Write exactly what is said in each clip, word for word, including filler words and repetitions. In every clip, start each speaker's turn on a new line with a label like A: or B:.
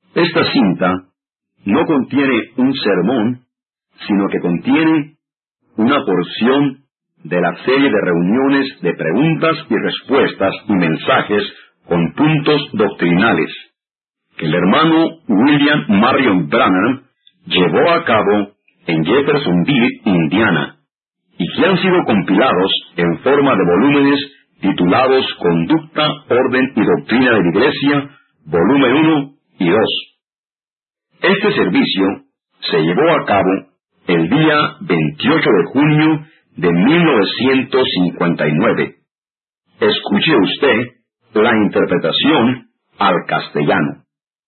A: Esta cinta no contiene un sermón, sino que contiene una porción de la serie de reuniones de preguntas y respuestas y mensajes con puntos doctrinales que el hermano William Marion Branham llevó a cabo en Jeffersonville, Indiana, y que han sido compilados en forma de volúmenes titulados Conducta, Orden y Doctrina de la Iglesia, volumen uno y dos. Este servicio se llevó a cabo el día veintiocho de junio de mil novecientos cincuenta y nueve. Escuche usted la interpretación al castellano.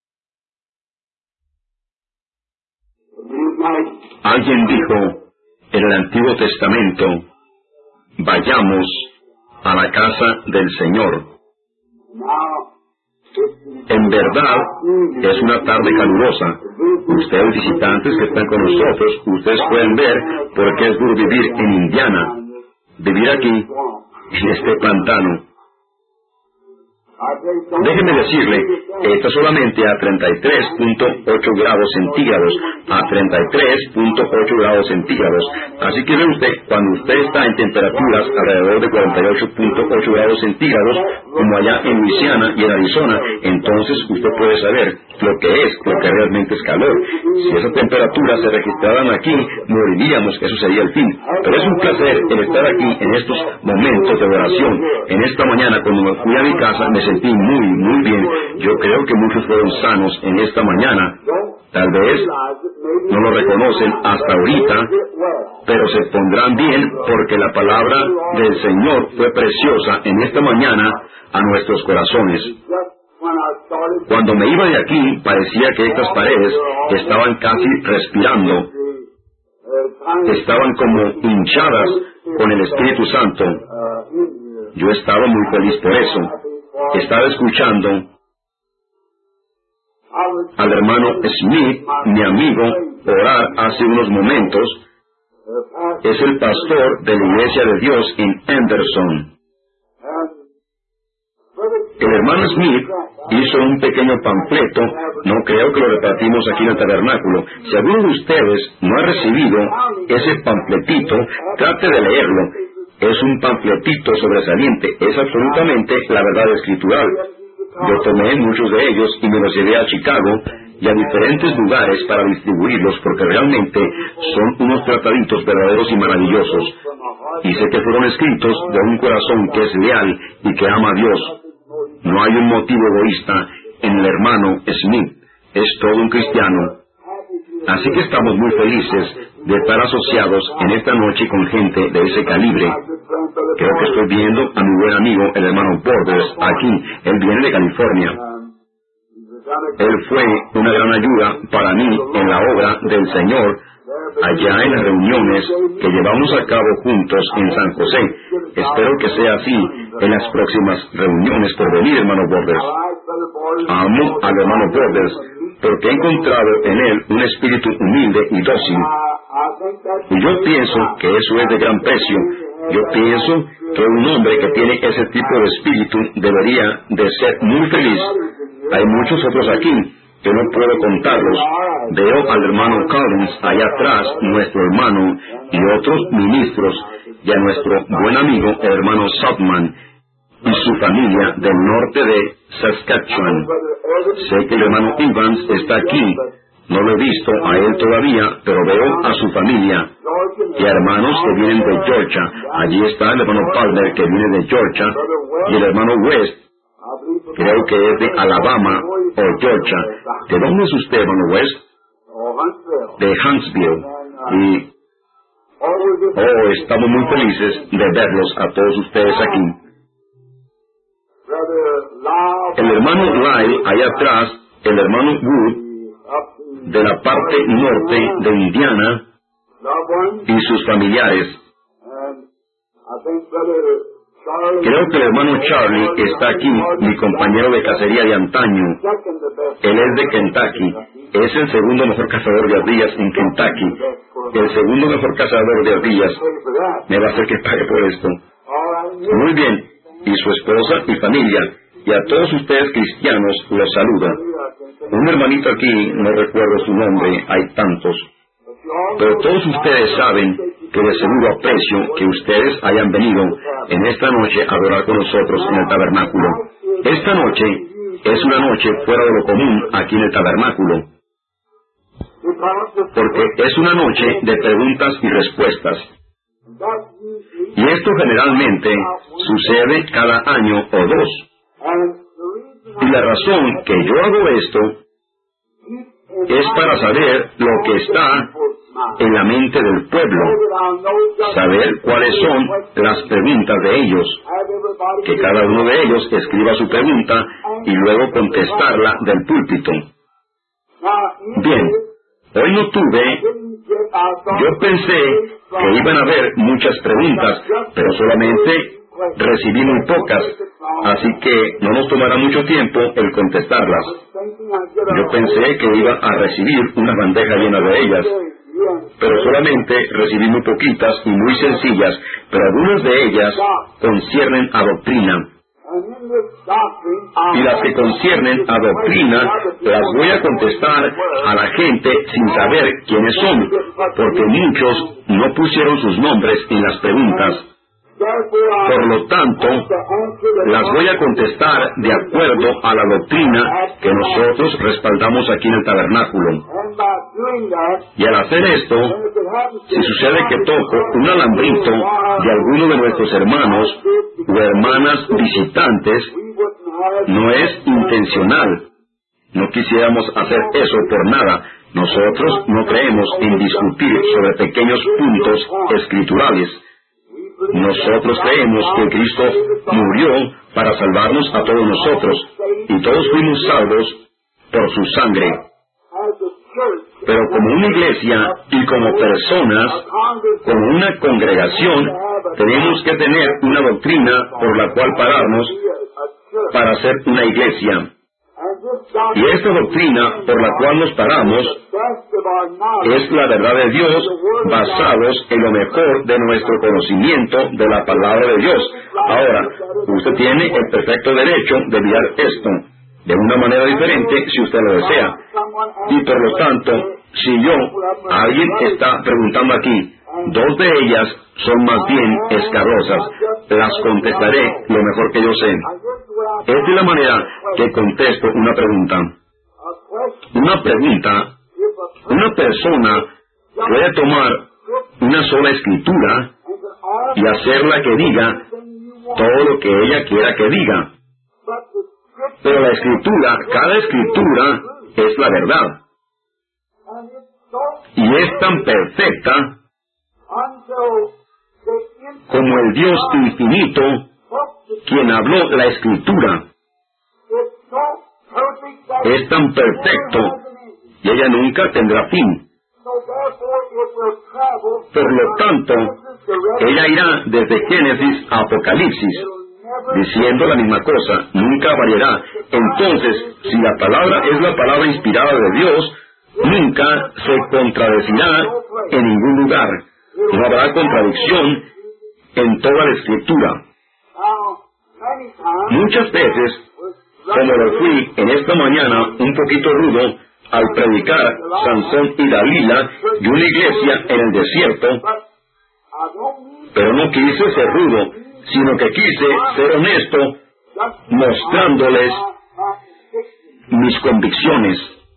A: Alguien dijo en el Antiguo Testamento, vayamos a la casa del Señor. En verdad, es una tarde calurosa. Ustedes visitantes que están con nosotros, ustedes pueden ver por qué es duro vivir en Indiana, vivir aquí, en este pantano. Déjeme decirle, está solamente a treinta y tres punto ocho grados centígrados, a treinta y tres punto ocho grados centígrados. Así que ve usted, cuando usted está en temperaturas alrededor de cuarenta y ocho punto ocho grados centígrados, como allá en Luisiana y en Arizona, entonces usted puede saber lo que es, lo que realmente es calor. Si esas temperaturas se registraran aquí, moriríamos, eso sería el fin. Pero es un placer el estar aquí en estos momentos de oración. En esta mañana, cuando me fui a mi casa, me sentí muy, muy bien. Yo creo que muchos fueron sanos en esta mañana. Tal vez no lo reconocen hasta ahorita, pero se pondrán bien porque la palabra del Señor fue preciosa en esta mañana a nuestros corazones. Cuando me iba de aquí, parecía que estas paredes estaban casi respirando. Estaban como hinchadas con el Espíritu Santo. Yo estaba muy feliz por eso. Estaba escuchando al hermano Smith, mi amigo, orar hace unos momentos. Es el pastor de la Iglesia de Dios en Anderson. El hermano Smith hizo un pequeño panfleto, no creo que lo repartimos aquí en el tabernáculo. Si alguno de ustedes no ha recibido ese panfletito, trate de leerlo. Es un panfletito sobresaliente, es absolutamente la verdad escritural. Yo tomé muchos de ellos y me los llevé a Chicago y a diferentes lugares para distribuirlos porque realmente son unos trataditos verdaderos y maravillosos. Y sé que fueron escritos de un corazón que es leal y que ama a Dios. No hay un motivo egoísta en el hermano Smith. Es todo un cristiano. Así que estamos muy felices de estar asociados en esta noche con gente de ese calibre. Creo que estoy viendo a mi buen amigo, el hermano Borders, aquí. Él viene de California. Él fue una gran ayuda para mí en la obra del Señor, allá en las reuniones que llevamos a cabo juntos en San José. Espero que sea así en las próximas reuniones por venir, hermano Borders. Amo al hermano Borders porque he encontrado en él un espíritu humilde y dócil. Y yo pienso que eso es de gran precio. Yo pienso que un hombre que tiene ese tipo de espíritu debería de ser muy feliz. Hay muchos otros aquí que no puedo contarlos. Veo al hermano Collins allá atrás, nuestro hermano, y otros ministros, y a nuestro buen amigo, el hermano Southman, y su familia del norte de Saskatchewan. Sé que el hermano Evans está aquí. No lo he visto a él todavía, pero veo a su familia. Y hermanos que vienen de Georgia. Allí está el hermano Palmer, que viene de Georgia, y el hermano West, creo que es de Alabama o Georgia. ¿De dónde es usted, hermano West? De Huntsville. Y, oh, estamos muy felices de verlos a todos ustedes aquí. El hermano Lyle, allá atrás, el hermano Wood, de la parte norte de Indiana, y sus familiares. Creo que el hermano Charlie está aquí, mi compañero de cacería de antaño. Él es de Kentucky. Es el segundo mejor cazador de ardillas en Kentucky. El segundo mejor cazador de ardillas. Me va a hacer que pague por esto. Muy bien. Y su esposa y familia. Y a todos ustedes cristianos los saluda. Un hermanito aquí, no recuerdo su nombre, hay tantos. Pero todos ustedes saben que de seguro aprecio que ustedes hayan venido en esta noche a adorar con nosotros en el tabernáculo. Esta noche es una noche fuera de lo común aquí en el tabernáculo, porque es una noche de preguntas y respuestas. Y esto generalmente sucede cada año o dos. Y la razón que yo hago esto es para saber lo que está en la mente del pueblo, saber cuáles son las preguntas de ellos, que cada uno de ellos escriba su pregunta y luego contestarla del púlpito. Bien, hoy no tuve, yo pensé que iban a haber muchas preguntas, pero solamente recibí muy pocas, así que no nos tomará mucho tiempo el contestarlas. Yo pensé que iba a recibir una bandeja llena de ellas, pero solamente recibí muy poquitas y muy sencillas, pero algunas de ellas conciernen a doctrina. Y las que conciernen a doctrina las voy a contestar a la gente sin saber quiénes son, porque muchos no pusieron sus nombres en las preguntas. Por lo tanto, las voy a contestar de acuerdo a la doctrina que nosotros respaldamos aquí en el tabernáculo. Y al hacer esto, si sucede que toco un alambrito de alguno de nuestros hermanos o hermanas visitantes, no es intencional. No quisiéramos hacer eso por nada. Nosotros no creemos en discutir sobre pequeños puntos escriturales. Nosotros creemos que Cristo murió para salvarnos a todos nosotros, y todos fuimos salvos por su sangre. Pero como una iglesia y como personas, como una congregación, tenemos que tener una doctrina por la cual pararnos para ser una iglesia. Y esta doctrina por la cual nos paramos es la verdad de Dios, basados en lo mejor de nuestro conocimiento de la palabra de Dios. Ahora, usted tiene el perfecto derecho de mirar esto de una manera diferente si usted lo desea. Y por lo tanto, si yo, alguien está preguntando aquí, dos de ellas son más bien escabrosas, las contestaré lo mejor que yo sé. Es de la manera que contesto una pregunta. Una pregunta, una persona puede tomar una sola escritura y hacerla que diga todo lo que ella quiera que diga. Pero la escritura, cada escritura es la verdad. Y es tan perfecta como el Dios infinito, quien habló la escritura. Es tan perfecto y ella nunca tendrá fin. Por lo tanto, ella irá desde Génesis a Apocalipsis, diciendo la misma cosa, nunca variará. Entonces, si la palabra es la palabra inspirada de Dios, nunca se contradecirá en ningún lugar. No habrá contradicción en toda la Escritura. Muchas veces, como lo fui en esta mañana un poquito rudo al predicar Sansón y Dalila y una iglesia en el desierto, pero no quise ser rudo, sino que quise ser honesto, mostrándoles mis convicciones.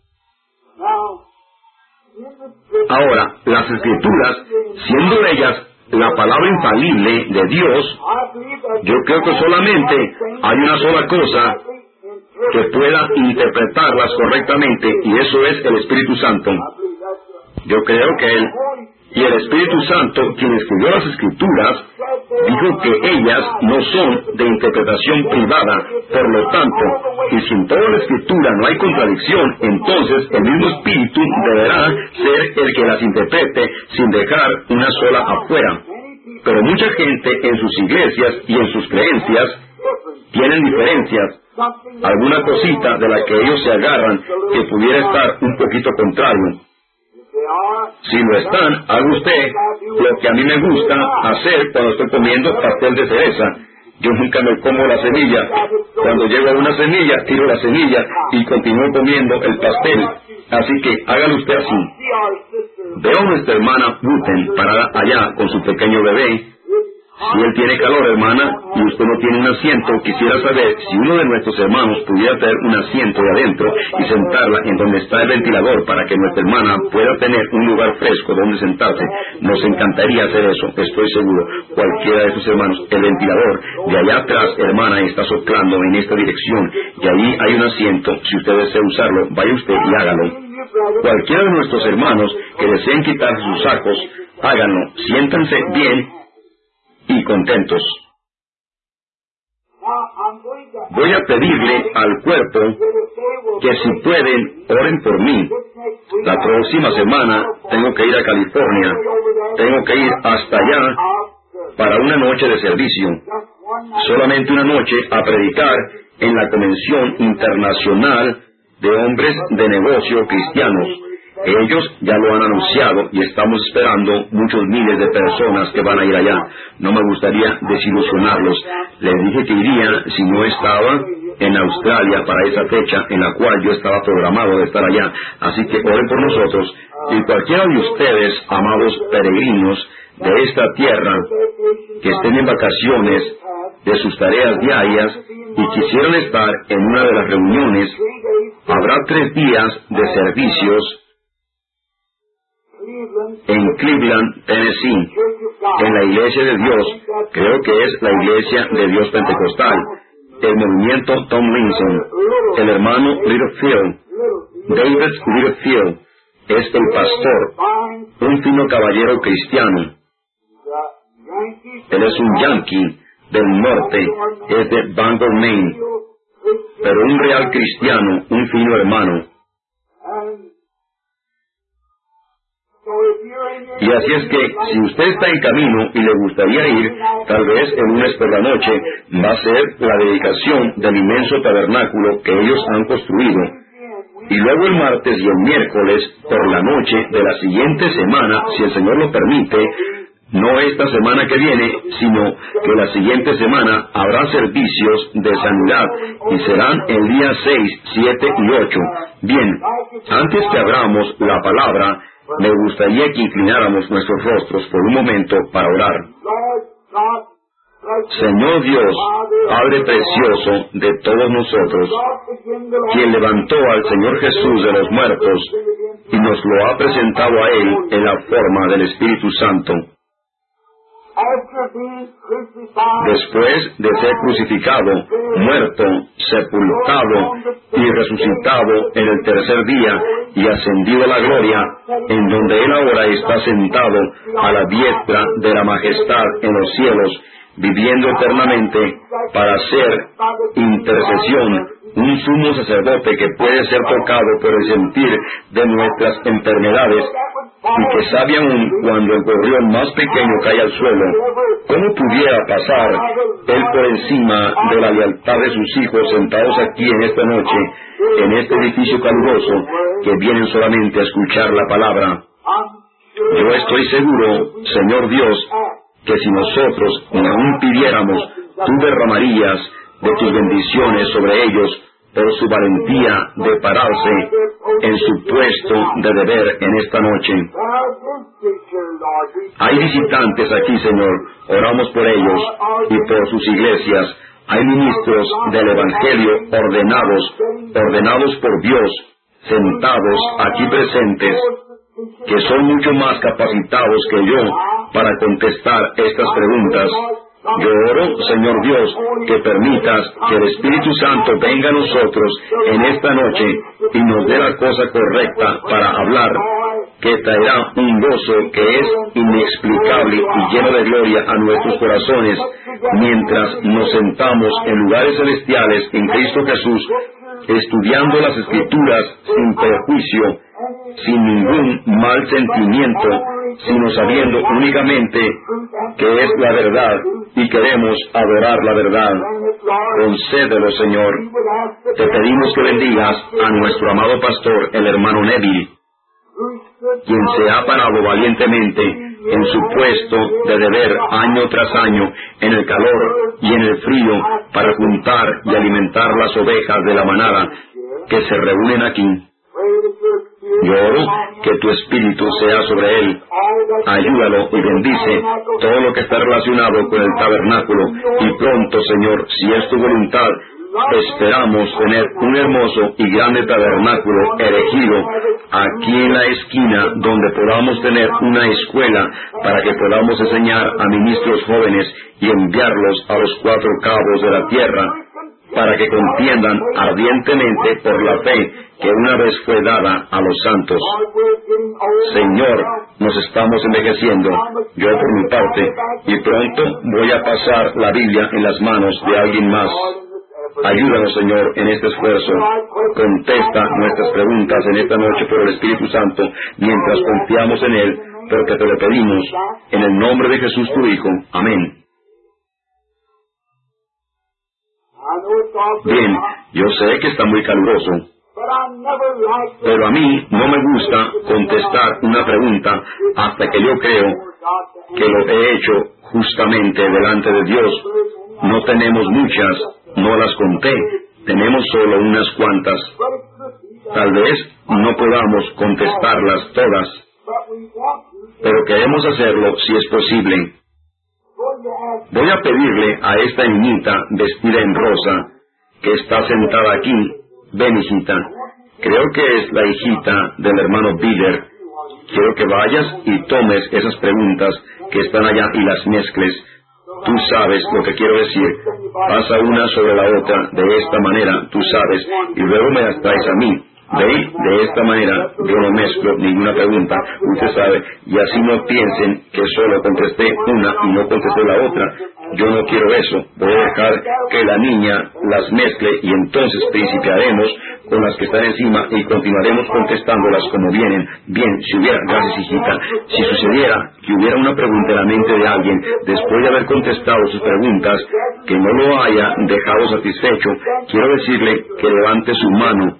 A: Ahora, las Escrituras, siendo ellas la palabra infalible de Dios, yo creo que solamente hay una sola cosa que pueda interpretarlas correctamente, y eso es el Espíritu Santo. Yo creo que Él y el Espíritu Santo, quien escribió las Escrituras, dijo que ellas no son de interpretación privada. Por lo tanto, y si en toda la Escritura no hay contradicción, entonces el mismo Espíritu deberá ser el que las interprete sin dejar una sola afuera. Pero mucha gente en sus iglesias y en sus creencias tienen diferencias, alguna cosita de la que ellos se agarran que pudiera estar un poquito contrario. Si lo están, haga usted lo que a mí me gusta hacer cuando estoy comiendo pastel de cereza. Yo nunca me como la semilla. Cuando llego a una semilla, tiro la semilla y continúo comiendo el pastel. Así que hágalo usted así. Veo a nuestra hermana Buten parada allá con su pequeño bebé. Si él tiene calor, hermana, y usted no tiene un asiento, quisiera saber si uno de nuestros hermanos pudiera tener un asiento de adentro y sentarla en donde está el ventilador para que nuestra hermana pueda tener un lugar fresco donde sentarse. Nos encantaría hacer eso, estoy seguro. Cualquiera de sus hermanos, el ventilador de allá atrás, hermana, está soplando en esta dirección y ahí hay un asiento. Si usted desea usarlo, vaya usted y hágalo. Cualquiera de nuestros hermanos que deseen quitarse sus sacos, háganlo. Siéntanse bien y contentos. Voy a pedirle al cuerpo que si pueden, oren por mí. La próxima semana tengo que ir a California. Tengo que ir hasta allá para una noche de servicio. Solamente una noche a predicar en la Convención Internacional de Hombres de Negocio Cristianos. Ellos ya lo han anunciado y estamos esperando muchos miles de personas que van a ir allá. No me gustaría desilusionarlos. Les dije que iría si no estaba en Australia para esa fecha en la cual yo estaba programado de estar allá. Así que oren por nosotros. Y cualquiera de ustedes, amados peregrinos de esta tierra, que estén en vacaciones de sus tareas diarias y quisieran estar en una de las reuniones, habrá tres días de servicios en Cleveland, Tennessee, en la Iglesia de Dios. Creo que es la Iglesia de Dios Pentecostal, el movimiento Tom Linson. El hermano Littlefield, David Littlefield, es el pastor, un fino caballero cristiano. Él es un yankee del norte, es de Bangor, Maine, pero un real cristiano, un fino hermano. Y así es que, si usted está en camino y le gustaría ir, tal vez el lunes por la noche va a ser la dedicación del inmenso tabernáculo que ellos han construido. Y luego el martes y el miércoles por la noche de la siguiente semana, si el Señor lo permite, no esta semana que viene, sino que la siguiente semana habrá servicios de sanidad y serán el día seis, siete y ocho. Bien, antes que abramos la palabra, me gustaría que inclináramos nuestros rostros por un momento para orar. Señor Dios, Padre precioso de todos nosotros, quien levantó al Señor Jesús de los muertos y nos lo ha presentado a Él en la forma del Espíritu Santo. Después de ser crucificado, muerto, sepultado y resucitado en el tercer día y ascendido a la gloria, en donde Él ahora está sentado a la diestra de la majestad en los cielos, viviendo eternamente para hacer intercesión, un sumo sacerdote que puede ser tocado por el sentir de nuestras enfermedades y que sabe aún cuando el gorrión más pequeño cae al suelo. ¿Cómo pudiera pasar Él por encima de la lealtad de sus hijos sentados aquí en esta noche, en este edificio caluroso, que vienen solamente a escuchar la palabra? Yo estoy seguro, Señor Dios, que si nosotros ni aún pidiéramos, tú derramarías de tus bendiciones sobre ellos por su valentía de pararse en su puesto de deber en esta noche. Hay visitantes aquí, Señor, oramos por ellos y por sus iglesias. Hay ministros del Evangelio ordenados, ordenados por Dios, sentados aquí presentes, que son mucho más capacitados que yo para contestar estas preguntas. Yo oro, Señor Dios, que permitas que el Espíritu Santo venga a nosotros en esta noche y nos dé la cosa correcta para hablar, que traerá un gozo que es inexplicable y lleno de gloria a nuestros corazones, mientras nos sentamos en lugares celestiales en Cristo Jesús, estudiando las Escrituras sin prejuicio, sin ningún mal sentimiento, sino sabiendo únicamente que es la verdad y queremos adorar la verdad. Concédelo, Señor. Te pedimos que bendigas a nuestro amado pastor, el hermano Neville, quien se ha parado valientemente en su puesto de deber año tras año, en el calor y en el frío, para juntar y alimentar las ovejas de la manada que se reúnen aquí. Yo oro que tu espíritu sea sobre él. Ayúdalo y bendice todo lo que está relacionado con el tabernáculo. Y pronto, Señor, si es tu voluntad, esperamos tener un hermoso y grande tabernáculo erigido aquí en la esquina, donde podamos tener una escuela para que podamos enseñar a ministros jóvenes y enviarlos a los cuatro cabos de la tierra, para que contiendan ardientemente por la fe que una vez fue dada a los santos. Señor, nos estamos envejeciendo, yo por mi parte, y pronto voy a pasar la Biblia en las manos de alguien más. Ayúdanos, Señor, en este esfuerzo. Contesta nuestras preguntas en esta noche por el Espíritu Santo, mientras confiamos en Él, porque te lo pedimos, en el nombre de Jesús tu Hijo. Amén. Bien, yo sé que está muy caluroso, pero a mí no me gusta contestar una pregunta hasta que yo creo que lo he hecho justamente delante de Dios. No tenemos muchas, no las conté, tenemos solo unas cuantas. Tal vez no podamos contestarlas todas, pero queremos hacerlo si es posible. Voy a pedirle a esta niñita vestida en rosa, que está sentada aquí, ven hijita, creo que es la hijita del hermano Biller. Quiero que vayas y tomes esas preguntas que están allá y las mezcles. Tú sabes lo que quiero decir. Pasa una sobre la otra de esta manera, tú sabes, y luego me las traes a mí. ¿Veis? De esta manera yo no mezclo ninguna pregunta, usted sabe, y así no piensen que solo contesté una y no contesté la otra. Yo no quiero eso. Voy a dejar que la niña las mezcle y entonces principiaremos con las que están encima y continuaremos contestándolas como vienen. Bien, si hubiera, gracias hijita, si sucediera que hubiera una pregunta en la mente de alguien después de haber contestado sus preguntas que no lo haya dejado satisfecho, quiero decirle que levante su mano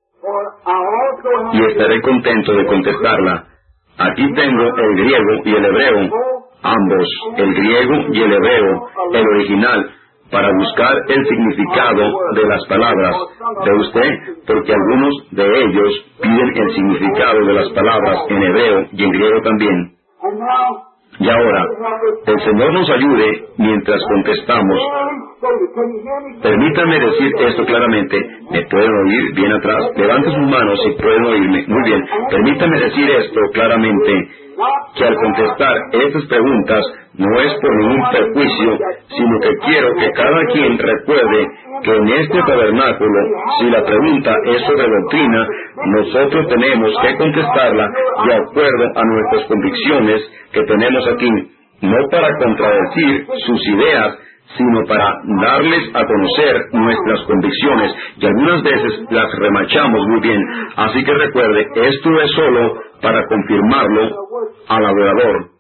A: y estaré contento de contestarla. Aquí tengo el griego y el hebreo, ambos, el griego y el hebreo, el original, para buscar el significado de las palabras de usted, porque algunos de ellos piden el significado de las palabras en hebreo y en griego también. Y ahora, el Señor nos ayude mientras contestamos. Permítanme decir esto claramente. ¿Me pueden oír bien atrás? Levanten sus manos si pueden oírme. Muy bien. Permítanme decir esto claramente, que al contestar estas preguntas no es por ningún perjuicio, sino que quiero que cada quien recuerde que en este tabernáculo, si la pregunta es sobre doctrina, nosotros tenemos que contestarla de acuerdo a nuestras convicciones que tenemos aquí, no para contradecir sus ideas, sino para darles a conocer nuestras convicciones, y algunas veces las remachamos muy bien. Así que recuerde, esto es solo para confirmarlo al adorador.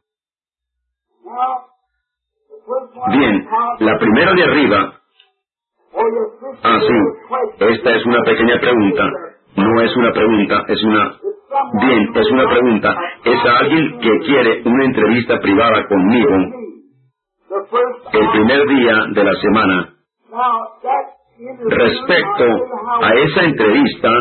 A: Bien, la primera de arriba. Ah, sí, esta es una pequeña pregunta. No es una pregunta, es una... Bien, es una pregunta. Es a alguien que quiere una entrevista privada conmigo el primer día de la semana. Respecto a esa entrevista,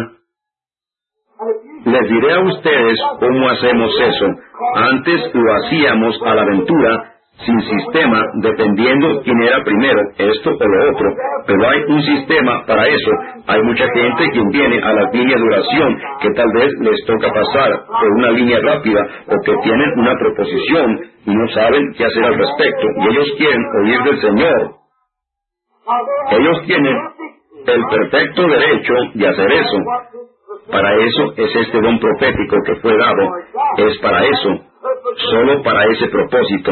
A: les diré a ustedes cómo hacemos eso. Antes lo hacíamos a la aventura, sin sistema, dependiendo quién era primero, esto o lo otro. Pero hay un sistema para eso. Hay mucha gente que viene a las líneas de oración que tal vez les toca pasar por una línea rápida o que tienen una proposición y no saben qué hacer al respecto. Y ellos quieren oír del Señor. Ellos tienen el perfecto derecho de hacer eso. Para eso es este don profético que fue dado. Es para eso. Solo para ese propósito.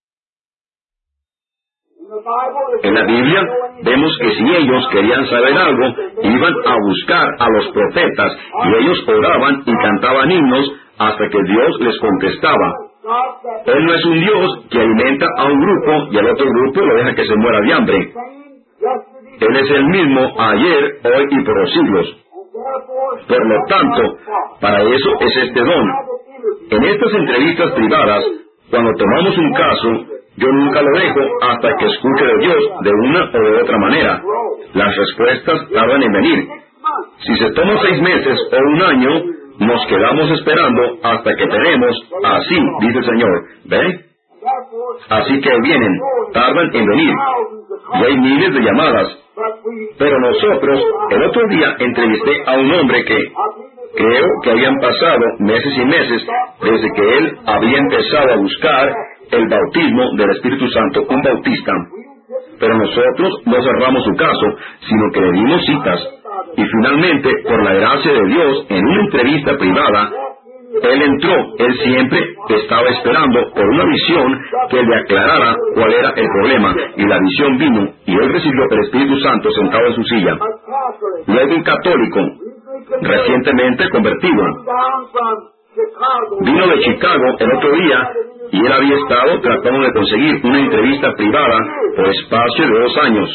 A: En la Biblia vemos que si ellos querían saber algo, iban a buscar a los profetas y ellos oraban y cantaban himnos hasta que Dios les contestaba. Él no es un Dios que alimenta a un grupo y al otro grupo lo deja que se muera de hambre. Él es el mismo ayer, hoy y por los siglos. Por lo tanto, para eso es este don. En estas entrevistas privadas, Cuando tomamos un caso, yo nunca lo dejo hasta que escuche de Dios de una o de otra manera. Las respuestas tardan en venir. Si se toma seis meses o un año, nos quedamos esperando hasta que tenemos, así dice el Señor. ¿Ve? Así que vienen, tardan en venir. Y hay miles de llamadas. Pero nosotros, el otro día entrevisté a un hombre que, creo que habían pasado meses y meses desde que él había empezado a buscar el bautismo del Espíritu Santo, un bautista. Pero nosotros no cerramos su caso, sino que le dimos citas. Y finalmente, por la gracia de Dios, en una entrevista privada, él entró. Él siempre estaba esperando por una visión que le aclarara cuál era el problema. Y la visión vino, y él recibió el Espíritu Santo sentado en su silla. Luego un católico, recientemente convertido, vino de Chicago el otro día, y él había estado tratando de conseguir una entrevista privada por espacio de dos años.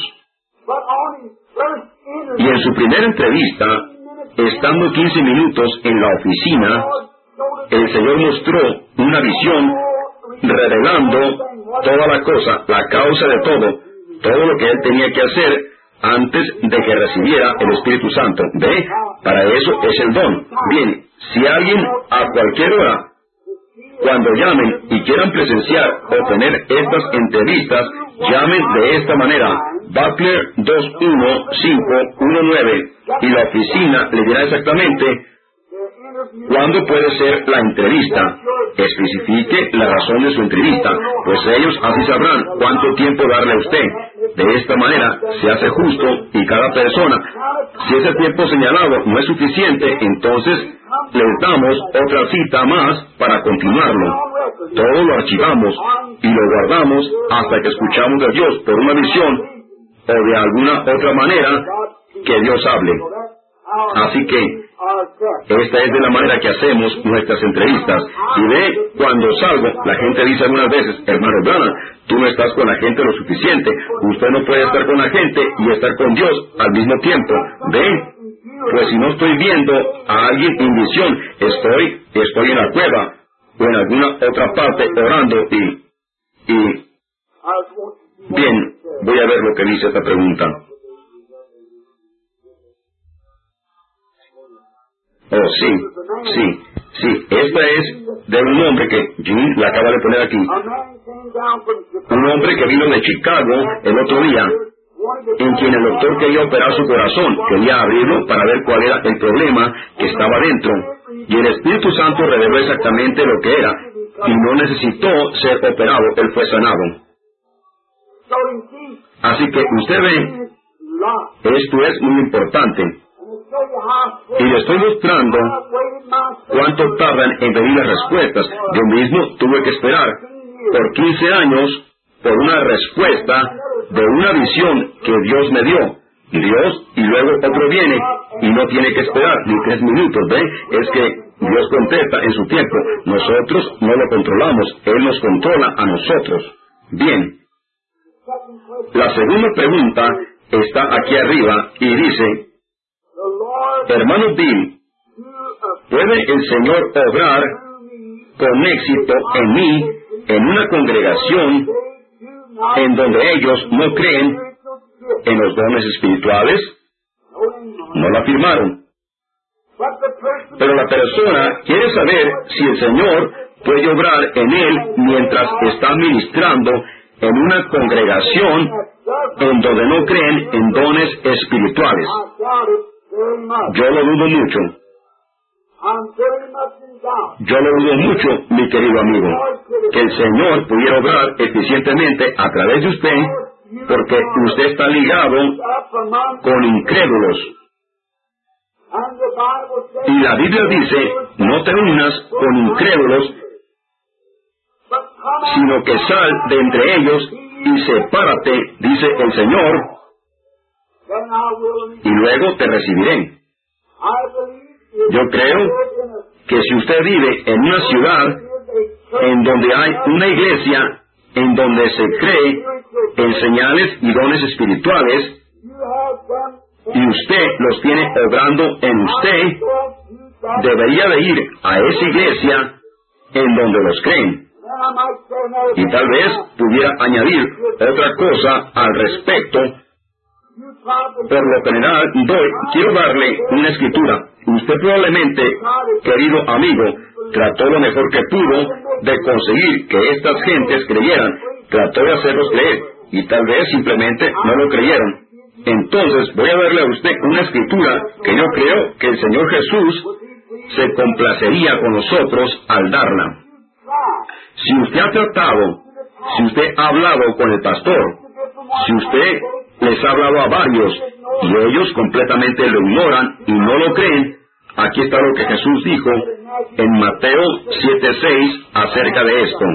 A: Y en su primera entrevista, estando quince minutos en la oficina, el Señor mostró una visión revelando toda la cosa, la causa de todo, todo lo que él tenía que hacer antes de que recibiera el Espíritu Santo. ¿Ve? Para eso es el don. Bien, si alguien a cualquier hora, cuando llamen y quieran presenciar o tener estas entrevistas, llamen de esta manera: Butler dos uno cinco uno nueve, y la oficina le dirá exactamente cuándo puede ser la entrevista. Especifique la razón de su entrevista, pues ellos así sabrán cuánto tiempo darle a usted. De esta manera se hace justo, y cada persona, si ese tiempo señalado no es suficiente, entonces les damos otra cita más para continuarlo. Todo lo archivamos y lo guardamos hasta que escuchamos de Dios por una visión o de alguna otra manera que Dios hable. Así que esta es de la manera que hacemos nuestras entrevistas. Y ve, cuando salgo, la gente dice algunas veces: hermano Branham, tú no estás con la gente lo suficiente. Usted no puede estar con la gente y estar con Dios al mismo tiempo. Ve, pues si no estoy viendo a alguien en visión, estoy, estoy en la cueva o en alguna otra parte orando y, y... Bien, voy a ver lo que dice esta pregunta. Oh, sí, sí, sí. Esta es de un hombre que Jim la acaba de poner aquí. Un hombre que vino de Chicago el otro día, en quien el doctor quería operar su corazón, quería abrirlo para ver cuál era el problema que estaba dentro. Y el Espíritu Santo reveló exactamente lo que era, y no necesitó ser operado, él fue sanado. Así que usted ve, esto es muy importante. Y le estoy mostrando cuánto tardan en venir las respuestas. Yo mismo tuve que esperar por quince años por una respuesta de una visión que Dios me dio. Dios, y luego otro viene, y no tiene que esperar ni tres minutos, ¿ve? Es que Dios contesta en su tiempo. Nosotros no lo controlamos, Él nos controla a nosotros. Bien. La segunda pregunta está aquí arriba, y dice: hermano Bill, ¿puede el Señor obrar con éxito en mí, en una congregación en donde ellos no creen en los dones espirituales? No la afirmaron. Pero la persona quiere saber si el Señor puede obrar en él mientras está ministrando en una congregación en donde no creen en dones espirituales. Yo lo dudo mucho. Yo lo dudo mucho, mi querido amigo, que el Señor pudiera obrar eficientemente a través de usted, porque usted está ligado con incrédulos. Y la Biblia dice: no te unas con incrédulos, sino que sal de entre ellos y sepárate, dice el Señor, y luego te recibiré. Yo creo que si usted vive en una ciudad en donde hay una iglesia en donde se cree en señales y dones espirituales, y usted los tiene obrando en usted, debería de ir a esa iglesia en donde los creen. Y tal vez pudiera añadir otra cosa al respecto. Por lo general, doy, quiero darle una escritura. Usted probablemente, querido amigo, trató lo mejor que pudo de conseguir que estas gentes creyeran. Trató de hacerlos creer, y tal vez simplemente no lo creyeron. Entonces voy a darle a usted una escritura que yo creo que el Señor Jesús se complacería con nosotros al darla. Si usted ha tratado, si usted ha hablado con el pastor, si usted les ha hablado a varios y ellos completamente lo ignoran y no lo creen, aquí está lo que Jesús dijo en Mateo siete seis acerca de esto.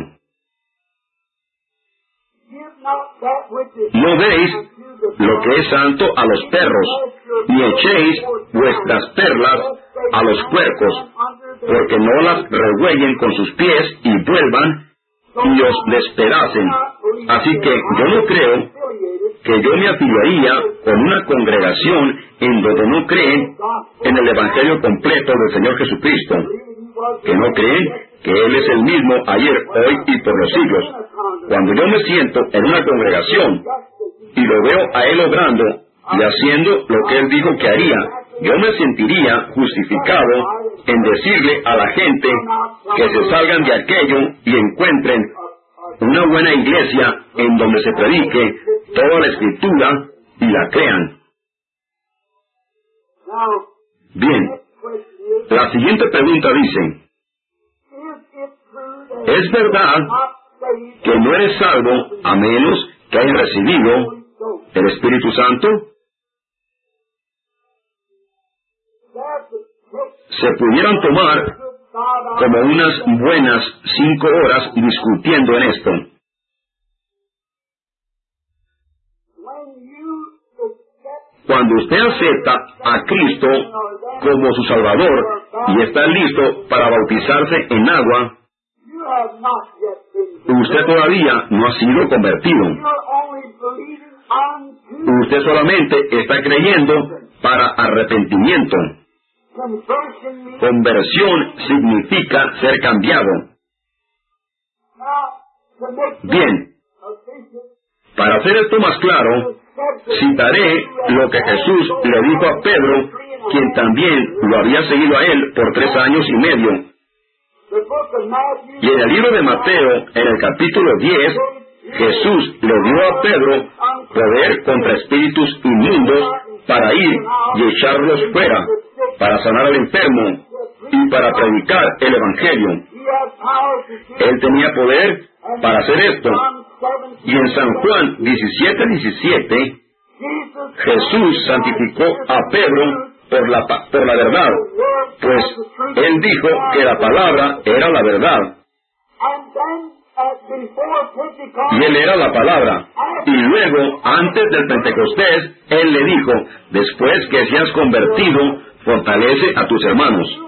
A: No deis lo que es santo a los perros, ni echéis vuestras perlas a los puercos, porque no las rehuellen con sus pies y vuelvan y os despedacen. Así que yo no creo que yo me afiliaría con una congregación en donde no creen en el Evangelio completo del Señor Jesucristo, que no creen que Él es el mismo ayer, hoy y por los siglos. Cuando yo me siento en una congregación y lo veo a Él obrando y haciendo lo que Él dijo que haría, yo me sentiría justificado en decirle a la gente que se salgan de aquello y encuentren una buena iglesia en donde se predique toda la Escritura y la crean. Bien, la siguiente pregunta dice, ¿es verdad que no eres salvo a menos que hayas recibido el Espíritu Santo? Se pudieran tomar como unas buenas cinco horas discutiendo en esto. Cuando usted acepta a Cristo como su Salvador y está listo para bautizarse en agua, usted todavía no ha sido convertido. Usted solamente está creyendo para arrepentimiento. Conversión significa ser cambiado. Bien, para hacer esto más claro, citaré lo que Jesús le dijo a Pedro, quien también lo había seguido a él por tres años y medio. Y en el libro de Mateo, en el capítulo diez, Jesús le dio a Pedro poder contra espíritus inmundos para ir y echarlos fuera, para sanar al enfermo y para predicar el Evangelio. Él tenía poder para hacer esto. Y en San Juan diecisiete diecisiete, Jesús santificó a Pedro por la, por la verdad, pues Él dijo que la palabra era la verdad. Y Él era la palabra. Y luego, antes del Pentecostés, Él le dijo, después que seas convertido, fortalece a tus hermanos.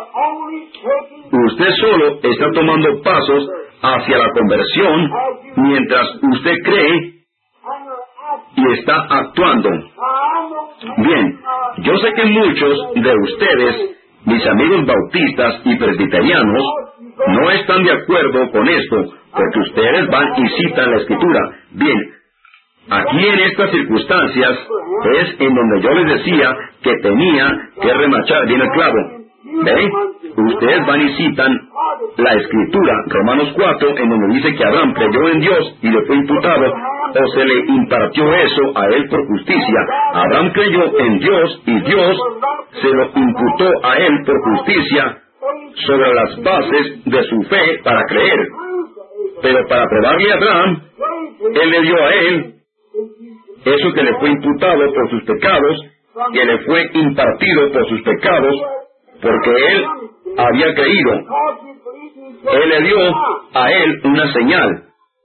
A: Usted solo está tomando pasos hacia la conversión mientras usted cree y está actuando. Bien, yo sé que muchos de ustedes, mis amigos bautistas y presbiterianos, no están de acuerdo con esto, porque ustedes van y citan la Escritura. Bien, aquí en estas circunstancias es en donde yo les decía que tenía que remachar bien el clavo. ¿Ven? Ustedes van y citan la Escritura, Romanos cuatro, en donde dice que Abraham creyó en Dios y le fue imputado, o se le impartió eso a él por justicia. Abraham creyó en Dios y Dios se lo imputó a él por justicia sobre las bases de su fe para creer. Pero para probarle a Abraham, Él le dio a él eso que le fue imputado por sus pecados, que le fue impartido por sus pecados, porque él había creído. Él le dio a él una señal.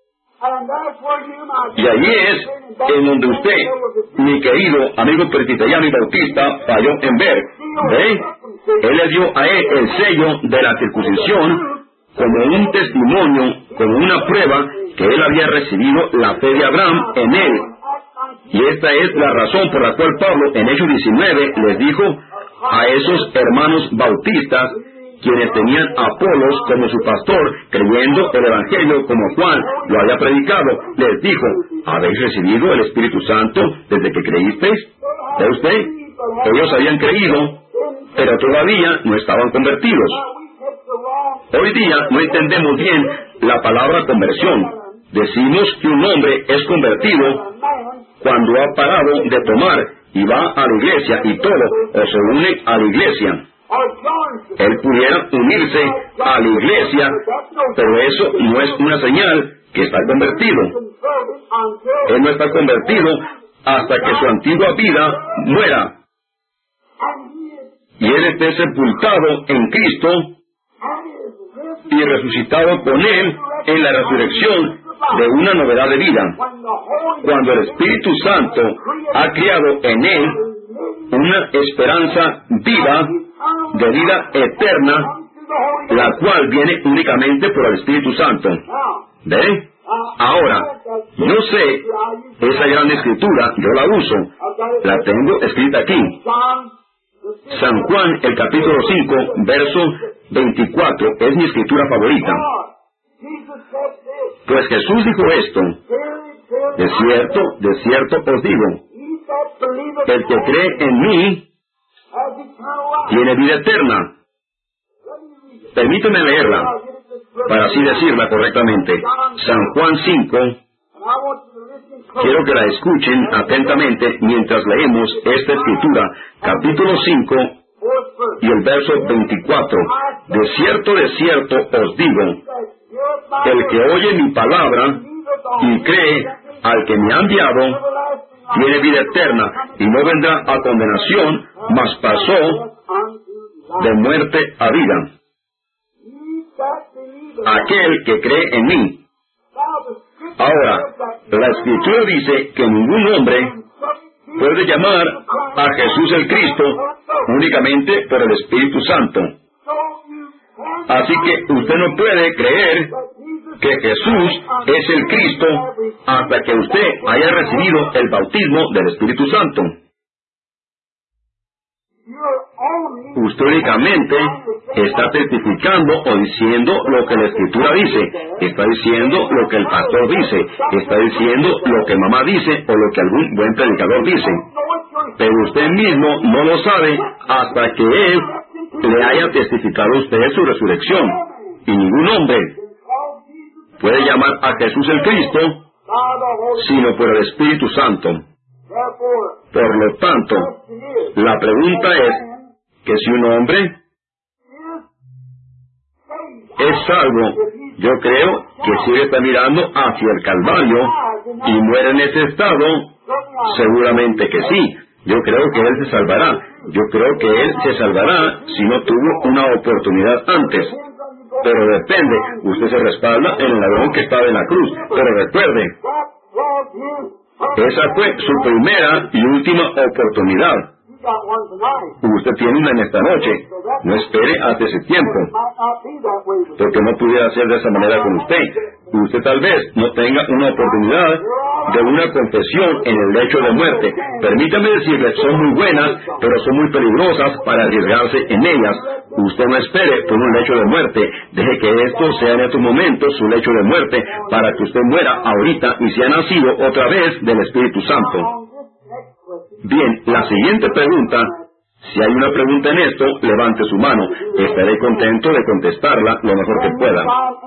A: Y allí es en donde usted, mi querido amigo presbiteriano y bautista, falló en ver. ¿Ve? Él le dio a él el sello de la circuncisión como un testimonio, como una prueba que él había recibido la fe de Abraham en él. Y esta es la razón por la cual Pablo en Hechos diecinueve les dijo a esos hermanos bautistas quienes tenían a Apolos como su pastor, creyendo el Evangelio como Juan lo había predicado, les dijo: ¿habéis recibido el Espíritu Santo desde que creísteis? ¿Ve usted? Ellos habían creído, pero todavía no estaban convertidos. Hoy día no entendemos bien la palabra conversión. Decimos que un hombre es convertido cuando ha parado de tomar y va a la iglesia y todo, o se une a la iglesia. Él pudiera unirse a la iglesia, pero eso no es una señal que está convertido. Él no está convertido hasta que su antigua vida muera y él esté sepultado en Cristo y resucitado con Él en la resurrección de una novedad de vida, cuando el Espíritu Santo ha creado en él una esperanza viva de vida eterna, la cual viene únicamente por el Espíritu Santo. ¿Ve? Ahora, yo sé esa gran escritura, yo la uso, la tengo escrita aquí. San Juan, el capítulo cinco, verso veinticuatro, es mi escritura favorita. Pues Jesús dijo esto: de cierto, de cierto os digo, el que cree en mí tiene vida eterna. Permíteme leerla, para así decirla correctamente. San Juan cinco, quiero que la escuchen atentamente mientras leemos esta escritura, capítulo cinco, y el verso veinticuatro. De cierto, de cierto os digo, el que oye mi palabra y cree al que me ha enviado, tiene vida eterna, y no vendrá a condenación, mas pasó de muerte a vida. Aquel que cree en mí. Ahora, la Escritura dice que ningún hombre puede llamar a Jesús el Cristo únicamente por el Espíritu Santo. Así que usted no puede creer que Jesús es el Cristo hasta que usted haya recibido el bautismo del Espíritu Santo. Usted únicamente está testificando o diciendo lo que la Escritura dice, está diciendo lo que el pastor dice, está diciendo lo que mamá dice o lo que algún buen predicador dice. Pero usted mismo no lo sabe hasta que Él le haya testificado a usted su resurrección. Y ningún hombre puede llamar a Jesús el Cristo sino por el Espíritu Santo. Por lo tanto, la pregunta es que si un hombre es salvo, yo creo que si él está mirando hacia el Calvario y muere en ese estado, seguramente que sí. Yo creo que él se salvará. Yo creo que él se salvará si no tuvo una oportunidad antes. Pero depende, usted se respalda en el ladrón que estaba en la cruz. Pero recuerde, esa fue su primera y última oportunidad. Usted tiene una en esta noche. No espere hasta ese tiempo, porque no pudiera ser de esa manera con usted. Usted tal vez no tenga una oportunidad de una confesión en el lecho de muerte. Permítame decirle, son muy buenas, pero son muy peligrosas para arriesgarse en ellas. Usted no espere por un lecho de muerte. Deje que esto sea en estos momentos su lecho de muerte, para que usted muera ahorita y sea nacido otra vez del Espíritu Santo. Bien, la siguiente pregunta, si hay una pregunta en esto, levante su mano. Estaré contento de contestarla lo mejor que pueda.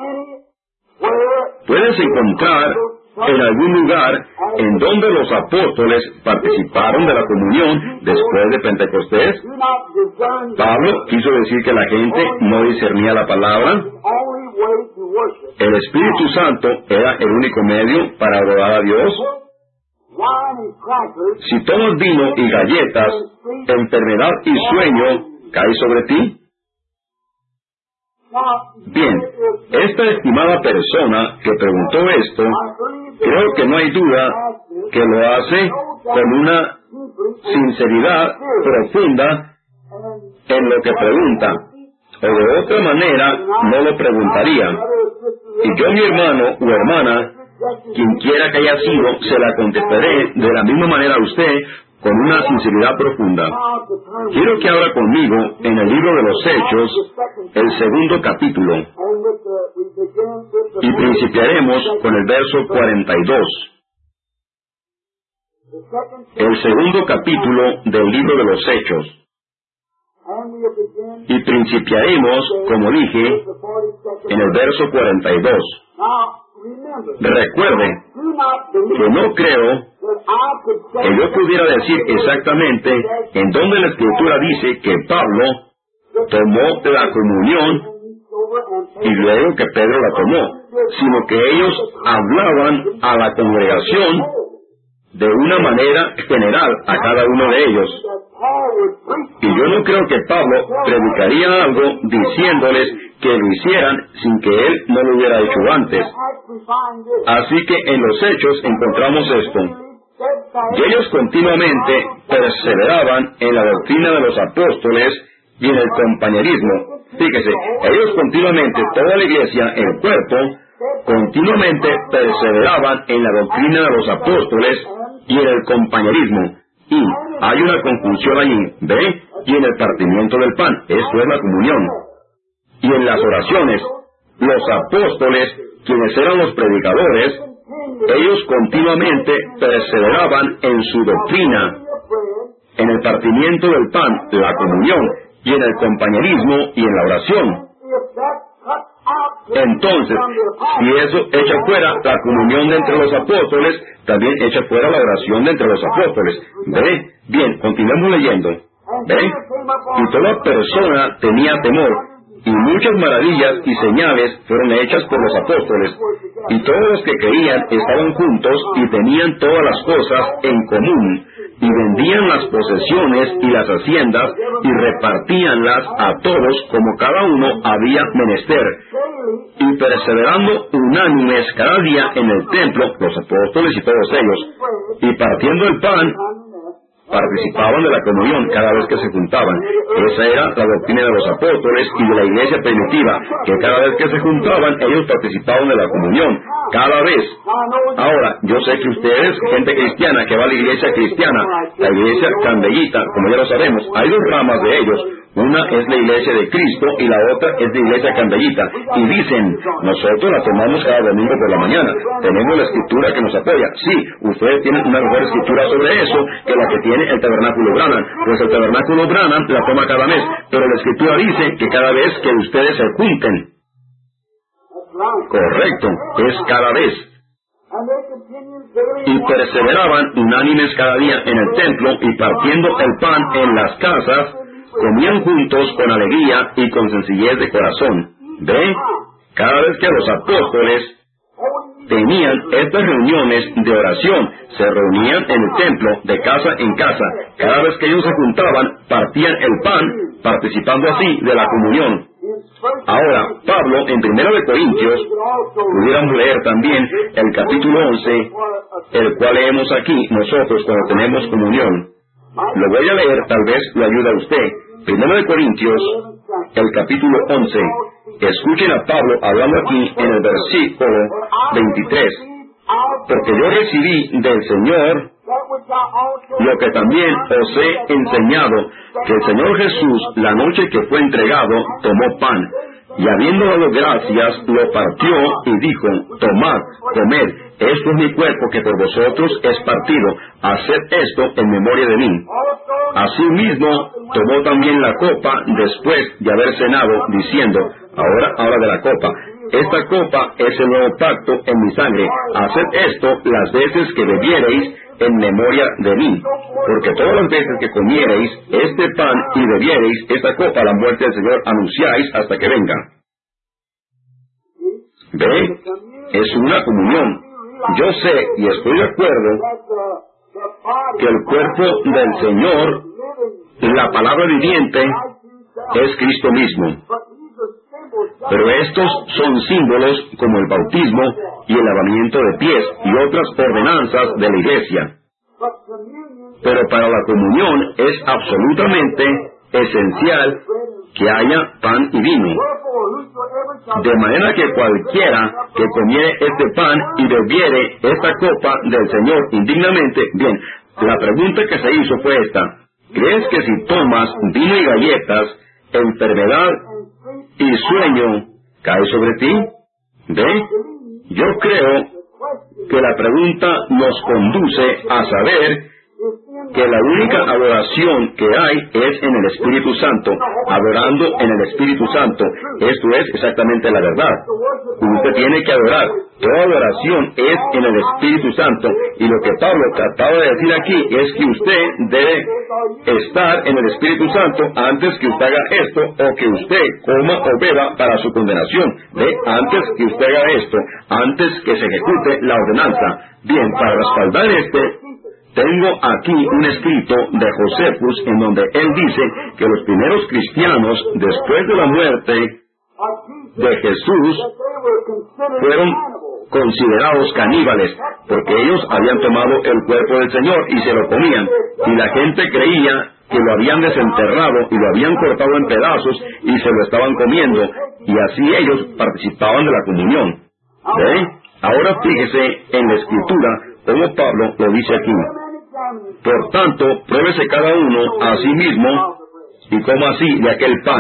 A: ¿Puedes encontrar en algún lugar en donde los apóstoles participaron de la comunión después de Pentecostés? Pablo quiso decir que la gente no discernía la palabra. El Espíritu Santo era el único medio para adorar a Dios. Si tomas vino y galletas, enfermedad y sueño cae sobre ti. Bien, esta estimada persona que preguntó esto, creo que no hay duda que lo hace con una sinceridad profunda en lo que pregunta, o de otra manera no lo preguntaría. Y yo, mi hermano o hermana, quien quiera que haya sido, se la contestaré de la misma manera a usted con una sinceridad profunda. Quiero que abra conmigo en el libro de los Hechos, el segundo capítulo, y principiaremos con el verso cuarenta y dos. El segundo capítulo del libro de los Hechos. Y principiaremos, como dije, en el verso cuarenta y dos. Recuerde que no creo que yo pudiera decir exactamente en dónde la Escritura dice que Pablo tomó la comunión y luego que Pedro la tomó, sino que ellos hablaban a la congregación de una manera general a cada uno de ellos. Y yo no creo que Pablo predicaría algo diciéndoles que lo hicieran sin que él no lo hubiera hecho antes. Así que en los Hechos encontramos esto. Y ellos continuamente perseveraban en la doctrina de los apóstoles y en el compañerismo. Fíjese, ellos continuamente, toda la iglesia, el cuerpo, continuamente perseveraban en la doctrina de los apóstoles y en el compañerismo. Y hay una conjunción allí, ¿ve? Y en el partimiento del pan, esto es la comunión. Y en las oraciones, los apóstoles, quienes eran los predicadores, ellos continuamente perseveraban en su doctrina, en el partimiento del pan, la comunión, y en el compañerismo y en la oración. Entonces, si eso echa fuera la comunión de entre los apóstoles, también echa fuera la oración de entre los apóstoles. ¿Ve? Bien, continuemos leyendo. ¿Ve? Y toda persona tenía temor, y muchas maravillas y señales fueron hechas por los apóstoles, y todos los que creían estaban juntos y tenían todas las cosas en común, y vendían las posesiones y las haciendas, y repartíanlas a todos como cada uno había menester. Y perseverando unánimes cada día en el templo, los apóstoles y todos ellos, y partiendo el pan, participaban de la comunión cada vez que se juntaban. Esa era la doctrina de los apóstoles y de la iglesia primitiva, que cada vez que se juntaban, ellos participaban de la comunión, cada vez. Ahora, yo sé que ustedes, gente cristiana que va a la iglesia cristiana, la iglesia candellita, como ya lo sabemos, hay dos ramas de ellos. Una es la iglesia de Cristo y la otra es la iglesia candellita. Y dicen, nosotros la tomamos cada domingo por la mañana. Tenemos la escritura que nos apoya. Sí, ustedes tienen una mejor escritura sobre eso que la que tiene el tabernáculo Branham. Pues el tabernáculo Branham la toma cada mes. Pero la escritura dice que cada vez que ustedes se junten. Correcto, es cada vez. Y perseveraban unánimes cada día en el templo y partiendo el pan en las casas, comían juntos con alegría y con sencillez de corazón. ¿Ve? Cada vez que los apóstoles tenían estas reuniones de oración, se reunían en el templo, de casa en casa. Cada vez que ellos se juntaban, partían el pan, participando así de la comunión. Ahora, Pablo, en Primera de Corintios, pudiéramos leer también el capítulo once, el cual leemos aquí nosotros cuando tenemos comunión. Lo voy a leer, tal vez lo ayuda a usted. Primero de Corintios, el capítulo once. Escuchen a Pablo hablando aquí en el versículo veintitrés. Porque yo recibí del Señor lo que también os he enseñado, que el Señor Jesús, la noche que fue entregado, tomó pan, y habiendo dado gracias, lo partió y dijo, tomad, comed, esto es mi cuerpo que por vosotros es partido, haced esto en memoria de mí. Asimismo, tomó también la copa después de haber cenado, diciendo, ahora habla de la copa, esta copa es el nuevo pacto en mi sangre, haced esto las veces que bebiereis en memoria de mí, porque todas las veces que comiereis este pan y bebiereis esta copa, la muerte del Señor anunciáis hasta que venga. ¿Ve? Es una comunión. Yo sé y estoy de acuerdo que el cuerpo del Señor, la palabra viviente, es Cristo mismo. Pero estos son símbolos como el bautismo y el lavamiento de pies y otras ordenanzas de la iglesia. Pero para la comunión es absolutamente esencial que haya pan y vino. De manera que cualquiera que comiere este pan y bebiere esta copa del Señor indignamente, bien, La pregunta que se hizo fue esta: ¿crees que si tomas vino y galletas, enfermedad y sueño cae sobre ti? ¿Ve? Yo creo que la pregunta nos conduce a saber que la única adoración que hay es en el Espíritu Santo, adorando en el Espíritu Santo. Esto es exactamente la verdad. Usted tiene que adorar. Toda adoración es en el Espíritu Santo. Y lo que Pablo trataba de decir aquí es que usted debe estar en el Espíritu Santo antes que usted haga esto, o que usted coma o beba para su condenación. ¿Ve? Antes que usted haga esto, antes que se ejecute la ordenanza. Bien, para respaldar este, tengo aquí un escrito de Josefus en donde él dice que los primeros cristianos, después de la muerte de Jesús, fueron considerados caníbales, porque ellos habían tomado el cuerpo del Señor y se lo comían, y la gente creía que lo habían desenterrado y lo habían cortado en pedazos y se lo estaban comiendo, y así ellos participaban de la comunión. ¿Ve? Ahora fíjese en la Escritura como Pablo lo dice aquí. Por tanto, pruébese cada uno a sí mismo y coma así de aquel pan.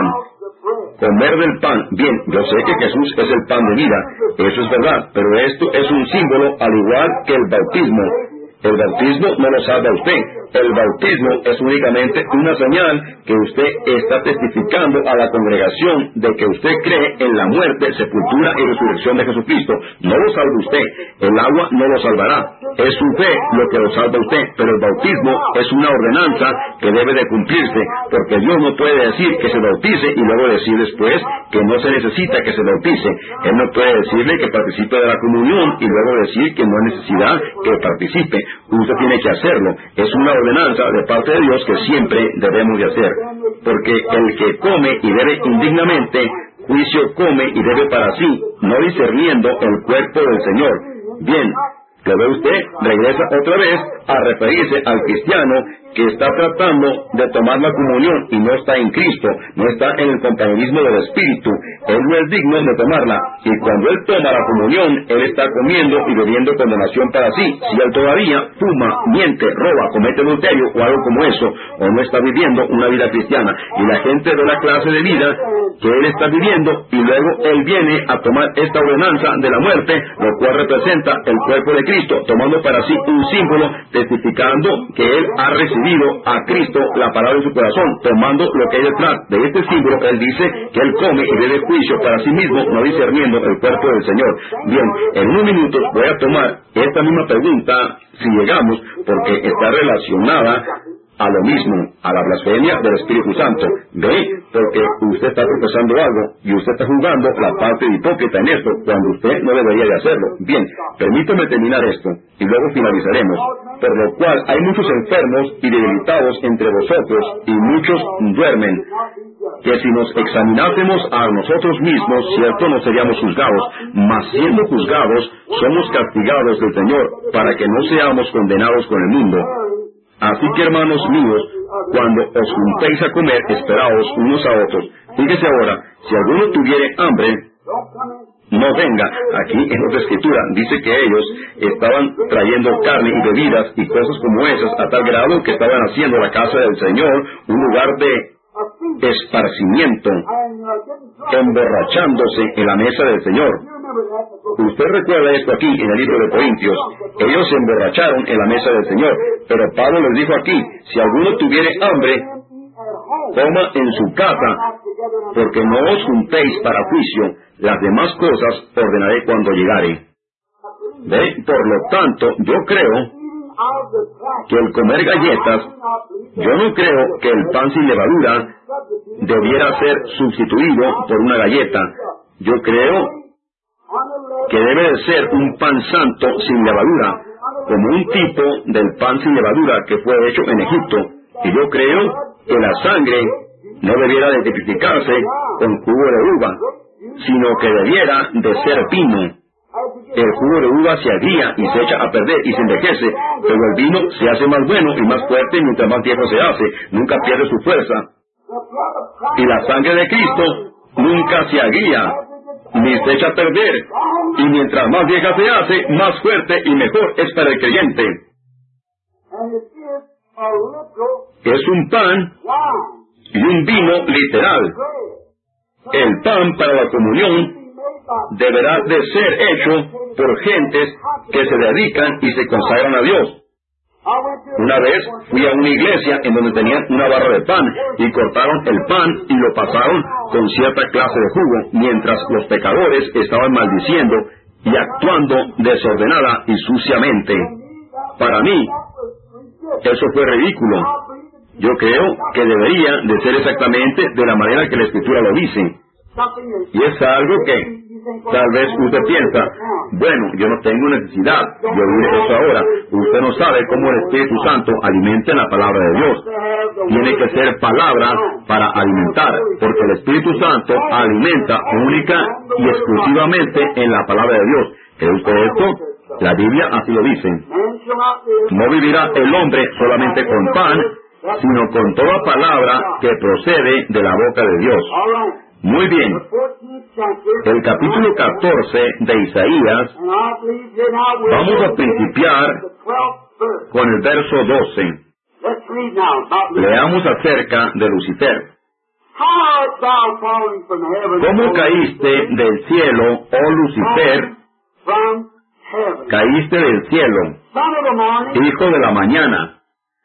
A: Comer del pan. Bien, yo sé que Jesús es el pan de vida, eso es verdad, pero esto es un símbolo al igual que el bautismo. El bautismo no lo salva a usted. El bautismo es únicamente una señal que usted está testificando a la congregación de que usted cree en la muerte, sepultura y resurrección de Jesucristo. No lo salva usted. El agua no lo salvará. Es su fe lo que lo salva a usted. Pero el bautismo es una ordenanza que debe de cumplirse, porque Dios no puede decir que se bautice y luego decir después que no se necesita que se bautice. Él no puede decirle que participe de la comunión y luego decir que no hay necesidad que participe. Usted tiene que hacerlo. Es una ordenanza de parte de Dios que siempre debemos de hacer. Porque el que come y bebe indignamente, juicio come y bebe para sí, no discerniendo el cuerpo del Señor. Bien, ¿lo ve usted? Regresa otra vez a referirse al cristiano que está tratando de tomar la comunión y no está en Cristo, no está en el compañerismo del Espíritu. Él no es digno de tomarla, y cuando él toma la comunión, él está comiendo y bebiendo condenación para sí. Si él todavía fuma, miente, roba, comete adulterio o algo como eso, o no está viviendo una vida cristiana, y la gente ve la clase de vida que él está viviendo, y luego él viene a tomar esta ordenanza de la muerte, lo cual representa el cuerpo de Cristo, tomando para sí un símbolo, testificando que él ha recibido a Cristo la palabra de su corazón, tomando lo que hay detrás de este símbolo. Él dice que él come y bebe juicio para sí mismo, no discerniendo el cuerpo del Señor. Bien, en unos minutos voy a tomar esta misma pregunta, si llegamos, porque está relacionada a lo mismo, a la blasfemia del Espíritu Santo. ¿Ve? Porque usted está profesando algo y usted está jugando la parte de hipócrita en esto, cuando usted no debería de hacerlo. Bien, permítame terminar esto y luego finalizaremos. Por lo cual hay muchos enfermos y debilitados entre vosotros, y muchos duermen, que si nos examinásemos a nosotros mismos, cierto no seríamos juzgados, mas siendo juzgados, somos castigados del Señor, para que no seamos condenados con el mundo. Así que, hermanos míos, cuando os juntéis a comer, esperaos unos a otros. Fíjese ahora, si alguno tuviere hambre, no venga. Aquí en otra escritura dice que ellos estaban trayendo carne y bebidas y cosas como esas, a tal grado que estaban haciendo la casa del Señor un lugar de esparcimiento, emborrachándose en la mesa del Señor. Usted recuerda esto aquí en el libro de Corintios. Ellos se emborracharon en la mesa del Señor, pero Pablo les dijo aquí: si alguno tuviere hambre, coma en su casa, porque no os juntéis para juicio. Las demás cosas ordenaré cuando llegare. ¿Ve? Por lo tanto, yo creo que el comer galletas, yo no creo que el pan sin levadura debiera ser sustituido por una galleta. Yo creo que debe de ser un pan santo sin levadura, como un tipo del pan sin levadura que fue hecho en Egipto. Y yo creo que la sangre no debiera de tipificarse con jugo de uva, sino que debiera de ser vino. El jugo de uva se agría y se echa a perder y se envejece, pero el vino se hace más bueno y más fuerte mientras más viejo se hace, nunca pierde su fuerza. Y la sangre de Cristo nunca se agría ni se echa a perder, y mientras más vieja se hace, más fuerte y mejor es para el creyente. es un pan y un vino literal. El pan para la comunión deberá de ser hecho por gentes que se dedican y se consagran a Dios. Una vez fui a una iglesia en donde tenían una barra de pan y cortaron el pan y lo pasaron con cierta clase de jugo, mientras los pecadores estaban maldiciendo y actuando desordenada y suciamente. Para mí, eso fue ridículo. Yo creo que debería de ser exactamente de la manera que la Escritura lo dice. Y es algo que tal vez usted piensa, bueno, yo no tengo necesidad de oír eso ahora. Usted no sabe cómo el Espíritu Santo alimenta la palabra de Dios. Tiene que ser palabra para alimentar, porque el Espíritu Santo alimenta única y exclusivamente en la palabra de Dios. ¿Cree usted esto? La Biblia así lo dice. No vivirá el hombre solamente con pan, sino con toda palabra que procede de la boca de Dios. Muy bien. El capítulo catorce de Isaías, vamos a principiar con el verso doce. Leamos acerca de Lucifer. ¿Cómo caíste del cielo, oh Lucifer? Caíste del cielo, hijo de la mañana,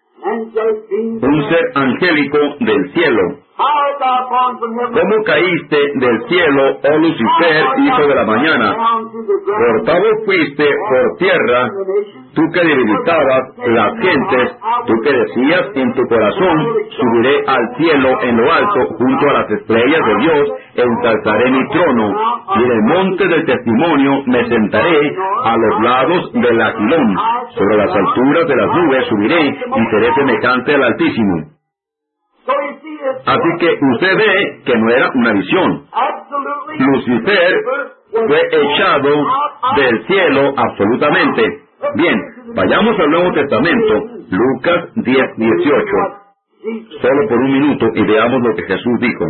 A: un ser angélico del cielo. ¿Cómo caíste del cielo, oh Lucifer, hijo de la mañana? Cortado fuiste por tierra, tú que debilitabas las gentes, tú que decías en tu corazón, subiré al cielo en lo alto, junto a las estrellas de Dios, ensalzaré mi trono, y en el monte del testimonio me sentaré a los lados del aquilón, sobre las alturas de las nubes subiré, y seré semejante al Altísimo. Así que usted ve que no era una visión. Lucifer fue echado del cielo absolutamente. Bien, vayamos al Nuevo Testamento, Lucas diez dieciocho. Solo por un minuto y veamos lo que Jesús dijo.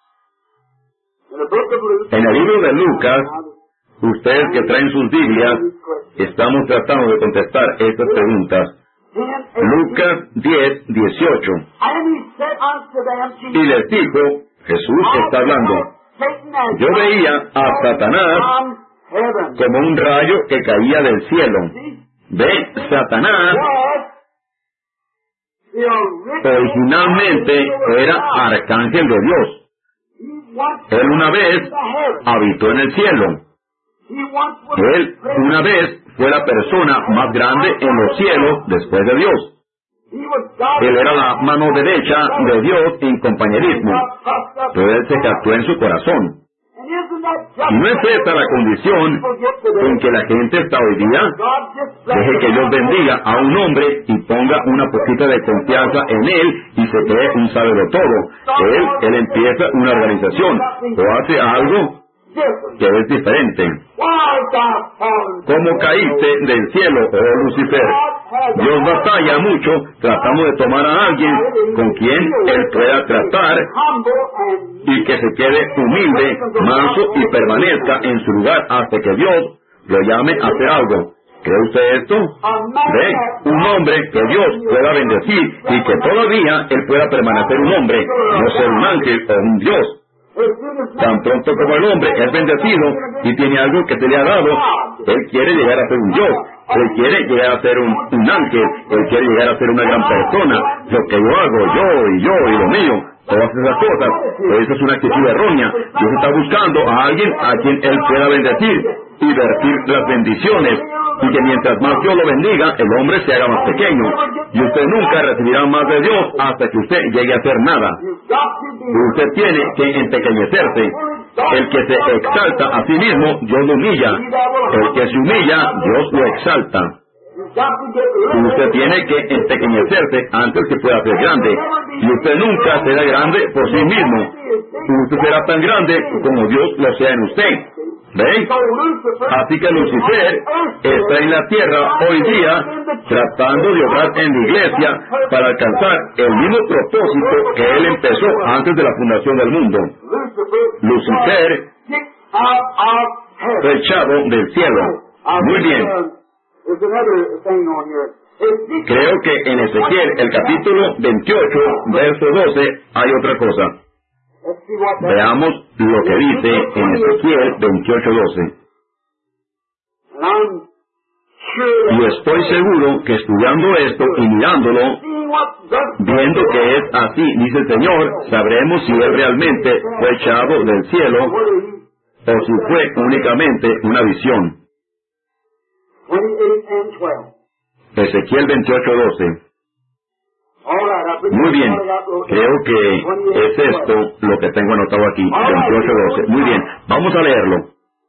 A: En el libro de Lucas, ustedes que traen sus Biblias, estamos tratando de contestar estas preguntas. Lucas diez dieciocho. Y les dijo, Jesús está hablando, yo veía a Satanás como un rayo que caía del cielo. Ve, Satanás originalmente era arcángel de Dios. Él una vez habitó en el cielo. Él una vez fue la persona más grande en los cielos después de Dios. Él era la mano derecha de Dios en compañerismo, pero él se captó en su corazón. ¿Y no es esta la condición en que la gente está hoy día? Deje que Dios bendiga a un hombre y ponga una poquita de confianza en él y se cree un sabelotodo. Él, él empieza una organización o hace algo que es diferente. ¿Cómo caíste del cielo, oh Lucifer? Dios batalla mucho tratando de tomar a alguien con quien Él pueda tratar y que se quede humilde, manso y permanezca en su lugar hasta que Dios lo llame a hacer algo. ¿Cree usted esto? Ve, un hombre que Dios pueda bendecir y que todavía Él pueda permanecer un hombre, no ser un ángel o un Dios. Tan pronto como el hombre es bendecido y tiene algo que se le ha dado, él quiere llegar a ser un Dios, él quiere llegar a ser un, un ángel, él quiere llegar a ser una gran persona. Lo que yo hago, yo y yo y lo mío, todas esas cosas, esa es una actitud errónea. Dios está buscando a alguien a quien él pueda bendecir y vertir las bendiciones, y que mientras más Dios lo bendiga, el hombre se haga más pequeño, y usted nunca recibirá más de Dios hasta que usted llegue a hacer nada. Usted tiene que empequeñecerse. El que se exalta a sí mismo, Dios lo humilla. El que se humilla, Dios lo exalta. Y usted tiene que empequeñecerse antes que pueda ser grande. Y usted nunca será grande por sí mismo. Usted será tan grande como Dios lo sea en usted. ¿Ven? Así que Lucifer está en la tierra hoy día tratando de obrar en la iglesia para alcanzar el mismo propósito que él empezó antes de la fundación del mundo. Lucifer fue echado del cielo. Muy bien. Creo que en Ezequiel, el capítulo veintiocho, verso doce, hay otra cosa. Veamos lo que dice en Ezequiel veintiocho, doce. Y estoy seguro que estudiando esto y mirándolo, viendo que es así, dice el Señor, sabremos si Él realmente fue echado del cielo o si fue únicamente una visión. Ezequiel veintiocho, doce. Muy bien, creo que es esto lo que tengo anotado aquí, veintiocho, doce. Muy bien, vamos a leerlo.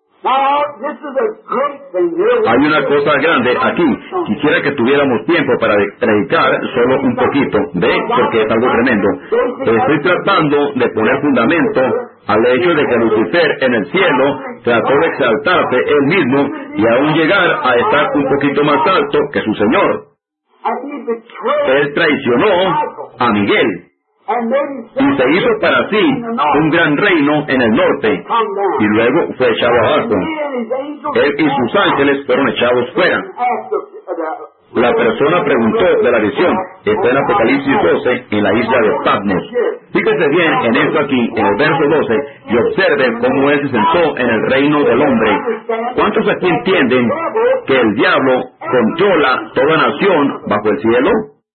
A: Hay una cosa grande aquí. Quisiera que tuviéramos tiempo para predicar solo un poquito. ¿Ve? Porque es algo tremendo. Estoy tratando de poner fundamento al hecho de que Lucifer en el cielo trató de exaltarse él mismo y aún llegar a estar un poquito más alto que su Señor. Él traicionó a Miguel y se hizo para sí un gran reino en el norte, y luego fue echado abajo. Él y sus ángeles fueron echados fuera. La persona preguntó de la visión. Está en Apocalipsis doce, en la isla de Patmos. Fíjese bien en esto aquí, en el verso doce, y observe cómo él se sentó en el reino del hombre. ¿Cuántos aquí entienden que el diablo controla toda nación bajo el cielo?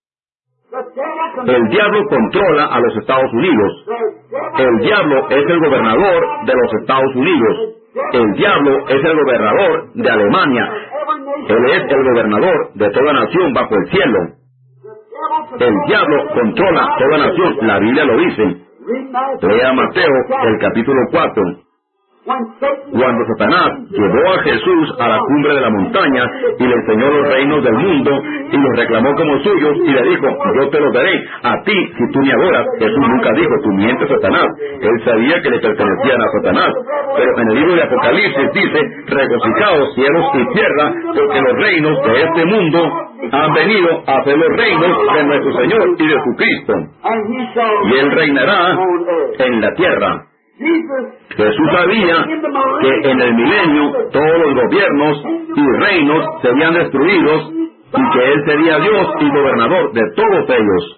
A: El diablo controla a los Estados Unidos. El diablo es el gobernador de los Estados Unidos. El diablo es el gobernador de Alemania. Él es el gobernador de toda nación bajo el cielo. El diablo controla toda nación. La Biblia lo dice. Lea Mateo, el capítulo cuatro. Cuando Satanás llevó a Jesús a la cumbre de la montaña y le enseñó los reinos del mundo y los reclamó como suyos y le dijo, yo te los daré a ti si tú me adoras. Jesús nunca dijo, tú mientes, Satanás. Él sabía que le pertenecían a Satanás. Pero en el libro de Apocalipsis dice, regocijaos cielos y tierra, porque los reinos de este mundo han venido a ser los reinos de nuestro Señor y de su Cristo. Y Él reinará en la tierra. Jesús sabía que en el milenio todos los gobiernos y reinos serían destruidos y que Él sería Dios y gobernador de todos ellos.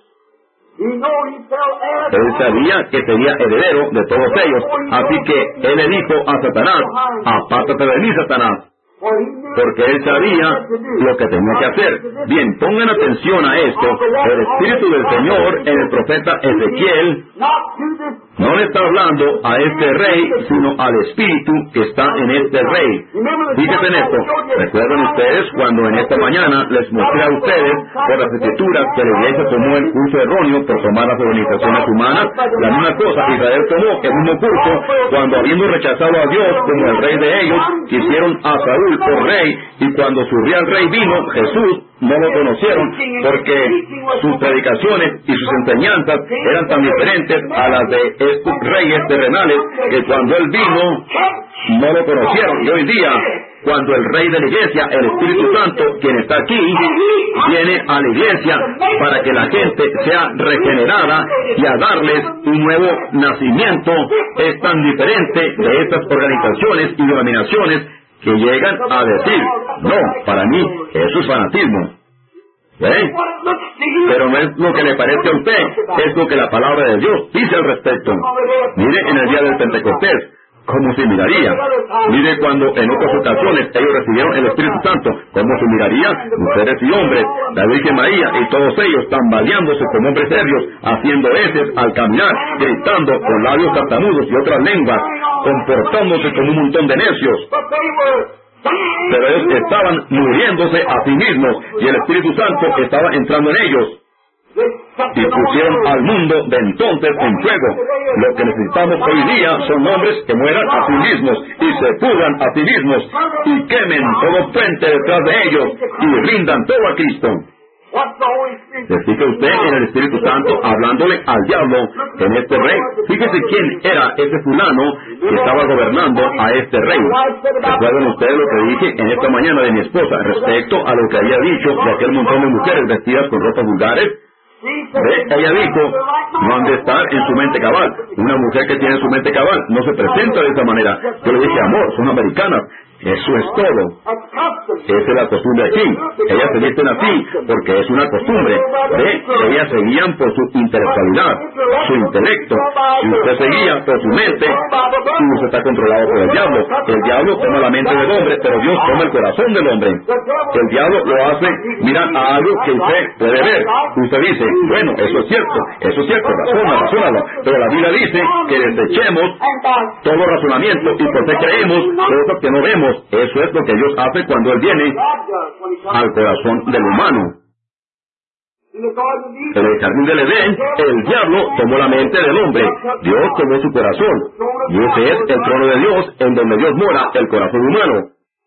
A: Él sabía que sería heredero de todos ellos, así que Él le dijo a Satanás, apártate de mí, Satanás, porque él sabía lo que tenía que hacer. Bien, pongan atención a esto. El Espíritu del Señor en el profeta Ezequiel no le está hablando a este rey, sino al Espíritu que está en este rey. Fíjense en esto. ¿Recuerdan ustedes cuando en esta mañana les mostré a ustedes por las escrituras que la iglesia tomó el curso erróneo por tomar las organizaciones humanas? La misma cosa, Israel tomó el mismo curso cuando, habiendo rechazado a Dios como el rey de ellos, quisieron a Saúl por rey, y cuando su real rey vino, Jesús, no lo conocieron porque sus predicaciones y sus enseñanzas eran tan diferentes a las de estos reyes terrenales que cuando él vino no lo conocieron. Y hoy día, cuando el rey de la iglesia, el Espíritu Santo, quien está aquí, viene a la iglesia para que la gente sea regenerada y a darles un nuevo nacimiento, es tan diferente de estas organizaciones y denominaciones que llegan a decir, no, para mí eso es fanatismo. ¿Eh? Pero no es lo que le parece a usted, es lo que la palabra de Dios dice al respecto. Mire en el día del Pentecostés, ¿cómo se miraría? Mire cuando en otras ocasiones ellos recibieron el Espíritu Santo, ¿cómo se miraría? Mujeres y hombres, la Virgen María y todos ellos tambaleándose como hombres serios, haciendo heces al caminar, gritando con labios tartamudos y otras lenguas, comportándose como un montón de necios. Pero ellos estaban muriéndose a sí mismos y el Espíritu Santo estaba entrando en ellos. Y pusieron al mundo de entonces en fuego. Lo que necesitamos hoy día son hombres que mueran a sí mismos y se pudran a sí mismos y quemen todo frente detrás de ellos y rindan todo a Cristo. ¿Se fija usted en el Espíritu Santo hablándole al diablo en este rey? Fíjese quién era ese fulano que estaba gobernando a este rey. ¿Recuerdan ustedes lo que dije en esta mañana de mi esposa respecto a lo que había dicho de aquel montón de mujeres vestidas con ropas vulgares? ¿Ve? Ella dijo, no han de estar en su mente cabal. Una mujer que tiene su mente cabal no se presenta de esa manera. Yo le dije, amor, son americanas. Eso es todo. Esa es la costumbre aquí. Ellas se visten así porque es una costumbre. ¿Ve? Ellas se guían por su intelectualidad, su intelecto. Si usted se guía por su mente, usted está controlado por el diablo. El diablo toma la mente del hombre, pero Dios toma el corazón del hombre. El diablo lo hace mirar a algo que usted puede ver. Usted dice, bueno, eso es cierto, eso es cierto, razona, razónalo. Pero la Biblia dice que desechemos todo razonamiento y por qué creemos cosas que no vemos. Eso es lo que Dios hace cuando Él viene al corazón del humano. En el jardín del Edén, el diablo tomó la mente del hombre, Dios tomó su corazón, y ese es el trono de Dios, en donde Dios mora, el corazón humano.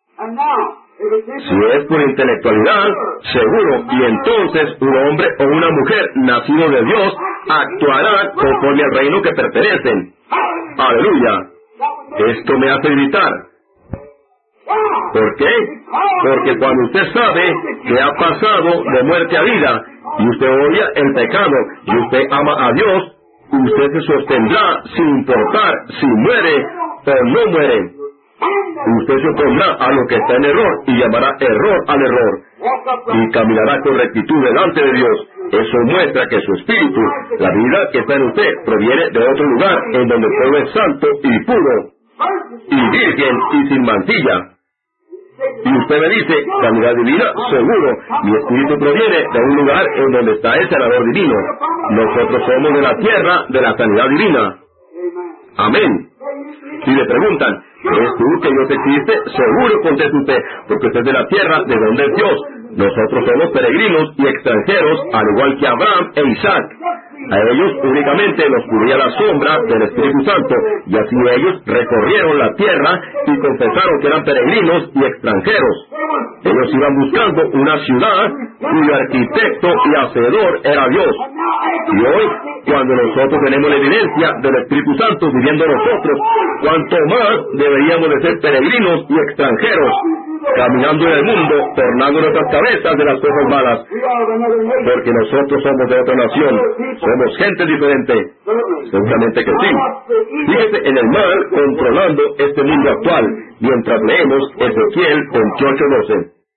A: Si es por intelectualidad, seguro, y entonces un hombre o una mujer nacido de Dios actuará conforme al reino que pertenecen. ¡Aleluya! Esto me hace gritar. ¿Por qué? Porque cuando usted sabe que ha pasado de muerte a vida, y usted odia el pecado, y usted ama a Dios, usted se sostendrá sin importar si muere o no muere. Usted se opondrá a lo que está en error y llamará error al error, y caminará con rectitud delante de Dios. Eso muestra que su espíritu, la vida que está en usted, proviene de otro lugar en donde el pueblo es santo y puro, y virgen y sin mancilla. Y usted me dice, sanidad divina, seguro, mi espíritu proviene de un lugar en donde está el sanador divino. Nosotros somos de la tierra de la sanidad divina. Amén. Si le preguntan, ¿crees tú que Dios existe? Seguro, contesta usted, porque usted es de la tierra de donde es Dios. Nosotros somos peregrinos y extranjeros, al igual que Abraham e Isaac. A ellos únicamente los cubría la sombra del Espíritu Santo, y así ellos recorrieron la tierra y confesaron que eran peregrinos y extranjeros. Ellos iban buscando una ciudad cuyo arquitecto y hacedor era Dios. Y hoy, cuando nosotros tenemos la evidencia del Espíritu Santo viviendo en nosotros, cuanto más deberíamos de ser peregrinos y extranjeros, caminando en el mundo, tornando nuestras cabezas de las cosas malas, porque nosotros somos de otra nación, somos gente diferente. Seguramente que sí. Fíjese en el mal controlando este mundo actual, mientras leemos Ezequiel veintiocho doce.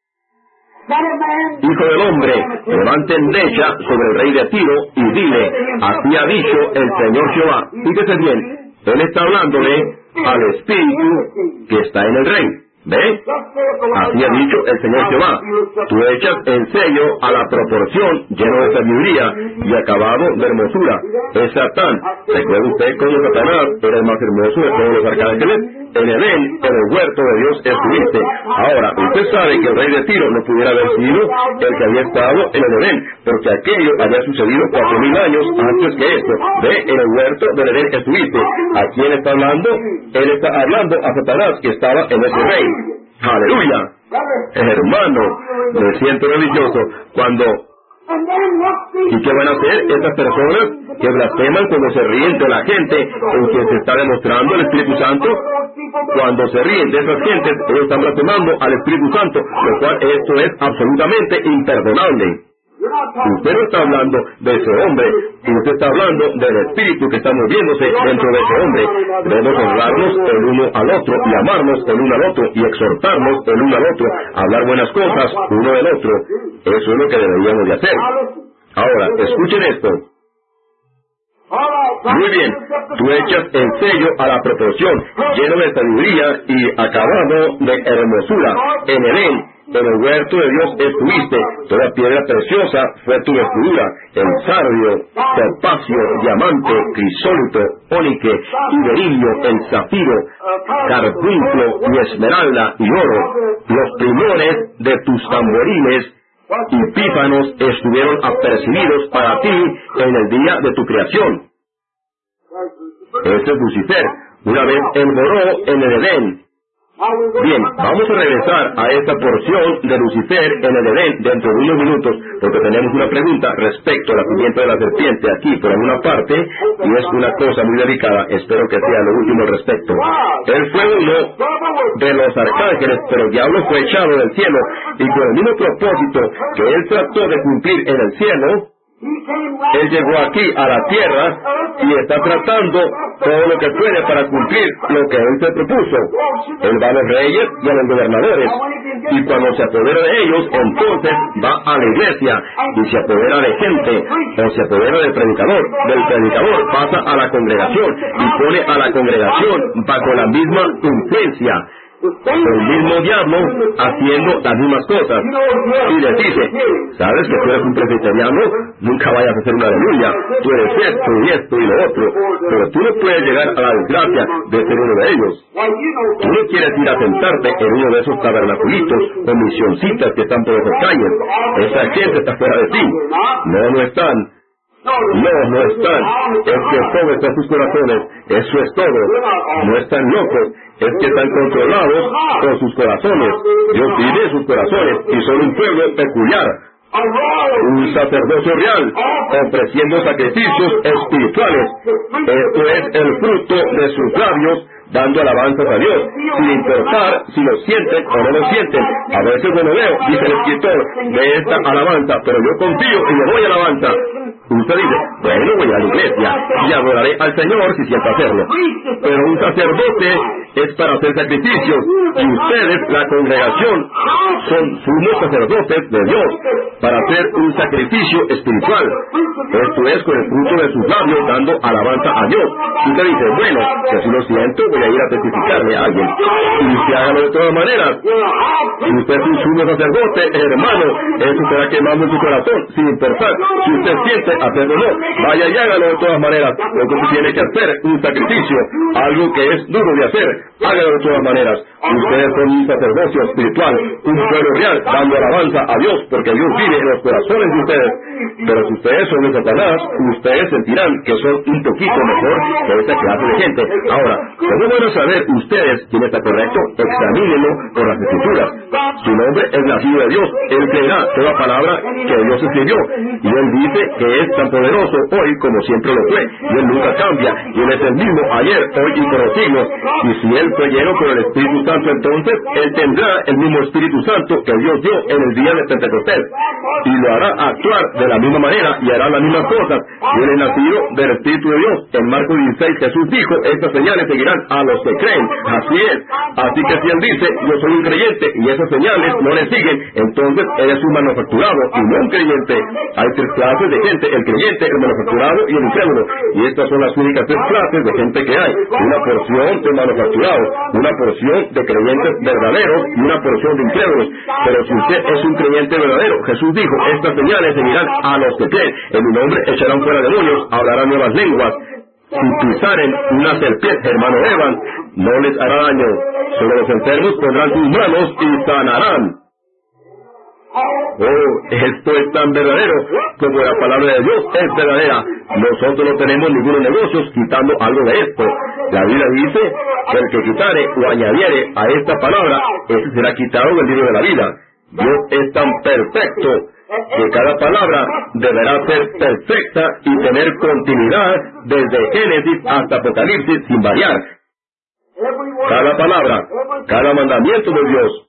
A: Hijo del hombre, levante endecha sobre el rey de Tiro y dile, así ha dicho el Señor Jehová. Fíjese bien, él está hablándole al espíritu que está en el rey. ¿Ve? Así ha dicho el Señor Jehová. Tú echas el sello a la proporción, lleno de sabiduría y acabado de hermosura. Es Satán. ¿Recuerda usted cómo Satanás era el más hermoso de todos los arcángeles? En Edén, en el huerto de Dios estuviste. Ahora, usted sabe que el rey de Tiro no pudiera haber sido el que había estado en el Edén, porque aquello había sucedido cuatro mil años antes que esto. Ve, en el huerto del Edén estuviste. ¿A quién está hablando? Él está hablando a Satanás, que estaba en ese rey. ¡Aleluya! Hermano, me siento religioso cuando... ¿Y qué van a hacer estas personas que blasfeman cuando se ríen de la gente en que se está demostrando el Espíritu Santo? Cuando se ríen de esas gentes, ellos están blasfemando al Espíritu Santo, lo cual esto es absolutamente imperdonable. Usted no está hablando de ese hombre, usted está hablando del espíritu que está moviéndose dentro de ese hombre. Debemos honrarnos el uno al otro y amarnos el uno al otro y exhortarnos el uno al otro, hablar buenas cosas uno del otro. Eso es lo que deberíamos de hacer. Ahora, escuchen esto. Muy bien, tú echas el sello a la proporción, lleno de sabiduría y acabado de hermosura. En Edén, en el huerto de Dios estuviste, toda piedra preciosa fue tu vestidura, el sardio, topacio, diamante, crisólito, ónice y berilio, el zafiro, carbunclo y esmeralda y oro. Los primores de tus tamboriles y pífanos estuvieron apercibidos para ti en el día de tu creación. Este es Lucifer, una vez él moró en el Edén. Bien, vamos a regresar a esta porción de Lucifer en el Edén dentro de unos minutos, porque tenemos una pregunta respecto a la pimienta de la serpiente aquí por alguna parte, y es una cosa muy delicada. Espero que sea lo último al respecto. Él fue uno de los arcángeles, pero el diablo fue echado del cielo, y con el mismo propósito que él trató de cumplir en el cielo, él llegó aquí a la tierra y está tratando todo lo que puede para cumplir lo que él se propuso. Él va a los reyes y a los gobernadores, y cuando se apodera de ellos, entonces va a la iglesia y se apodera de gente, o se apodera del predicador. Del predicador pasa a la congregación y pone a la congregación bajo la misma influencia. El mismo diablo haciendo las mismas cosas. Y les dice, ¿sabes que tú eres un presbiteriano? Nunca vayas a hacer una aleluya. Tú eres esto y esto y lo otro. Pero tú no puedes llegar a la desgracia de ser uno de ellos. Tú no quieres ir a sentarte en uno de esos tabernaculitos o misioncitas que están por esas calles. Esa gente está fuera de ti. No, no están. No, no están. Es que todo está en sus corazones. Eso es todo. No están locos. Es que están controlados por sus corazones. Dios vive en sus corazones y son un pueblo peculiar. Un sacerdocio real, ofreciendo sacrificios espirituales. Esto es el fruto de sus labios, dando alabanzas a Dios, sin importar si lo sienten o no lo sienten. A veces no lo veo, dice el escritor, de esta alabanza, pero yo confío y le doy alabanza. Usted dice, bueno, voy a la iglesia y adoraré al Señor si siento hacerlo. Pero un sacerdote es para hacer sacrificios, y ustedes, la congregación, son sumos sacerdotes de Dios, para hacer un sacrificio espiritual. Esto es con el fruto de sus labios, dando alabanza a Dios. Y usted dice, bueno, que si lo siento, voy a ir a testificarle a alguien. Y usted hágalo de todas maneras. Si usted es un sumo sacerdote, hermano, eso será quemando en su corazón, sin importar si usted siente hacerlo o no. Vaya y hágalo de todas maneras. Lo que usted tiene que hacer, un sacrificio, algo que es duro de hacer, hágalo de todas maneras. Ustedes son un sacerdocio espiritual, un pueblo real, dando alabanza a Dios, porque Dios vive en los corazones de ustedes. Pero si ustedes son de Satanás, ustedes sentirán que son un poquito mejor que esta clase de gente. Ahora, ¿cómo van a saber ustedes quién está correcto? Examínenlo por las Escrituras. Su nombre es nacido de Dios. Él creerá toda palabra que Dios escribió. Y Él dice que es tan poderoso hoy como siempre lo fue. Y Él nunca cambia. Y Él es el mismo ayer, hoy y por los siglos. Y si Él fue lleno por el Espíritu Santo, entonces Él tendrá el mismo Espíritu Santo que Dios dio en el día de Pentecostés. Y lo hará actuar de la misma manera y hará las mismas cosas. Y Él es nacido del Espíritu de Dios. En Marcos dieciséis Jesús dijo, estas señales seguirán a los que creen. Así es. Así que si Él dice, yo soy un creyente y esas señales no le siguen, entonces Él es un manufacturado y no un creyente. Hay tres clases de gente, el creyente, el manufacturado y el incrédulo. Y estas son las únicas tres clases de gente que hay. Una porción de manufacturados, una porción de creyentes verdaderos y una porción de incrédulos. Pero si usted es un creyente verdadero, Jesús dijo, estas señales seguirán a los que creen. En mi nombre echarán fuera demonios, hablarán nuevas lenguas. Si pisaren una serpiente, hermano Evans, no les hará daño. Sobre los enfermos pondrán sus manos y sanarán. Oh, esto es tan verdadero como la palabra de Dios es verdadera. Nosotros no tenemos ningunos negocios quitando algo de esto. La Biblia dice que el que quitare o añadiere a esta palabra, ese será quitado del libro de la vida. Dios es tan perfecto que cada palabra deberá ser perfecta y tener continuidad desde Génesis hasta Apocalipsis sin variar. Cada palabra, cada mandamiento de Dios.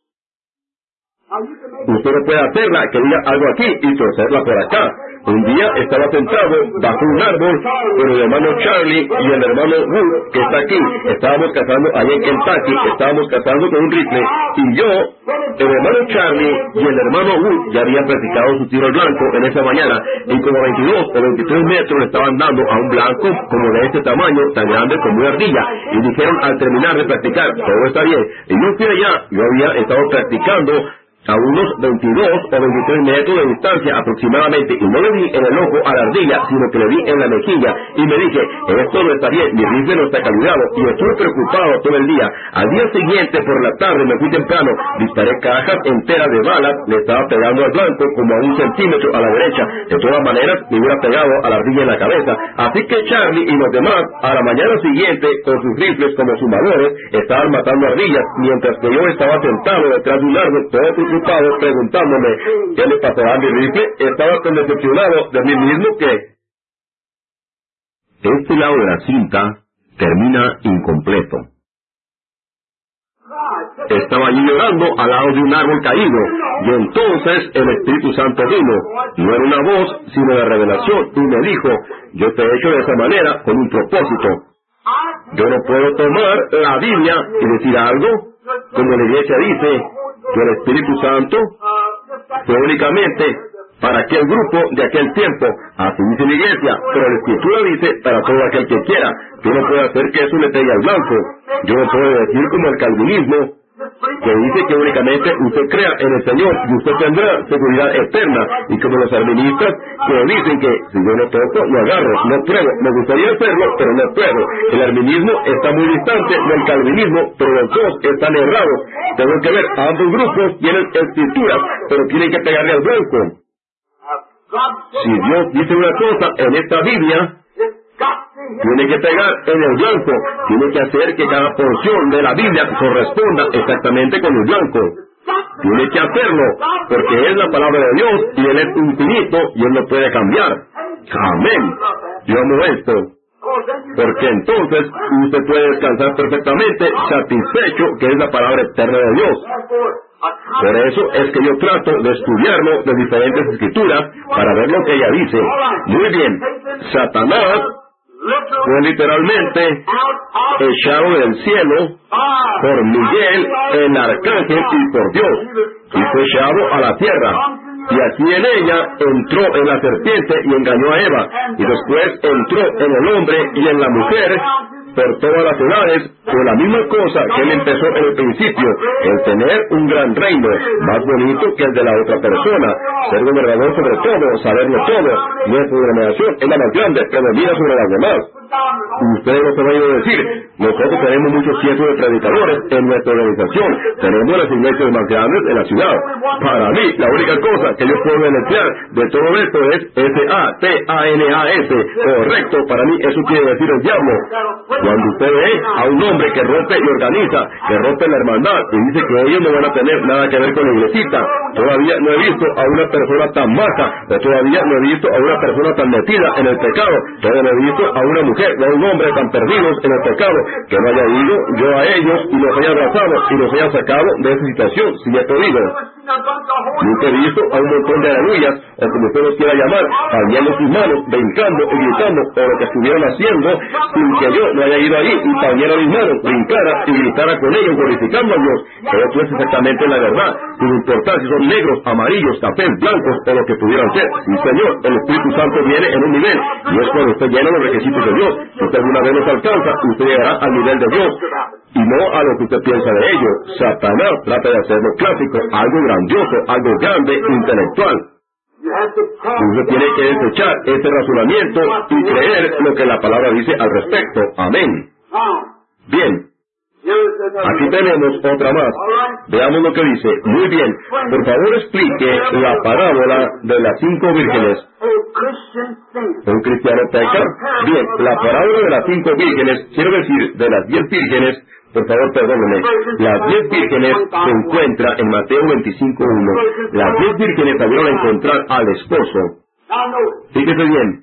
A: Usted no puede hacerla, que diga algo aquí y torcerla por acá. Un día estaba sentado bajo un árbol con el hermano Charlie y el hermano Wood, que está aquí. Estábamos cazando allá en Kentucky, estábamos cazando con un rifle, y yo, el hermano Charlie y el hermano Wood ya habían practicado su tiro al blanco en esa mañana, y como veintidós o veintitrés metros le estaban dando a un blanco como de este tamaño, tan grande como una ardilla, y dijeron al terminar de practicar, todo está bien. Y yo fui allá, yo había estado practicando a unos veintidós o veintitrés metros de distancia aproximadamente, y no le di en el ojo a la ardilla, sino que le di en la mejilla, y me dije, esto no está bien, mi rifle no está calibrado, y estuve preocupado todo el día. Al día siguiente, por la tarde, me fui temprano, disparé cajas enteras de balas, le estaba pegando al blanco como a un centímetro a la derecha. De todas maneras, me hubiera pegado a la ardilla en la cabeza. Así que Charlie y los demás, a la mañana siguiente, con sus rifles como sumadores, estaban matando ardillas, mientras que yo estaba sentado detrás de un árbol, todo preocupado, preguntándome, ¿qué le pasará a mi rifle? Estaba tan decepcionado de mí mismo que... Este lado de la cinta termina incompleto. Estaba allí llorando al lado de un árbol caído, y entonces el Espíritu Santo vino. No era una voz, sino la revelación, y me dijo, yo te he hecho de esa manera con un propósito. Yo no puedo tomar la Biblia y decir algo, como la iglesia dice, que el Espíritu Santo fue únicamente para aquel grupo de aquel tiempo. Así dice la iglesia, pero la Escritura dice para todo aquel que quiera. Yo no puedo hacer que eso le pegue al blanco. Yo no puedo decir como el calvinismo, que dice que únicamente usted crea en el Señor y usted tendrá seguridad eterna, y como los arminiistas que dicen que si yo no toco, no agarro, no puedo, me gustaría hacerlo, pero no puedo. El arminismo está muy distante del calvinismo, pero los dos están errados. Tengo que ver, ambos grupos tienen escrituras, pero tienen que pegarle al blanco. Si Dios dice una cosa en esta Biblia, tiene que pegar en el blanco, tiene que hacer que cada porción de la Biblia corresponda exactamente con el blanco. Tiene que hacerlo, porque es la palabra de Dios y Él es infinito y Él no puede cambiar. Amén. Yo amo esto, porque entonces usted puede descansar perfectamente satisfecho, que es la palabra eterna de Dios. Por eso es que yo trato de estudiarlo de diferentes escrituras para ver lo que ella dice. Muy bien, Satanás fue literalmente echado del cielo por Miguel, el arcángel, y por Dios, y fue echado a la tierra. Y aquí en ella entró en la serpiente y engañó a Eva, y después entró en el hombre y en la mujer por todas las edades, con la misma cosa que él empezó en el principio, el tener un gran reino, más bonito que el de la otra persona, ser gobernador sobre todo, saberlo todo. Nuestra denominación es la más grande, que domina sobre las demás. Ustedes no se van a decir, nosotros tenemos muchos cientos de predicadores en nuestra organización, tenemos las iglesias más grandes en la ciudad. Para mí, la única cosa que yo puedo deletrear de todo esto es S A T A N A S, correcto, para mí eso quiere decir el diablo. Cuando usted ve a un hombre que rompe y organiza, que rompe la hermandad, y dice que ellos no van a tener nada que ver con la iglesita, todavía no he visto a una persona tan maja, o todavía no he visto a una persona tan metida en el pecado, todavía no he visto a una mujer o a un hombre tan perdidos en el pecado, que no haya ido yo a ellos y los haya abrazado y los haya sacado de esa situación, si he podido. Nunca he visto a un montón de aleluyas, o como usted los quiera llamar, palmeando sus manos, brincando y gritando, o lo que estuvieran haciendo, sin que yo no haya ido ahí y palmeara mis manos, brincara y gritara con ellos, glorificando a Dios. Eso es exactamente la verdad, sin importar si son negros, amarillos, cafés, blancos, o lo que pudieran ser. Sí, Señor, el Espíritu Santo viene en un nivel, y es cuando usted llena los requisitos de Dios. Si usted alguna vez los alcanza, usted llegará al nivel de Dios, y no a lo que usted piensa de ello. Satanás trata de hacerlo clásico, algo grandioso, algo grande, intelectual. Usted tiene que desechar ese razonamiento y creer lo que la palabra dice al respecto. Amén. Bien. Aquí tenemos otra más. Veamos lo que dice. Muy bien. Por favor, explique la parábola de las cinco vírgenes. ¿Un cristiano peca? Bien, la parábola de las cinco vírgenes, quiero decir, de las diez vírgenes. Por favor, perdónenme. Las diez vírgenes se encuentran en Mateo veinticinco uno. Las diez vírgenes salieron a encontrar al esposo. Fíjese bien.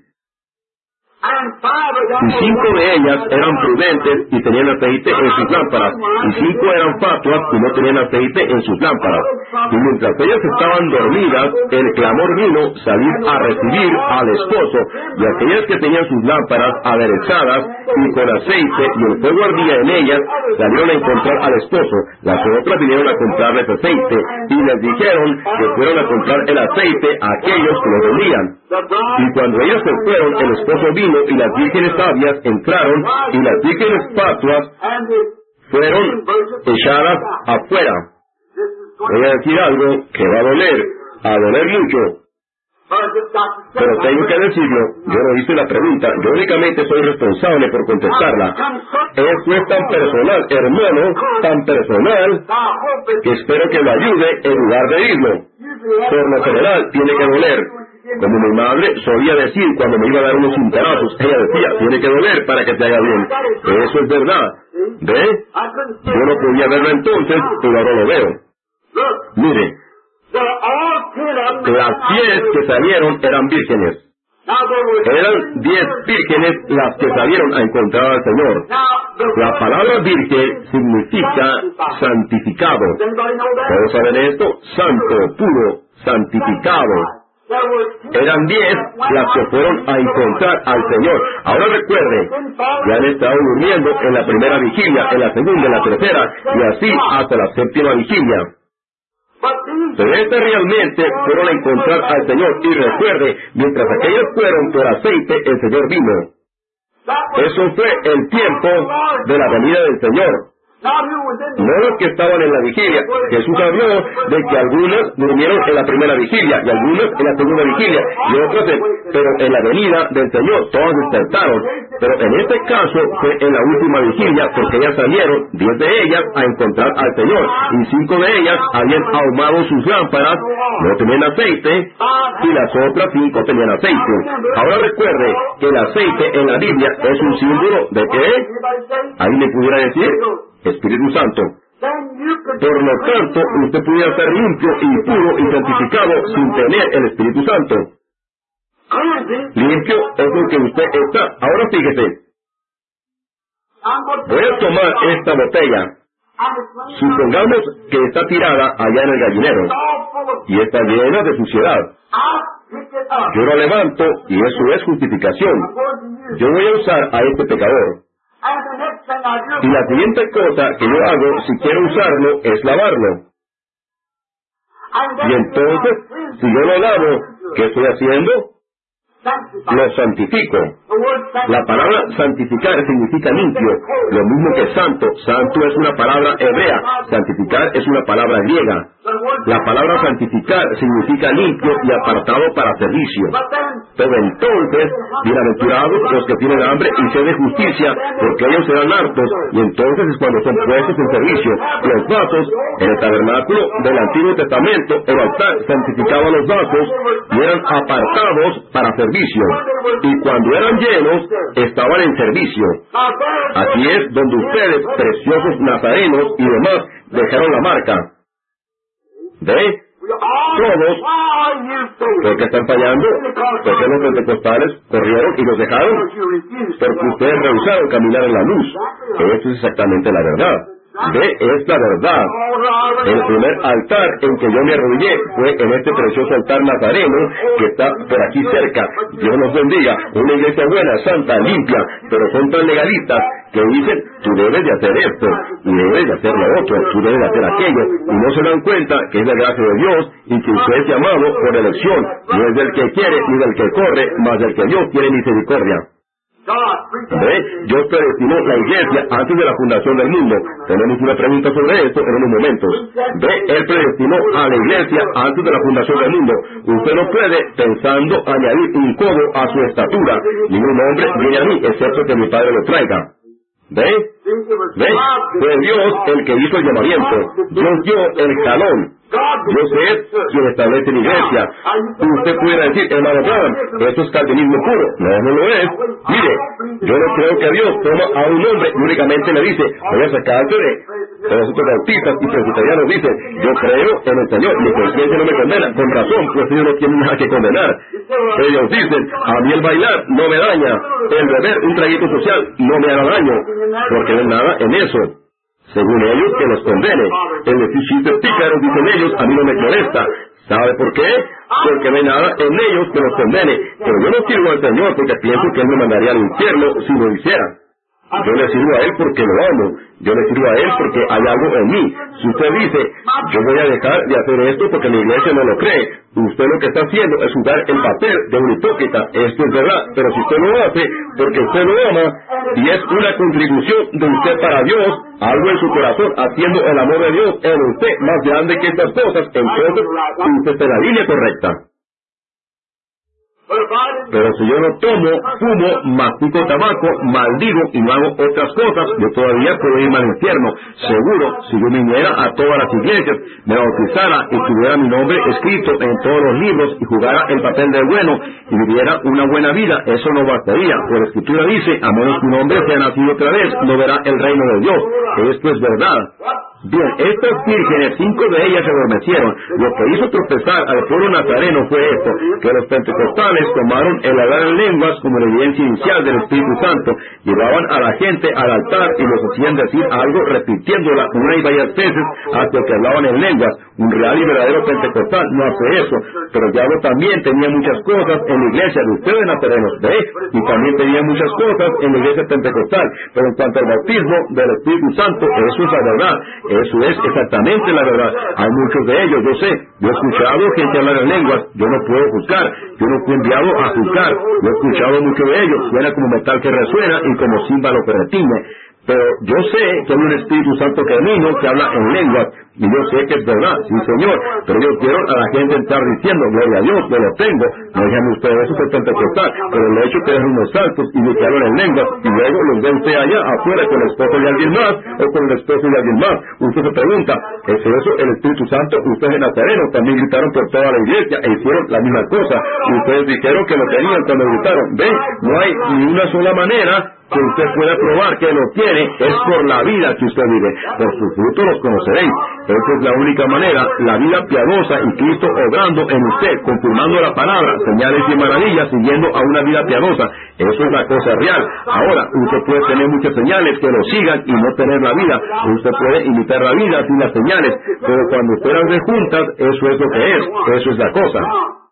A: Y cinco de ellas eran prudentes y tenían aceite en sus lámparas, y cinco eran fatuas y no tenían aceite en sus lámparas. Y mientras ellas estaban dormidas, el clamor vino salir a recibir al esposo, y aquellas que tenían sus lámparas aderezadas y con aceite, y el fuego ardía en ellas, salieron a encontrar al esposo. Las otras vinieron a comprarles aceite, y les dijeron que fueron a comprar el aceite a aquellos que lo vendían. Y cuando ellos se fueron, el esposo vino, y las vírgenes sabias entraron, y las vírgenes fatuas fueron echadas afuera. Voy a decir algo que va a doler, a doler mucho, pero tengo que decirlo. Yo no hice la pregunta, yo únicamente soy responsable por contestarla. Esto es tan personal, hermano, tan personal, que espero que lo ayude en lugar de irlo. Por lo general, tiene que doler. Como mi madre solía decir cuando me iba a dar unos cintarazos, ella decía, tiene que doler para que te haga bien. Eso es verdad. ¿Ve? Yo no podía verlo entonces, pero ahora lo veo. Mire, las diez que salieron eran vírgenes. Eran diez vírgenes las que salieron a encontrar al Señor. La palabra virgen significa santificado. ¿Todos saben esto? Santo, puro, santificado. Eran diez las que fueron a encontrar al Señor. Ahora recuerde, ya han estado durmiendo en la primera vigilia, en la segunda, en la tercera, y así hasta la séptima vigilia. Pero estas realmente fueron a encontrar al Señor. Y recuerde, mientras aquellos fueron por aceite, el Señor vino. Eso fue el tiempo de la venida del Señor. No los que estaban en la vigilia. Jesús habló de que algunos durmieron en la primera vigilia y algunos en la segunda vigilia y otros en, pero en la venida del Señor todos despertaron. Pero en este caso fue en la última vigilia, porque ellas salieron, diez de ellas, a encontrar al Señor, y cinco de ellas habían ahumado sus lámparas, no tenían aceite, y las otras cinco tenían aceite. Ahora recuerde que el aceite en la Biblia es un símbolo de ¿qué? Ahí le pudiera decir Espíritu Santo. Por lo tanto, usted pudiera ser limpio y puro y santificado sin tener el Espíritu Santo. Limpio es lo que usted está. Ahora fíjese, voy a tomar esta botella. Supongamos que está tirada allá en el gallinero y está llena de suciedad. Yo la levanto y eso es justificación. Yo voy a usar a este pecador. Y la siguiente cosa que yo hago, si quiero usarlo, es lavarlo. Y entonces, si yo lo lavo, ¿qué estoy haciendo? Lo santifico. La palabra santificar significa limpio, lo mismo que santo. Santo es una palabra hebrea, santificar es una palabra griega. La palabra santificar significa limpio y apartado para servicio. Pero entonces, bienaventurados los que tienen hambre y sed de justicia, porque ellos serán hartos, y entonces es cuando son puestos en servicio. Los vasos, en el tabernáculo del Antiguo Testamento, el altar santificaba los vasos y eran apartados para servicio. Y cuando eran llenos, estaban en servicio. Aquí es donde ustedes, preciosos nazarenos y demás, dejaron la marca. ¿Ve? Todos, porque están fallando, porque los pentecostales corrieron y los dejaron, porque ustedes rehusaron caminar en la luz. Eso es exactamente la verdad. Ve, es la verdad. El primer altar en que yo me arrodillé fue en este precioso altar nazareno que está por aquí cerca. Dios nos bendiga. Una iglesia buena, santa, limpia, pero son tan legalistas que dicen, tú debes de hacer esto, y debes de hacer lo otro, tú debes de hacer aquello, y no se dan cuenta que es la gracia de Dios y que usted es llamado por elección. No es del que quiere ni del que corre, mas del que Dios tiene misericordia. ¿Ve? Dios predestinó la iglesia antes de la fundación del mundo. Tenemos una pregunta sobre esto en unos momentos. ¿Ve? Él predestinó a la iglesia antes de la fundación del mundo. Usted no puede, pensando, añadir un codo a su estatura. Ningún hombre viene a mí, excepto que mi Padre lo traiga. ¿Ve? ¿Ve? Fue Dios el que hizo el llamamiento. Dios dio el jalón. Dios es quien establece la iglesia. Usted pudiera decir, hermano Branham, eso es calvinismo puro. No, no lo es. Mire, yo no creo que Dios toma a un hombre y únicamente le dice, voy a sacarte de... Pero nosotros bautistas y presbiterianos dicen, yo creo en el Señor, mi conciencia no me condena. Con razón, pues ellos no tienen nada que condenar. Ellos dicen, a mí el bailar no me daña, el beber un traguito social no me hará daño, porque no hay nada en eso. Según ellos, que los condene. El decir chistes pícaros, dicen ellos, a mí no me molesta. ¿Sabe por qué? Porque no hay nada en ellos que los condene. Pero yo no sirvo al Señor porque pienso que Él me mandaría al infierno si lo hiciera. Yo le sirvo a Él porque lo amo. Yo le sirvo a Él porque hay algo en mí. Si usted dice, yo voy a dejar de hacer esto porque mi iglesia no lo cree, usted lo que está haciendo es jugar el papel de un hipócrita. Esto es verdad, pero si usted lo hace porque usted lo ama y es una contribución de usted para Dios, algo en su corazón, haciendo el amor de Dios en usted más grande que estas cosas, entonces usted está en la línea correcta. Pero si yo no tomo, fumo, mastico tabaco, maldigo y no hago otras cosas, yo todavía puedo irme al infierno. Seguro, si yo viniera a todas las iglesias, me bautizara y tuviera mi nombre escrito en todos los libros y jugara el papel del bueno y viviera una buena vida, eso no bastaría. Pues la Escritura dice, a menos que un hombre sea nacido otra vez, no verá el reino de Dios. Esto es verdad. Bien, estas vírgenes, cinco de ellas se adormecieron. Lo que hizo tropezar al pueblo nazareno fue esto, que los pentecostales tomaron el hablar en lenguas como la evidencia inicial del Espíritu Santo, llevaban a la gente al altar y los hacían decir algo repitiéndola una y varias veces hasta que hablaban en lenguas. Un real y verdadero pentecostal no hace eso, pero el diablo también tenía muchas cosas en la iglesia de ustedes nazarenos, ¿ve? Y también tenía muchas cosas en la iglesia pentecostal, pero en cuanto al bautismo del Espíritu Santo, eso es la verdad. Eso es exactamente la verdad. Hay muchos de ellos, yo sé. Yo he escuchado gente hablar en lenguas. Yo no puedo juzgar. Yo no fui enviado a juzgar. Yo he escuchado muchos de ellos. Suena como metal que resuena y como címbalo que retiñe. Pero yo sé que hay un Espíritu Santo genuino que habla en lenguas. Y yo sé que es verdad, sí señor. Pero yo quiero a la gente estar diciendo, gloria a Dios, yo lo tengo. No digan ustedes eso es pentecostal. Pero el hecho que es unos saltos y de que hablan en lenguas. Y luego los ve usted allá afuera con el esposo de alguien más o con el esposo de alguien más. Usted se pregunta, ¿es eso el Espíritu Santo? Ustedes en Nazareno también gritaron por toda la iglesia e hicieron la misma cosa. Y ustedes dijeron que lo tenían cuando gritaron. ¿Ven? No hay ni una sola manera que usted pueda probar que lo tiene, es por la vida que usted vive. Por sus frutos los conoceréis. Esa es la única manera, la vida piadosa y Cristo obrando en usted, confirmando la palabra, señales y maravillas, siguiendo a una vida piadosa. Eso es la cosa real. Ahora, usted puede tener muchas señales que lo sigan y no tener la vida. Usted puede imitar la vida sin las señales, pero cuando usted las ve juntas, eso es lo que es, eso es la cosa.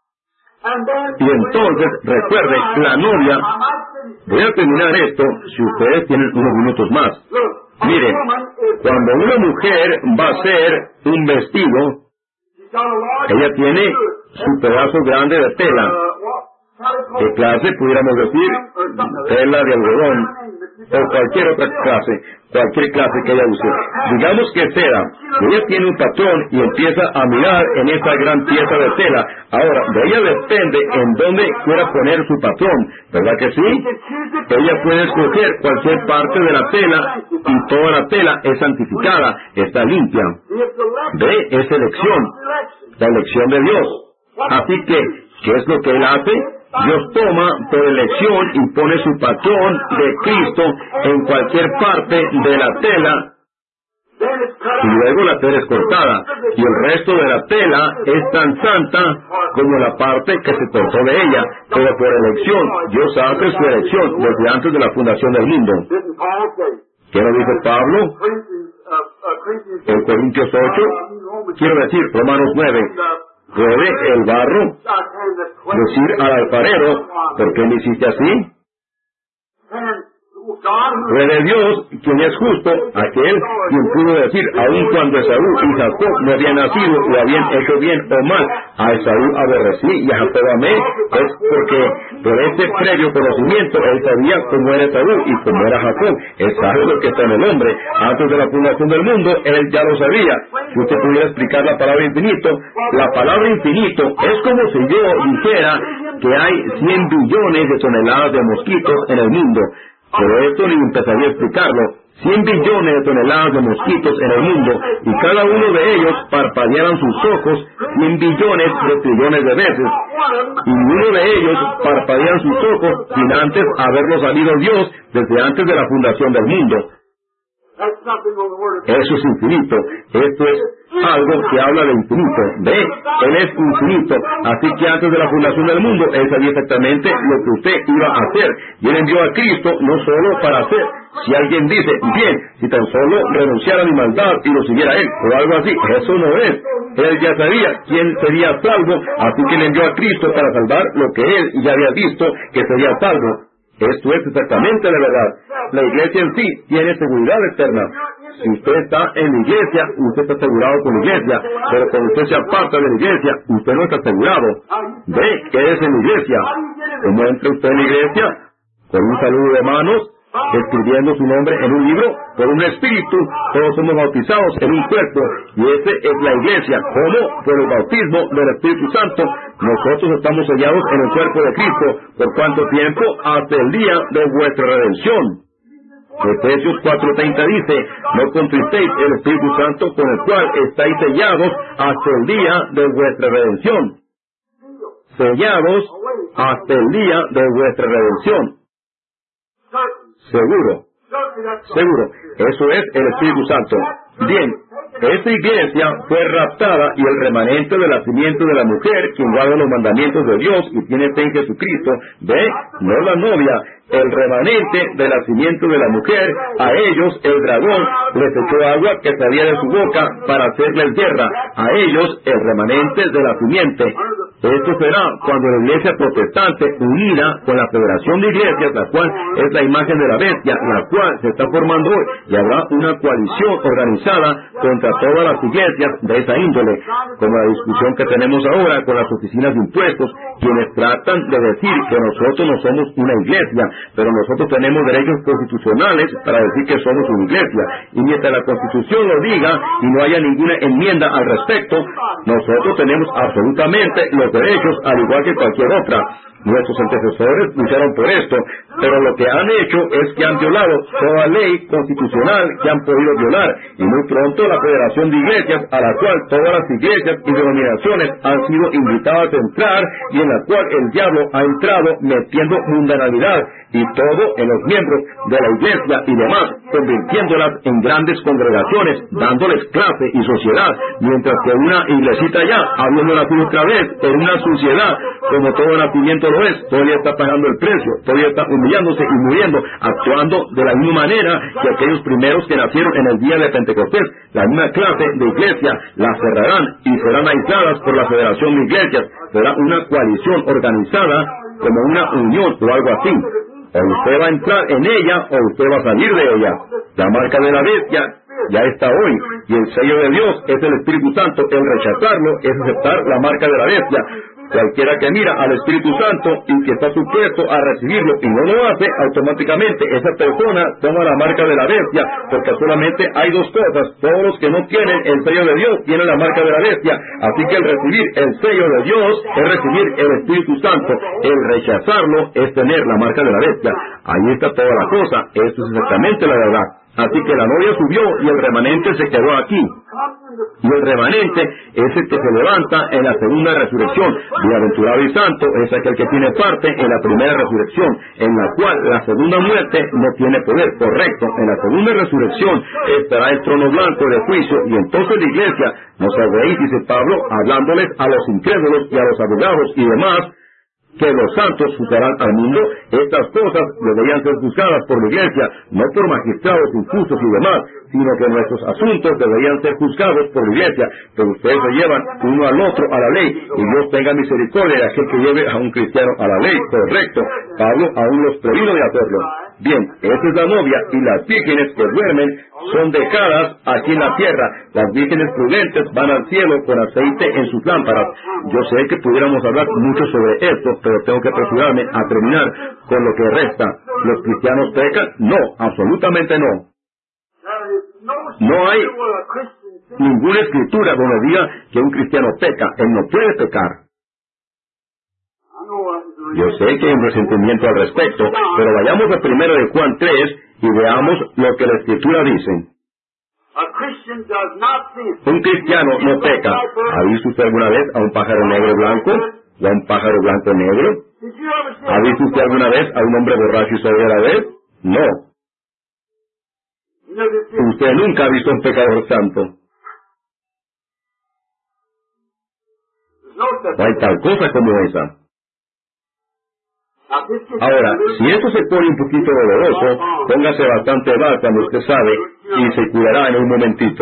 A: Y entonces, recuerde, la novia, voy a terminar esto si ustedes tienen unos minutos más. Mire, cuando una mujer va a hacer un vestido, ella tiene su pedazo grande de tela. ¿Qué clase? Pudiéramos decir, tela de algodón, o cualquier otra clase, cualquier clase que ella use. Digamos que seda. Ella tiene un patrón y empieza a mirar en esa gran pieza de tela. Ahora, de ella depende en dónde quiera poner su patrón, ¿verdad que sí? Ella puede escoger cualquier parte de la tela y toda la tela es santificada, está limpia. ¿Ve? Es elección, la elección de Dios. Así que, ¿qué es lo que Él hace? Dios toma por elección y pone su patrón de Cristo en cualquier parte de la tela y luego la tela es cortada y el resto de la tela es tan santa como la parte que se cortó de ella, pero por elección. Dios hace su elección desde antes de la fundación del mundo. ¿Qué lo dice Pablo? En Corintios ocho, quiero decir, Romanos nueve. ¿Puede el barro decir al alfarero, ¿por qué me hiciste así? Puede Dios, quien es justo, aquel quien pudo decir, aun cuando Esaú y Jacob no habían nacido o habían hecho bien o mal, a Esaú aborrecí y a Jacob amé, es porque por este previo conocimiento él sabía cómo era Esaú y cómo era Jacob. Él sabe lo que está en el hombre. Antes de la fundación del mundo, él ya lo sabía. Si usted pudiera explicar la palabra infinito, la palabra infinito es como si yo dijera que hay cien billones de toneladas de mosquitos en el mundo. Pero esto ni empezaría a explicarlo. Cien billones de toneladas de mosquitos en el mundo, y cada uno de ellos parpadearan sus ojos cien billones de trillones de veces, y uno de ellos parpadean sus ojos sin antes haberlo sabido Dios desde antes de la fundación del mundo. Eso es infinito. Esto es algo que habla de infinito. ¿Ve? Él es infinito. Así que antes de la fundación del mundo, Él sabía exactamente lo que usted iba a hacer. Y Él envió a Cristo no solo para hacer. Si alguien dice, bien, si tan solo renunciara a mi maldad y lo siguiera Él, o algo así, eso no es. Él ya sabía quién sería salvo, así que le envió a Cristo para salvar lo que Él ya había visto que sería salvo. Esto es exactamente la verdad. La iglesia en sí tiene seguridad eterna. Si usted está en la iglesia, usted está asegurado con la iglesia. Pero cuando usted se aparta de la iglesia, usted no está asegurado. ¿Ve? ¿Qué es en la iglesia? ¿Cómo entra usted en la iglesia? Con un saludo de manos, escribiendo su nombre en un libro, por un espíritu, todos somos bautizados en un cuerpo, y esa es la iglesia. ¿Cómo? Por el bautismo del Espíritu Santo. Nosotros estamos sellados en el cuerpo de Cristo. ¿Por cuánto tiempo? Hasta el día de vuestra redención. Efesios cuatro treinta dice, no contristéis el Espíritu Santo con el cual estáis sellados hasta el día de vuestra redención. Sellados hasta el día de vuestra redención. Seguro, seguro. Eso es el Espíritu Santo. Bien, Esta iglesia fue raptada y el remanente del nacimiento de la mujer, quien guarda los mandamientos de Dios y tiene fe en Jesucristo, ve, no la novia, el remanente del nacimiento de la mujer, a ellos el dragón les echó agua que salía de su boca para hacerles guerra, a ellos el remanente de la simiente. Esto será cuando la iglesia protestante, unida con la federación de iglesias, la cual es la imagen de la bestia, la cual se está formando hoy, y habrá una coalición organizada contra todas las iglesias de esa índole, como la discusión que tenemos ahora con las oficinas de impuestos, quienes tratan de decir que nosotros no somos una iglesia, pero nosotros tenemos derechos constitucionales para decir que somos una iglesia, y mientras la Constitución lo diga y no haya ninguna enmienda al respecto, nosotros tenemos absolutamente los derechos al igual que cualquier otra. Nuestros antecesores lucharon por esto, pero lo que han hecho es que han violado toda ley constitucional que han podido violar, y muy pronto la Federación de Iglesias, a la cual todas las iglesias y denominaciones han sido invitadas a entrar, y en la cual el diablo ha entrado metiendo mundanalidad y todo en los miembros de la iglesia y demás, convirtiéndolas en grandes congregaciones, dándoles clase y sociedad, mientras que una iglesita ya, habiendo nacido otra vez en una suciedad, como todo nacimiento lo es, todavía está pagando el precio, todavía está humillándose y muriendo, actuando de la misma manera que aquellos primeros que nacieron en el día de Pentecostés. La misma clase de iglesia la cerrarán y serán aisladas por la Federación de Iglesias. Será una coalición organizada como una unión o algo así. O usted va a entrar en ella o usted va a salir de ella. La marca de la bestia ya está hoy, y el sello de Dios es el Espíritu Santo. El rechazarlo es aceptar la marca de la bestia. Cualquiera que mira al Espíritu Santo y que está supuesto a recibirlo y no lo hace, automáticamente esa persona toma la marca de la bestia, porque solamente hay dos cosas: todos los que no tienen el sello de Dios tienen la marca de la bestia. Así que el recibir el sello de Dios es recibir el Espíritu Santo, el rechazarlo es tener la marca de la bestia. Ahí está toda la cosa. Esto es exactamente la verdad. Así que la novia subió y el remanente se quedó aquí. Y el remanente es el que se levanta en la segunda resurrección. Bienaventurado y santo es aquel que tiene parte en la primera resurrección, en la cual la segunda muerte no tiene poder. Correcto, en la segunda resurrección estará el trono blanco de juicio, y entonces la iglesia, no sabéis, dice Pablo, hablándoles a los incrédulos y a los abogados y demás, que los santos juzgarán al mundo. Estas cosas deberían ser juzgadas por la iglesia, no por magistrados injustos y demás, sino que nuestros asuntos deberían ser juzgados por la iglesia. Pero ustedes se llevan uno al otro a la ley, y Dios tenga misericordia de aquel que lleve a un cristiano a la ley. Correcto, Pablo aún los previno de hacerlo. Bien, esta es la novia, y las vírgenes que duermen son dejadas aquí en la tierra. Las vírgenes prudentes van al cielo con aceite en sus lámparas. Yo sé que pudiéramos hablar mucho sobre esto, pero tengo que apresurarme a terminar con lo que resta. ¿Los cristianos pecan? No, absolutamente no. No hay ninguna escritura donde diga que un cristiano peca. Él no puede pecar. Yo sé que hay un resentimiento al respecto, pero vayamos a primero de Juan tres y veamos lo que la escritura dice. Un cristiano no peca. ¿Ha visto usted alguna vez a un pájaro negro blanco o a un pájaro blanco negro? ¿Ha visto usted alguna vez a un hombre borracho y sobrio a la vez? No. Usted nunca ha visto a un pecador santo. No hay tal cosa como esa. Ahora, si esto se pone un poquito doloroso, póngase bastante bálsamo, usted sabe, y se curará en un momentito.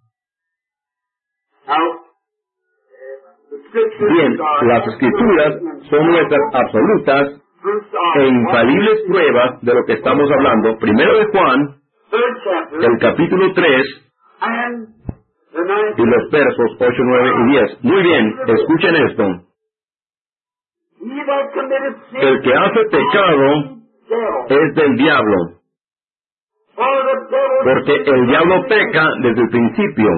A: Bien, las escrituras son nuestras absolutas e infalibles pruebas de lo que estamos hablando. Primero de Juan, el capítulo tres, y los versos ocho, nueve y diez. Muy bien, escuchen esto. El que hace pecado es del diablo, porque el diablo peca desde el principio.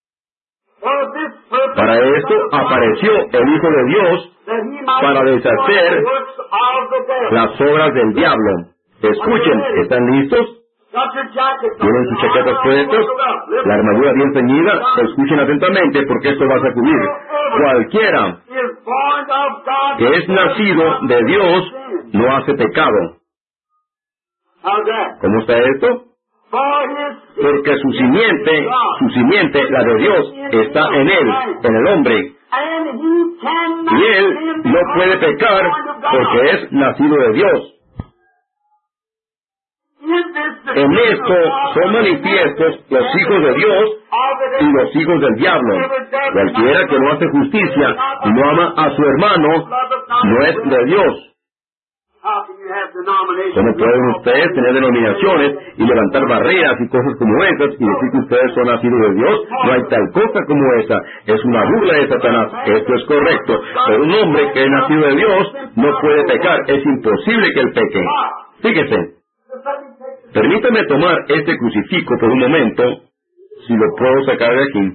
A: Para esto apareció el Hijo de Dios, para deshacer las obras del diablo. Escuchen, ¿están listos? ¿Tienen sus chaquetas puestas? ¿La armadura bien ceñida? Escuchen atentamente, porque esto va a sacudir. Cualquiera que es nacido de Dios no hace pecado. ¿Cómo está esto? porque su simiente, su simiente, la de Dios, está en él, en el hombre. Y él no puede pecar porque es nacido de Dios. En esto son manifiestos los hijos de Dios y los hijos del diablo. Cualquiera que no hace justicia y no ama a su hermano no es de Dios. ¿Cómo pueden ustedes tener denominaciones y levantar barreras y cosas como esas y decir que ustedes son nacidos de Dios? No hay tal cosa como esa. Es una burla de Satanás. Esto es correcto. Pero un hombre que es nacido de Dios no puede pecar. Es imposible que él peque. Fíjese. Permítame tomar este crucifijo por un momento, si lo puedo sacar de aquí.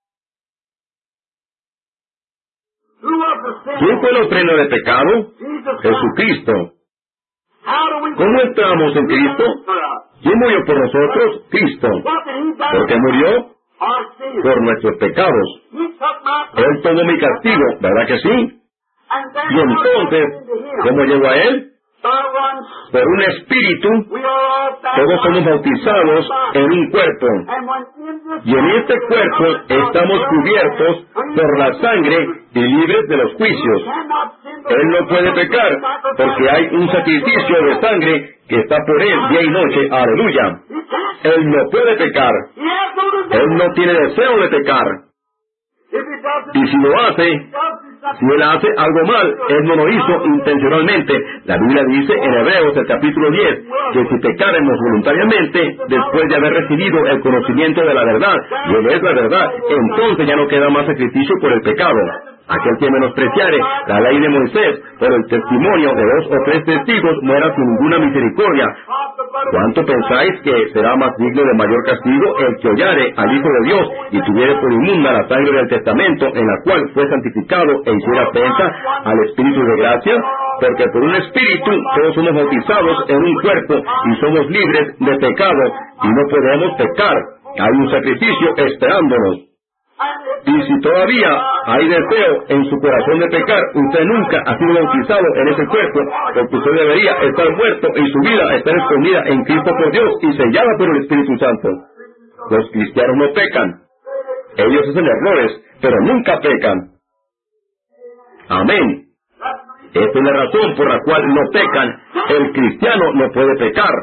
A: ¿Quién fue el ofrenda de pecado? Jesucristo. ¿Cómo estamos en Cristo? ¿Quién murió por nosotros? Cristo. ¿Por qué murió? Por nuestros pecados. Él tomó mi castigo, ¿verdad que sí? Y entonces, ¿cómo llegó a Él? Por un espíritu, todos somos bautizados en un cuerpo. Y en este cuerpo estamos cubiertos por la sangre y libres de los juicios. Él no puede pecar porque hay un sacrificio de sangre que está por él día y noche. Aleluya. Él no puede pecar. Él no tiene deseo de pecar. Y si lo hace, si él hace algo mal, él no lo hizo intencionalmente. La Biblia dice en Hebreos, el capítulo diez, que si pecáramos voluntariamente, después de haber recibido el conocimiento de la verdad, y él es la verdad, entonces ya no queda más sacrificio por el pecado. Aquel que menospreciare la ley de Moisés por el testimonio de dos o tres testigos muera sin ninguna misericordia. ¿Cuánto pensáis que será más digno de mayor castigo el que hollare al Hijo de Dios y tuviere por inmunda la sangre del testamento en la cual fue santificado e hiciera ofensa al Espíritu de gracia? Porque por un Espíritu todos somos bautizados en un cuerpo y somos libres de pecado y no podemos pecar. Hay un sacrificio esperándonos. Y si todavía hay deseo en su corazón de pecar, usted nunca ha sido bautizado en ese cuerpo, porque usted debería estar muerto y su vida estar escondida en Cristo por Dios y sellada por el Espíritu Santo. Los cristianos no pecan. Ellos hacen errores, pero nunca pecan. Amén. Esta es la razón por la cual no pecan. El cristiano no puede pecar.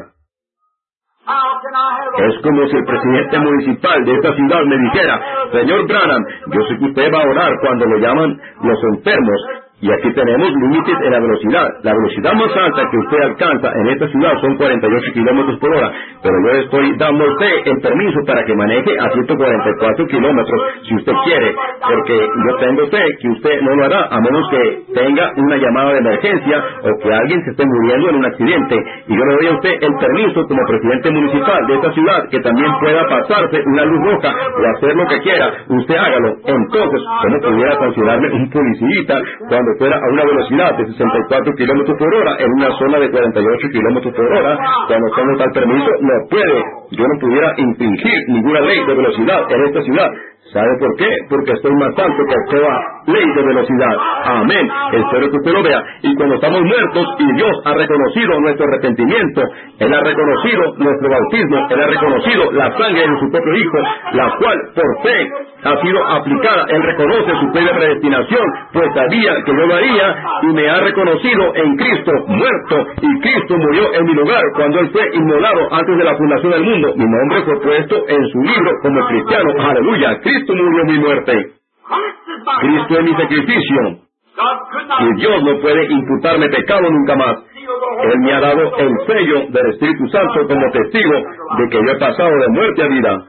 A: Es como si el presidente municipal de esta ciudad me dijera: señor Branham, yo sé que usted va a orar cuando lo llaman los enfermos, y aquí tenemos límites en la velocidad. La velocidad más alta que usted alcanza en esta ciudad son cuarenta y ocho kilómetros por hora, pero yo le estoy dando a usted el permiso para que maneje a ciento cuarenta y cuatro kilómetros, si usted quiere, porque yo tengo fe que usted no lo hará, a menos que tenga una llamada de emergencia o que alguien se esté muriendo en un accidente, y yo le doy a usted el permiso como presidente municipal de esta ciudad, que también pueda pasarse una luz roja o hacer lo que quiera. Usted hágalo. Entonces, ¿cómo pudiera sancionarme un policía cuando fuera a una velocidad de sesenta y cuatro kilómetros por hora en una zona de cuarenta y ocho kilómetros por hora? Cuando tengo tal permiso, no puede. Yo no pudiera infringir ninguna ley de velocidad en esta ciudad. ¿Sabe por qué? Porque estoy más alto que toda ley de velocidad. Amén. Espero que usted lo vea. Y cuando estamos muertos y Dios ha reconocido nuestro arrepentimiento, Él ha reconocido nuestro bautismo, Él ha reconocido la sangre de su propio Hijo, la cual por fe ha sido aplicada. Él reconoce su propia predestinación, pues sabía que yo lo haría y me ha reconocido en Cristo muerto. Y Cristo murió en mi lugar cuando Él fue inmolado antes de la fundación del mundo. Mi nombre fue puesto en su libro como cristiano. Aleluya. Cristo murió en mi muerte. Cristo es mi sacrificio. Y Dios no puede imputarme pecado nunca más. Él me ha dado el sello del Espíritu Santo como testigo de que yo he pasado de muerte a vida.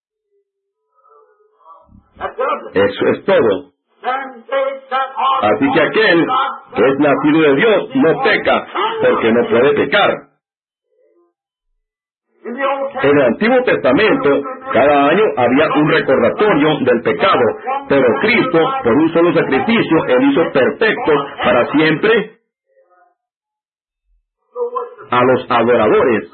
A: Eso es todo. Así que aquel que es nacido de Dios no peca, porque no puede pecar. En el Antiguo Testamento, cada año había un recordatorio del pecado, pero Cristo, por un solo sacrificio, Él hizo perfectos para siempre a los adoradores.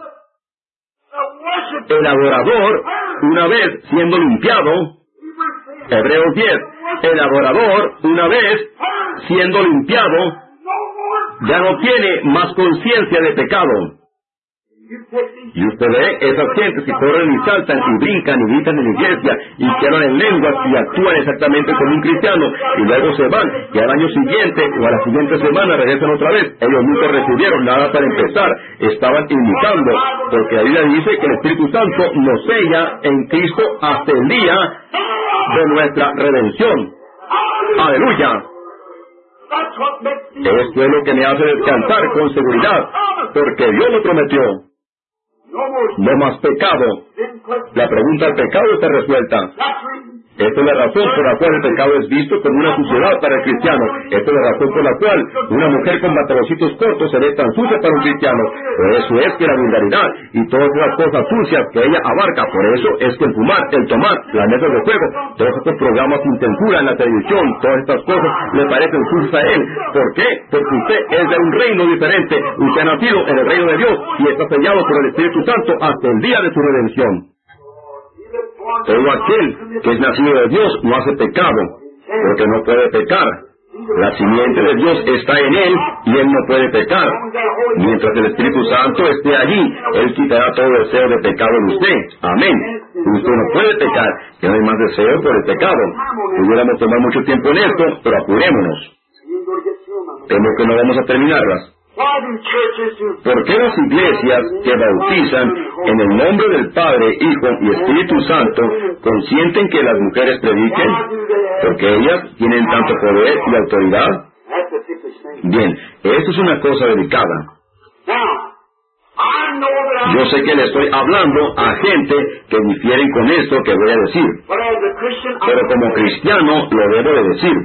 A: El adorador, una vez siendo limpiado, Hebreos diez, el adorador, una vez siendo limpiado, ya no tiene más conciencia de pecado. Y usted ve esas gentes que corren y saltan y brincan y gritan en la iglesia y que hablan en lenguas y actúan exactamente como un cristiano y luego se van y al año siguiente o a la siguiente semana regresan otra vez. Ellos nunca recibieron nada para empezar, estaban imitando, porque la Biblia dice que el Espíritu Santo nos sella en Cristo hasta el día de nuestra redención. ¡Aleluya! Esto es lo que me hace descansar con seguridad, porque Dios lo prometió. No más pecado. La pregunta del pecado está resuelta. Esta es la razón por la cual el pecado es visto como una suciedad para el cristiano. Esta es la razón por la cual una mujer con pantaloncitos cortos se ve tan sucia para un cristiano. Por eso es que la vulgaridad y todas las cosas sucias que ella abarca, por eso es que el fumar, el tomar, las mesas de juego, todos estos programas sin censura en la televisión, todas estas cosas le parecen sucias a él. ¿Por qué? Porque usted es de un reino diferente. Usted ha nacido en el reino de Dios y está sellado por el Espíritu Santo hasta el día de su redención. Todo aquel que es nacido de Dios no hace pecado, porque no puede pecar. La simiente de Dios está en él y él no puede pecar. Mientras el Espíritu Santo esté allí, él quitará todo deseo de pecado en usted. Amén. Usted no puede pecar, que no hay más deseo por el pecado. Pudiéramos tomar mucho tiempo en esto, pero apurémonos. Temo que no vamos a terminarlas. ¿Por qué las iglesias que bautizan en el nombre del Padre, Hijo y Espíritu Santo consienten que las mujeres prediquen? ¿Porque ellas tienen tanto poder y autoridad? Bien, esto es una cosa delicada. Yo sé que le estoy hablando a gente que difieren con esto que voy a decir, pero como cristiano lo debo de decir.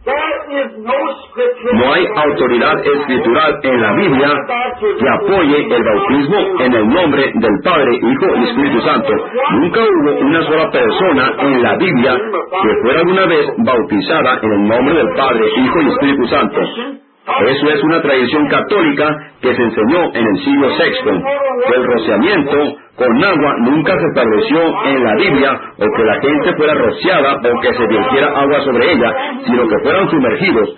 A: No hay autoridad escritural en la Biblia que apoye el bautismo en el nombre del Padre, Hijo y Espíritu Santo. Nunca hubo una sola persona en la Biblia que fuera alguna vez bautizada en el nombre del Padre, Hijo y Espíritu Santo. Eso es una tradición católica que se enseñó en el siglo sexto. Que el rociamiento con agua nunca se estableció en la Biblia, o que la gente fuera rociada o que se vertiera agua sobre ella, sino que fueran sumergidos.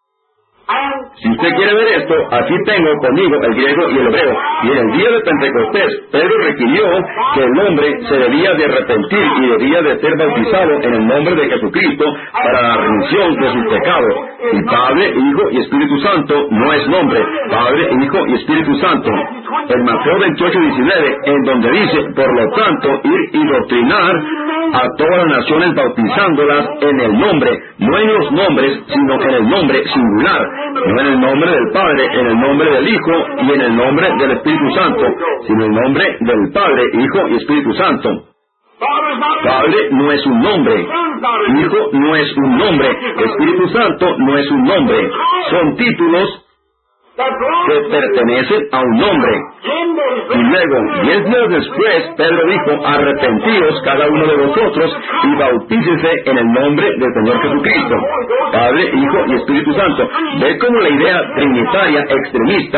A: Si usted quiere ver esto, aquí tengo conmigo el griego y el hebreo. Y en el día de Pentecostés, Pedro requirió que el hombre se debía de arrepentir y debía de ser bautizado en el nombre de Jesucristo para la remisión de sus pecados. Y Padre, Hijo y Espíritu Santo no es nombre. Padre, Hijo y Espíritu Santo. En Mateo veintiocho diecinueve, en donde dice, por lo tanto, ir y doctrinar a todas las naciones bautizándolas en el nombre, no en los nombres, sino en el nombre singular, no en el nombre del Padre, en el nombre del Hijo y en el nombre del Espíritu Santo, sino en el nombre del Padre, Hijo y Espíritu Santo. Padre no es un nombre, Hijo no es un nombre, Espíritu Santo no es un nombre, son títulos que pertenecen a un nombre. Y luego, diez días después, Pedro dijo, arrepentíos cada uno de vosotros y bautícese en el nombre del Señor Jesucristo, Padre, Hijo y Espíritu Santo. Ve cómo la idea trinitaria extremista,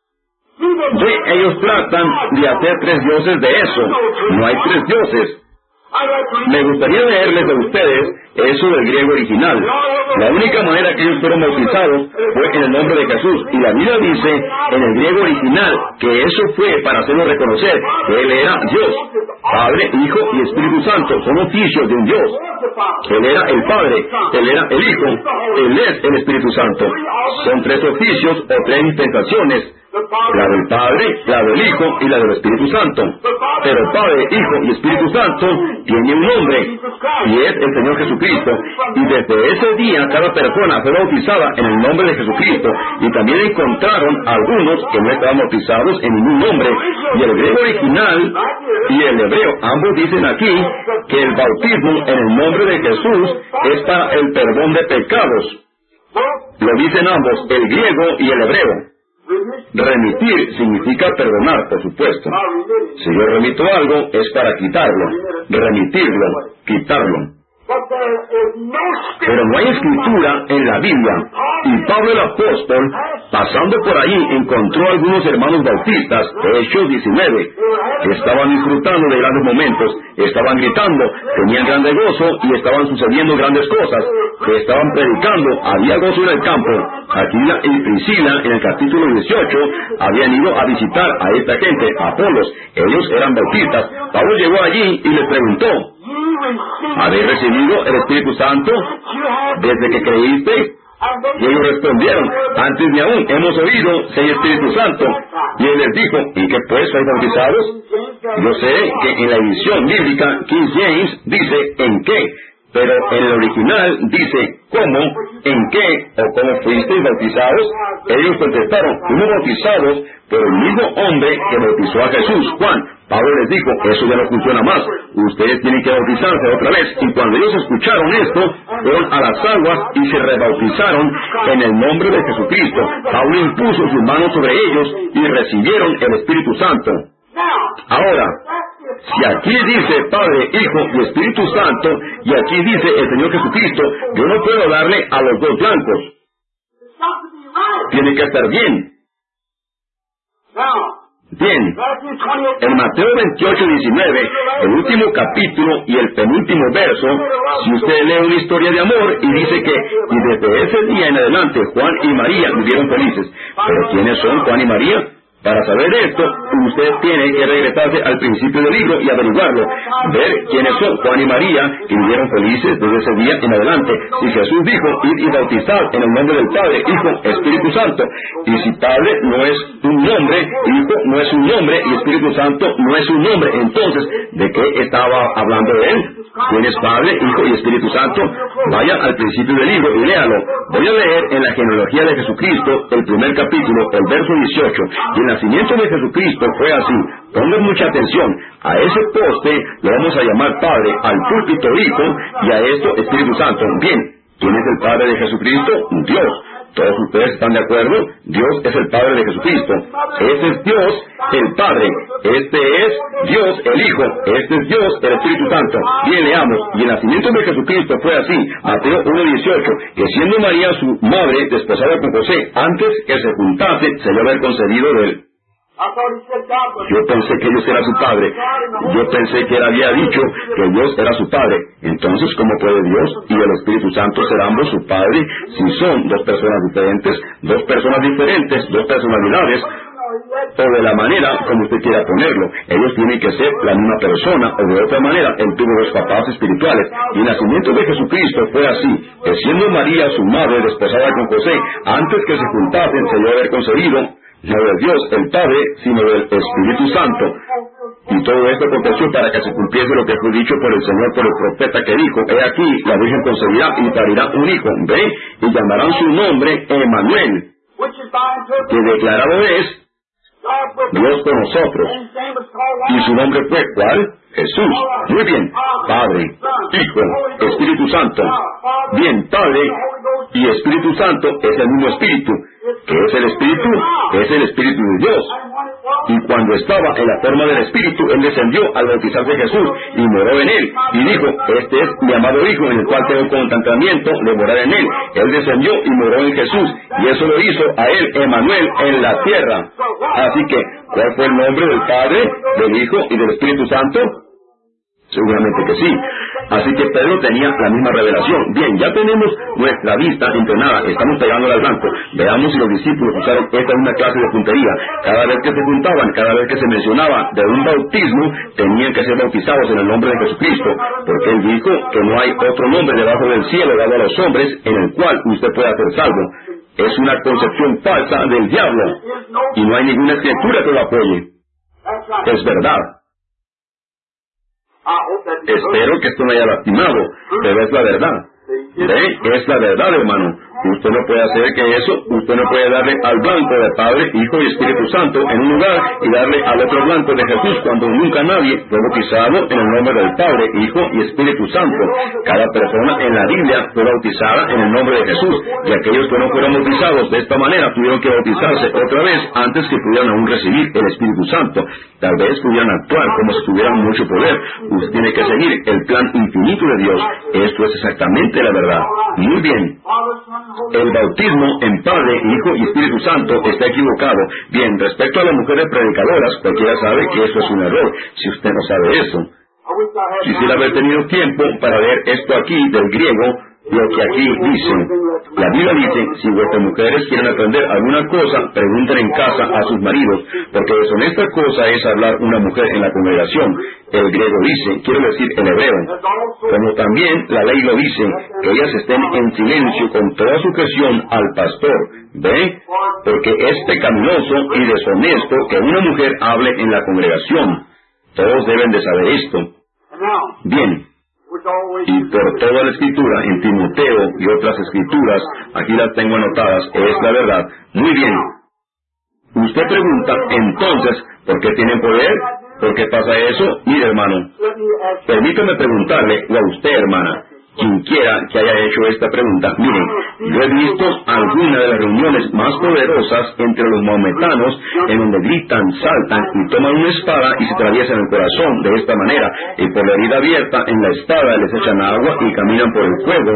A: ve, ellos tratan de hacer tres dioses de eso. No hay tres dioses. Me gustaría leerles a ustedes eso del griego original. La única manera que ellos fueron bautizados fue en el nombre de Jesús. Y la Biblia dice en el griego original que eso fue para hacerlo reconocer que Él era Dios. Padre, Hijo y Espíritu Santo son oficios de un Dios. Él era el Padre, Él era el Hijo, Él es el Espíritu Santo. Son tres oficios o tres dispensaciones. La del Padre, la del Hijo y la del Espíritu Santo. Pero Padre, Hijo y Espíritu Santo tiene un nombre, y es el Señor Jesucristo. Y desde ese día cada persona fue bautizada en el nombre de Jesucristo. Y también encontraron algunos que no estaban bautizados en ningún nombre. Y el griego original y el hebreo, ambos dicen aquí que el bautismo en el nombre de Jesús es para el perdón de pecados. Lo dicen ambos, el griego y el hebreo. Remitir significa perdonar, por supuesto. Si yo remito algo, es para quitarlo, remitirlo, quitarlo. Pero no hay escritura en la Biblia, y Pablo el apóstol pasando por allí, encontró a algunos hermanos bautistas, Hechos diecinueve, que estaban disfrutando de grandes momentos, estaban gritando, tenían grande gozo y estaban sucediendo grandes cosas, que estaban predicando, había gozo en el campo. Aquila y Priscila, en el capítulo dieciocho, habían ido a visitar a esta gente, a Apolos. Ellos eran bautistas. Pablo llegó allí y les preguntó, ¿habéis recibido el Espíritu Santo desde que creíste? Y ellos respondieron, antes de aún hemos oído si hay Espíritu Santo. Y él les dijo, ¿en qué pues sois bautizados? Yo sé que en la edición bíblica King James dice, ¿en qué? Pero en el original dice, ¿cómo? ¿En qué? ¿O cómo fuisteis bautizados? Ellos contestaron, fuimos bautizados por el mismo hombre que bautizó a Jesús, Juan. Pablo les dijo, eso ya no funciona más, ustedes tienen que bautizarse otra vez. Y cuando ellos escucharon esto, fueron a las aguas y se rebautizaron en el nombre de Jesucristo. Pablo impuso sus manos sobre ellos y recibieron el Espíritu Santo. Ahora, si aquí dice Padre, Hijo y Espíritu Santo, y aquí dice el Señor Jesucristo, yo no puedo darle a los dos blancos. Tiene que estar bien. Bien, en Mateo veintiocho, diecinueve, el último capítulo y el penúltimo verso, si usted lee una historia de amor y dice que, y desde ese día en adelante, Juan y María vivieron felices. ¿Pero quiénes son Juan y María? Para saber esto, usted tiene que regresarse al principio del libro y averiguarlo, ver quiénes son Juan y María, que vivieron felices desde ese día en adelante. Y Jesús dijo, id y bautizad en el nombre del Padre, Hijo, Espíritu Santo. Y si Padre no es un nombre, Hijo no es un nombre, y Espíritu Santo no es un nombre, entonces, ¿de qué estaba hablando de él? ¿Quién es Padre, Hijo y Espíritu Santo? Vaya al principio del libro y léalo. Voy a leer en la genealogía de Jesucristo, el primer capítulo, el verso dieciocho, y el nacimiento de Jesucristo fue así. Pongan mucha atención. A ese poste le vamos a llamar Padre, al púlpito Hijo, y a esto Espíritu Santo. Bien, ¿quién es el Padre de Jesucristo? Dios. ¿Todos ustedes están de acuerdo? Dios es el Padre de Jesucristo. Ese es Dios, el Padre. Este es Dios, el Hijo. Este es Dios, el Espíritu Santo. Bien, leamos. Y el nacimiento de Jesucristo fue así. Mateo uno dieciocho. Que siendo María su madre desposada con José, antes que se juntase, se le había concedido de él. Yo pensé que Dios era su Padre. Yo pensé que él había dicho que Dios era su Padre. Entonces, ¿cómo puede Dios y el Espíritu Santo ser ambos su Padre si son dos personas diferentes, dos personas diferentes, dos personalidades? O de la manera como usted quiera ponerlo, ellos tienen que ser la misma persona, o de otra manera, él tuvo dos papás espirituales. Y el nacimiento de Jesucristo fue así, que siendo María su madre desposada con José, antes que se juntasen, se le había concebido no de Dios el Padre, sino del Espíritu Santo. Y todo esto aconteció para que se cumpliese lo que fue dicho por el Señor por el profeta, que dijo, he aquí, la Virgen concebirá y parirá un hijo, ve, y llamarán su nombre Emmanuel, que declarado es Dios con nosotros. ¿Y su nombre fue cuál? Jesús. Muy bien. Padre, Hijo, Espíritu Santo. Bien, Padre y Espíritu Santo es el mismo Espíritu. ¿Qué es el Espíritu? Es el Espíritu de Dios. Y cuando estaba en la forma del Espíritu, Él descendió al bautizarse Jesús y moró en Él. Y dijo, este es mi amado Hijo, en el cual tengo contentamiento de morar en Él. Él descendió y moró en Jesús. Y eso lo hizo a Él, Emmanuel, en la tierra. Así que, ¿cuál fue el nombre del Padre, del Hijo y del Espíritu Santo? Seguramente que sí. Así que Pedro tenía la misma revelación. Bien, ya tenemos nuestra vista entrenada, estamos pegándola al blanco. Veamos si los discípulos usaron esta misma clase de puntería. Cada vez que se juntaban, cada vez que se mencionaba de un bautismo, tenían que ser bautizados en el nombre de Jesucristo, porque Él dijo que no hay otro nombre debajo del cielo dado a los hombres en el cual usted pueda ser salvo. Es una concepción falsa del diablo, y no hay ninguna escritura que lo apoye. Es verdad. Espero que esto no haya lastimado, pero es la verdad. ¿Ve? Es la verdad, hermano. Usted no puede hacer que eso, usted no puede darle al blanco de Padre, Hijo y Espíritu Santo en un lugar y darle al otro blanco de Jesús cuando nunca nadie fue bautizado en el nombre del Padre, Hijo y Espíritu Santo. Cada persona en la Biblia fue bautizada en el nombre de Jesús, y aquellos que no fueron bautizados de esta manera tuvieron que bautizarse otra vez antes que pudieran aún recibir el Espíritu Santo. Tal vez pudieran actuar como si tuvieran mucho poder. Usted tiene que seguir el plan infinito de Dios. Esto es exactamente la verdad. Muy bien. El bautismo en Padre, Hijo y Espíritu Santo está equivocado. Bien, respecto a las mujeres predicadoras, cualquiera sabe que eso es un error, si usted no sabe eso. Quisiera haber tenido tiempo para ver esto aquí del griego, lo que aquí dice. La Biblia dice, si vuestras mujeres quieren aprender alguna cosa, pregunten en casa a sus maridos, porque deshonesta cosa es hablar una mujer en la congregación. El griego dice, quiero decir el hebreo. Como también la ley lo dice, que ellas estén en silencio con toda sujeción al pastor. ¿Ve? Porque es pecaminoso y deshonesto que una mujer hable en la congregación. Todos deben de saber esto. Bien. Y por toda la escritura, en Timoteo y otras escrituras, aquí las tengo anotadas, es la verdad. Muy bien. Usted pregunta, entonces, ¿por qué tienen poder? ¿Por qué pasa eso? Mire, hermano, permítame preguntarle, o a usted, hermana, quien quiera que haya hecho esta pregunta, miren, yo he visto algunas de las reuniones más poderosas entre los maometanos, en donde gritan, saltan y toman una espada y se atraviesan el corazón de esta manera, y por la herida abierta en la espada les echan agua y caminan por el fuego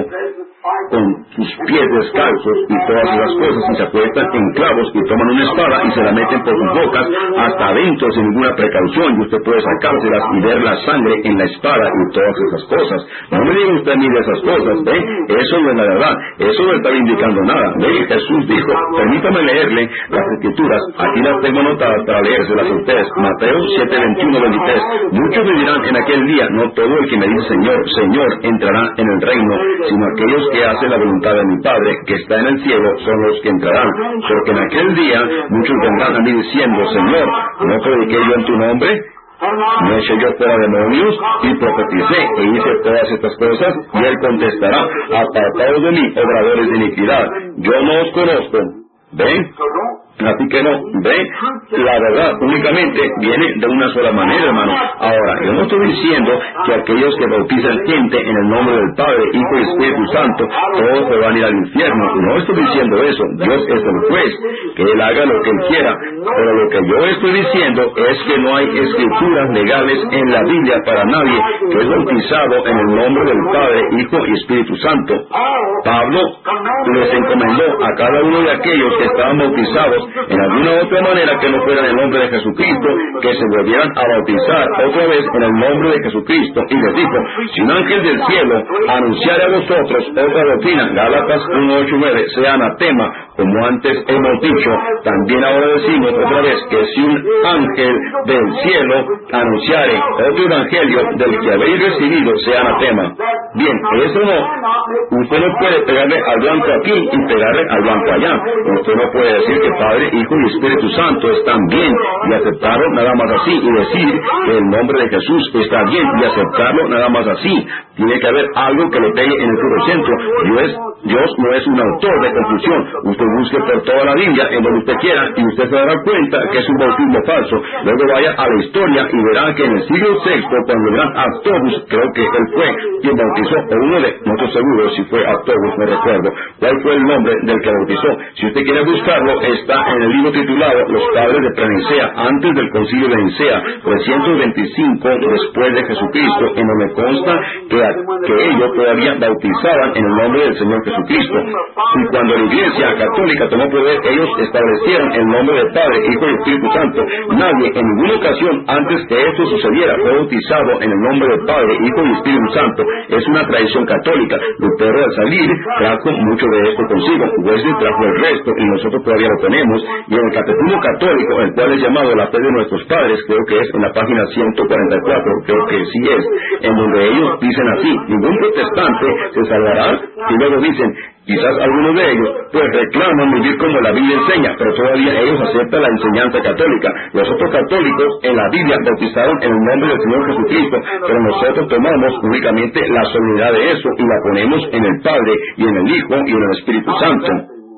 A: con sus pies descalzos y todas esas cosas, y se acuestan en clavos y toman una espada y se la meten por sus bocas hasta adentro sin ninguna precaución, y usted puede sacárselas y ver la sangre en la espada y todas esas cosas. No me diga usted ni de esas cosas, ¿ve? Eso no es la verdad, eso no está indicando nada, ¿ve? Jesús dijo, permítame leerle las escrituras, aquí las tengo anotadas para leérselas a ustedes. Mateo siete, veintiuno, veintitrés. Muchos me dirán en aquel día, no todo el que me dice Señor, Señor, entrará en el reino, sino aquellos que hacen la voluntad de mi Padre, que está en el cielo, son los que entrarán. Porque en aquel día muchos vendrán a mí diciendo, Señor, ¿no prediqué yo en tu nombre? ¿No eché yo fuera demonios? Y profeticé e hice todas estas cosas. Y él contestará, apartados de mí, obradores de iniquidad, yo no os conozco. ¿Ven? Así que no, ¿ve? La verdad únicamente viene de una sola manera, hermano. Ahora, yo no estoy diciendo que aquellos que bautizan gente en el nombre del Padre, Hijo y Espíritu Santo, todos se van a ir al infierno. No estoy diciendo eso. Dios es el juez, que Él haga lo que Él quiera. Pero lo que yo estoy diciendo es que no hay escrituras legales en la Biblia para nadie que es bautizado en el nombre del Padre, Hijo y Espíritu Santo. Pablo les encomendó a cada uno de aquellos que estaban bautizados en alguna otra manera que no fuera en el nombre de Jesucristo, que se volvieran a bautizar otra vez en el nombre de Jesucristo. Y les dijo, si un ángel del cielo anunciara a vosotros otra doctrina, Gálatas uno, ocho, nueve, sea anatema, como antes hemos dicho, también ahora decimos otra vez que si un ángel del cielo anunciare otro evangelio del que habéis recibido, sea anatema. Bien, eso no, usted no puede pegarle al blanco aquí y pegarle al blanco allá. Usted no puede decir que Padre, Hijo y Espíritu Santo están bien y aceptarlo nada más así, y decir que el nombre de Jesús está bien y aceptarlo nada más así. Tiene que haber algo que le pegue en el puro centro. Dios, Dios no es un autor de confusión. Usted busque por toda la Biblia en donde usted quiera y usted se dará cuenta que es un bautismo falso. Luego vaya a la historia y verá que en el siglo sexto, cuando el gran Actobus, creo que él fue quien bautizó, o uno de, no estoy seguro si fue Actobus, no recuerdo cuál fue el nombre del que bautizó. Si usted quiere buscarlo, está en el libro titulado Los Padres de Prenicea, antes del concilio de Nicea, trescientos veinticinco después de Jesucristo, en donde consta que, que ellos todavía bautizaban en el nombre del Señor Jesucristo. Y cuando la Iglesia Católica tomó poder, ellos establecieron el nombre del Padre, Hijo y Espíritu Santo. Nadie en ninguna ocasión antes que esto sucediera fue bautizado en el nombre del Padre, Hijo y Espíritu Santo. Es una tradición católica. Lutero al salir trajo mucho de esto consigo. Wesley trajo el resto y nosotros todavía lo tenemos. Y en el Catecismo Católico, el cual es llamado la fe de nuestros padres, creo que es en la página ciento cuarenta y cuatro, creo que sí es, en donde ellos dicen así, ningún protestante se salvará, y luego dicen, quizás algunos de ellos, pues reclaman vivir como la Biblia enseña, pero todavía ellos aceptan la enseñanza católica. Los otros católicos en la Biblia bautizaron en el nombre del Señor Jesucristo, pero nosotros tomamos únicamente la solemnidad de eso y la ponemos en el Padre y en el Hijo y en el Espíritu Santo.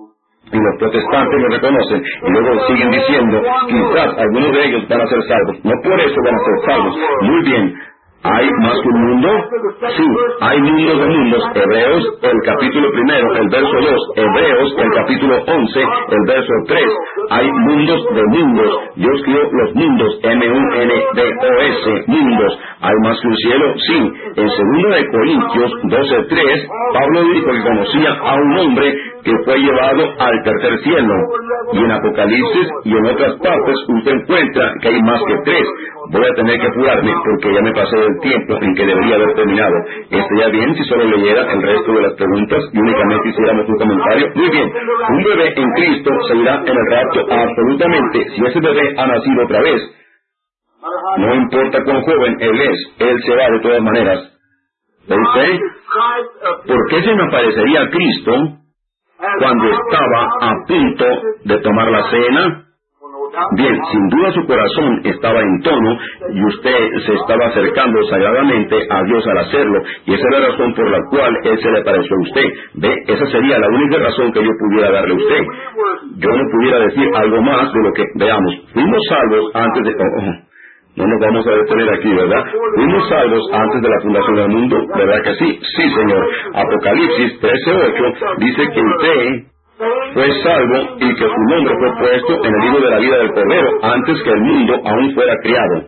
A: Y los protestantes lo reconocen y luego siguen diciendo, quizás algunos de ellos van a ser salvos. No por eso van a ser salvos. Muy bien. ¿Hay más que un mundo? Sí, hay mundos de mundos. Hebreos, el capítulo primero, el verso dos. Hebreos, el capítulo once, el verso tres. Hay mundos de mundos. Dios creó los mundos, M U N D O S, mundos. ¿Hay más que un cielo? Sí. En segunda de Corintios doce, tres, Pablo dijo que conocía a un hombre que fue llevado al tercer cielo. Y en Apocalipsis y en otras partes usted encuentra que hay más que tres. Voy a tener que apurarme porque ya me pasé el tiempo en que debería haber terminado. Estaría bien si solo leyera el resto de las preguntas y únicamente hiciéramos un comentario. Muy bien, un bebé en Cristo se irá en el rapto absolutamente si ese bebé ha nacido otra vez. No importa cuán joven él es, él se va de todas maneras. ¿Ve usted? ¿Por qué se me aparecería a Cristo cuando estaba a punto de tomar la cena? Bien, sin duda su corazón estaba en tono y usted se estaba acercando sagradamente a Dios al hacerlo, y esa es la razón por la cual Él se le apareció a usted. ¿Ve? Esa sería la única razón que yo pudiera darle a usted. Yo no pudiera decir algo más de lo que, veamos, fuimos salvos antes de... Oh, oh, no nos vamos a detener aquí, ¿verdad? Fuimos salvos antes de la fundación del mundo, ¿verdad que sí? Sí, Señor. Apocalipsis trece ocho dice que usted fue salvo y que su nombre fue puesto en el libro de la vida del Cordero antes que el mundo aún fuera creado.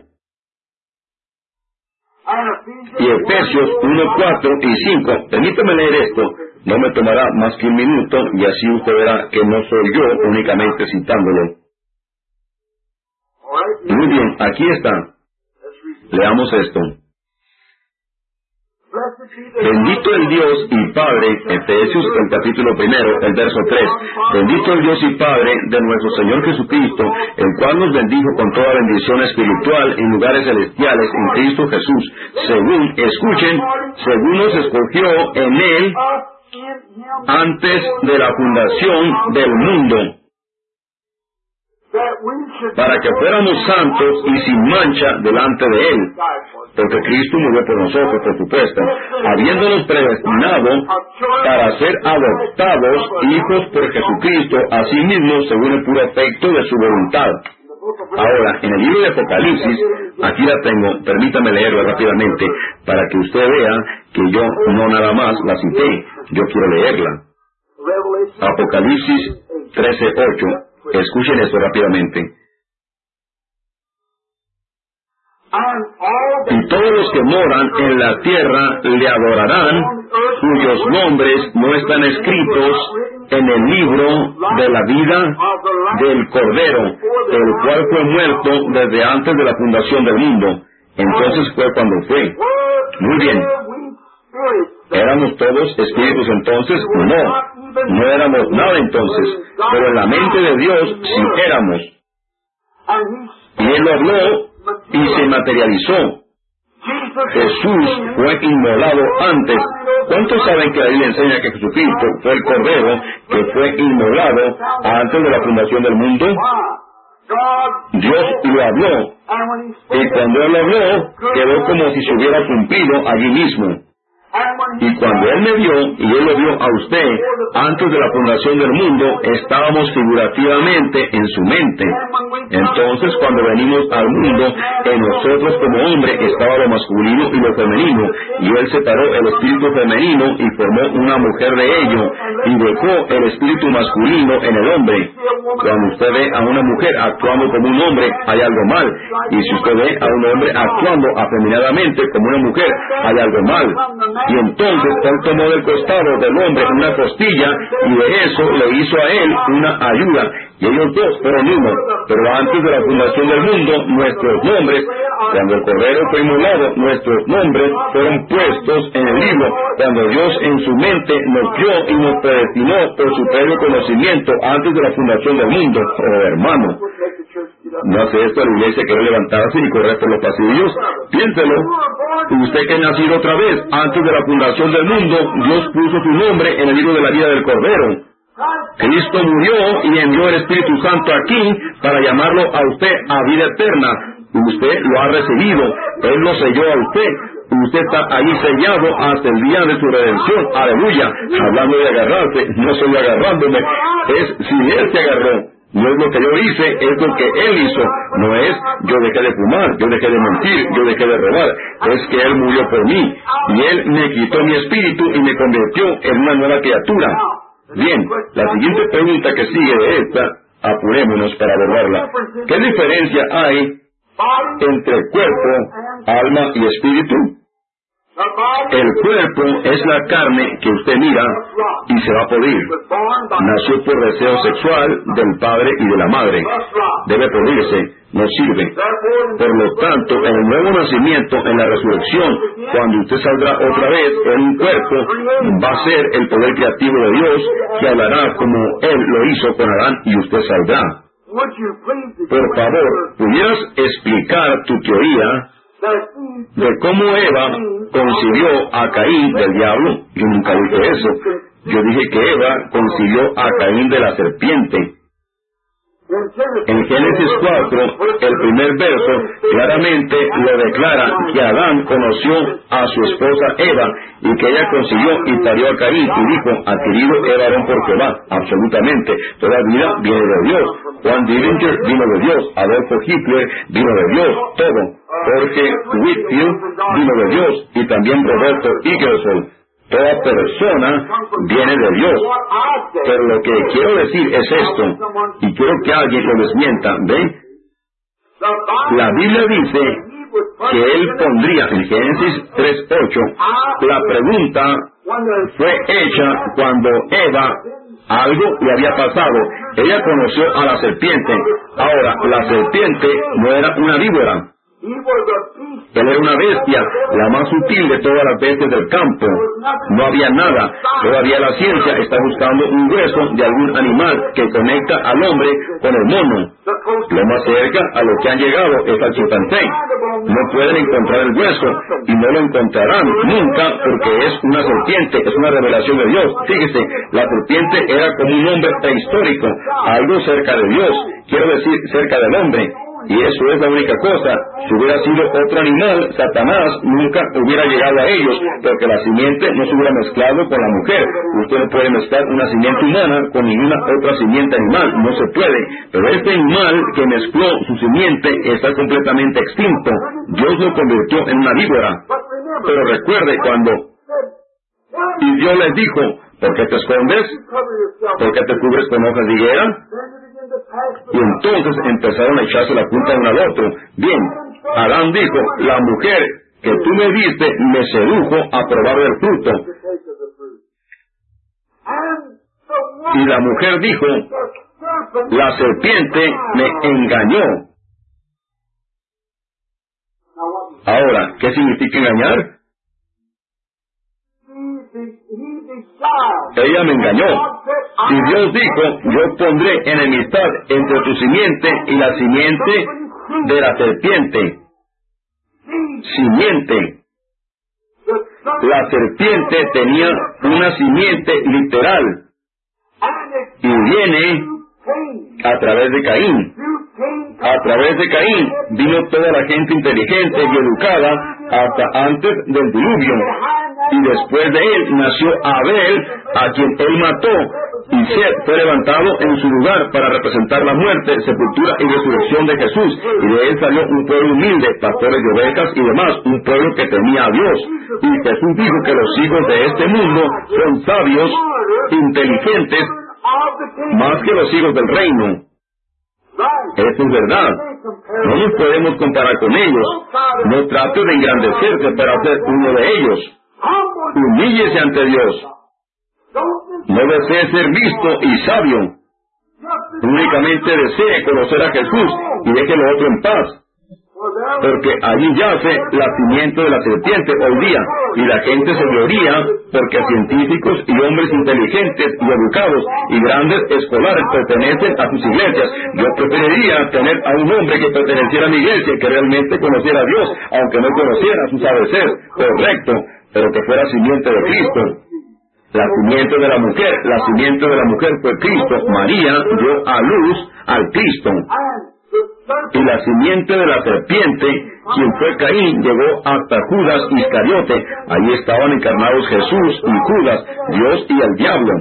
A: Y Efesios uno, cuatro y cinco. Permítame leer esto. No me tomará más que un minuto y así usted verá que no soy yo únicamente citándolo. Muy bien, aquí está. Leamos esto. Bendito el Dios y Padre, Efesios, el capítulo primero, el verso tres. Bendito el Dios y Padre de nuestro Señor Jesucristo, el cual nos bendijo con toda bendición espiritual en lugares celestiales en Cristo Jesús, según, escuchen, según nos escogió en Él antes de la fundación del mundo, para que fuéramos santos y sin mancha delante de Él, porque Cristo murió por nosotros, por supuesto, habiéndonos predestinado para ser adoptados hijos por Jesucristo, así mismo según el puro afecto de su voluntad. Ahora, en el libro de Apocalipsis, aquí la tengo, permítame leerla rápidamente, para que usted vea que yo no nada más la cité, yo quiero leerla. Apocalipsis trece ocho. Escuchen esto rápidamente. Y todos los que moran en la tierra le adorarán, cuyos nombres no están escritos en el libro de la vida del Cordero, el cual fue muerto desde antes de la fundación del mundo. Entonces fue cuando fue. Muy bien. ¿Éramos todos espíritus entonces? No. No éramos nada entonces, pero en la mente de Dios sí éramos. Y Él lo habló y se materializó. Jesús fue inmolado antes. ¿Cuántos saben que la Biblia enseña que Jesucristo fue el Cordero que fue inmolado antes de la fundación del mundo? Dios lo habló, y cuando Él lo habló, quedó como si se hubiera cumplido allí mismo. Y cuando Él me vio, y Él lo vio a usted, antes de la fundación del mundo, estábamos figurativamente en su mente. Entonces, cuando venimos al mundo, en nosotros como hombre estaba lo masculino y lo femenino, y Él separó el espíritu femenino y formó una mujer de ello, y dejó el espíritu masculino en el hombre. Cuando usted ve a una mujer actuando como un hombre, hay algo mal. Y si usted ve a un hombre actuando afeminadamente como una mujer, hay algo mal. Y entonces Él tomó del costado del hombre una costilla, y de eso le hizo a él una ayuda. Y ellos dos fueron uno. Pero antes de la fundación del mundo, nuestros nombres, cuando el Cordero fue inmolado, nuestros nombres fueron puestos en el libro, cuando Dios en su mente nos vio y nos predestinó por su previo conocimiento antes de la fundación del mundo. Oh, hermano, no hace esto a la iglesia que no levantarse y correr por los pasillos. Piénselo. Usted que ha nacido otra vez antes de la fundación del mundo, Dios puso su nombre en el libro de la vida del Cordero. Cristo murió y envió el Espíritu Santo aquí para llamarlo a usted a vida eterna. Usted lo ha recibido. Él lo selló a usted. Usted está ahí sellado hasta el día de su redención. Aleluya. Hablando de agarrarse, no soy agarrándome. Es si Él te agarró. No es lo que yo hice, es lo que Él hizo. No es yo dejé de fumar, yo dejé de mentir, yo dejé de robar. Es que Él murió por mí. Y Él me quitó mi espíritu y me convirtió en una nueva criatura. Bien, la siguiente pregunta que sigue de esta, apurémonos para abordarla. ¿Qué diferencia hay entre cuerpo, alma y espíritu? El cuerpo es la carne que usted mira y se va a podrir. Nació por deseo sexual del padre y de la madre. Debe podrirse, no sirve. Por lo tanto, en el nuevo nacimiento, en la resurrección, cuando usted saldrá otra vez en un cuerpo, va a ser el poder creativo de Dios que hablará como Él lo hizo con Adán y usted saldrá. Por favor, ¿pudieras explicar tu teoría de cómo Eva concibió a Caín del diablo? Yo nunca dije eso. Yo dije que Eva concibió a Caín de la serpiente. En Génesis cuatro, el primer verso, claramente lo declara que Adán conoció a su esposa Eva y que ella concibió y parió a Caín y dijo, adquirido es varón por Jehová. Absolutamente. Toda vida viene de Dios. Juan Dillinger vino de Dios. Adolfo Hitler vino de Dios. Todo. Jorge Whitfield vino de Dios. Y también Roberto Ingersoll. Toda persona viene de Dios. Pero lo que quiero decir es esto, y quiero que alguien lo desmienta, ¿ve? La Biblia dice que Él pondría, en Génesis tres ocho, la pregunta fue hecha cuando Eva, algo le había pasado. Ella conoció a la serpiente. Ahora, la serpiente no era una víbora. Él era una bestia, la más sutil de todas las bestias del campo. No había nada. Todavía la ciencia está buscando un hueso de algún animal que conecta al hombre con el mono. Lo más cerca a lo que han llegado es al chimpancé. No pueden encontrar el hueso y no lo encontrarán nunca porque es una serpiente, es una revelación de Dios. Fíjese, la serpiente era como un hombre prehistórico, algo cerca de Dios, quiero decir, cerca del hombre. Y eso es la única cosa. Si hubiera sido otro animal, Satanás nunca hubiera llegado a ellos, porque la simiente no se hubiera mezclado con la mujer. Usted no puede mezclar una simiente humana con ninguna otra simiente animal, no se puede. Pero este animal que mezcló su simiente está completamente extinto. Dios lo convirtió en una víbora. Pero recuerde cuando... Y Dios les dijo, ¿por qué te escondes? ¿Por qué te cubres con hojas de higuera? Y entonces empezaron a echarse la culpa uno al otro. Bien, Adán dijo, la mujer que tú me diste me sedujo a probar del fruto. Y la mujer dijo, la serpiente me engañó. Ahora, ¿qué significa engañar? Ella me engañó. Y Dios dijo, yo pondré enemistad entre tu simiente y la simiente de la serpiente. Simiente. La serpiente tenía una simiente literal. Y viene a través de Caín. A través de Caín vino toda la gente inteligente y educada hasta antes del diluvio. Y después de él nació Abel, a quien él mató, y Seth fue levantado en su lugar para representar la muerte, sepultura y resurrección de Jesús. Y de él salió un pueblo humilde, pastores de ovejas y demás, un pueblo que temía a Dios. Y Jesús dijo que los hijos de este mundo son sabios, inteligentes, más que los hijos del reino. Esto es verdad. No nos podemos comparar con ellos. No trate de engrandecerse para ser uno de ellos. Humíllese ante Dios. No desee ser visto y sabio. Únicamente desee conocer a Jesús y deje lo otro en paz. Porque allí yace la simiente de la serpiente hoy día, y la gente se gloría porque científicos y hombres inteligentes y educados y grandes escolares pertenecen a sus iglesias. Yo preferiría tener a un hombre que perteneciera a mi iglesia, que realmente conociera a Dios, aunque no conociera sus A B Cs, correcto, pero que fuera simiente de Cristo. La simiente de la mujer, la simiente de la mujer fue Cristo. María dio a luz al Cristo. Y la simiente de la serpiente, quien fue Caín, llegó hasta Judas Iscariote. Allí estaban encarnados Jesús y Judas, Dios y el diablo.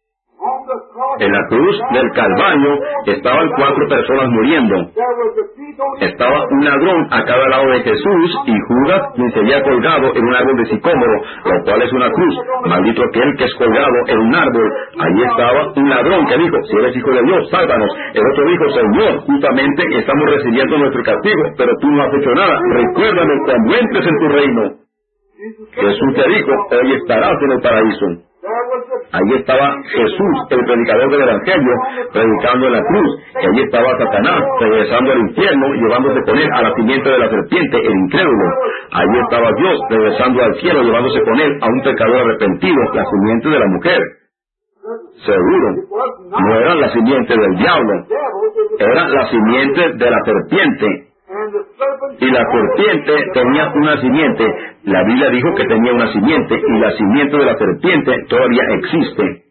A: En la cruz del Calvario estaban cuatro personas muriendo. Estaba un ladrón a cada lado de Jesús y Judas, quien se había colgado en un árbol de sicómoro, lo cual es una cruz. Maldito aquel que es colgado en un árbol. Allí estaba un ladrón que dijo, si eres hijo de Dios, sálvanos. El otro dijo, Señor, justamente estamos recibiendo nuestro castigo, pero tú no has hecho nada. Recuérdame cuando entres en tu reino. Jesús te dijo, hoy estarás en el paraíso. Allí estaba Jesús, el predicador del Evangelio, predicando en la cruz. Y allí estaba Satanás, regresando al infierno, llevándose con él a la simiente de la serpiente, el incrédulo. Allí estaba Dios, regresando al cielo, llevándose con él a un pecador arrepentido, la simiente de la mujer. Seguro, no eran la simiente del diablo, eran la simiente de la serpiente. Y la serpiente tenía una simiente. La Biblia dijo que tenía una simiente, y la simiente de la serpiente todavía existe.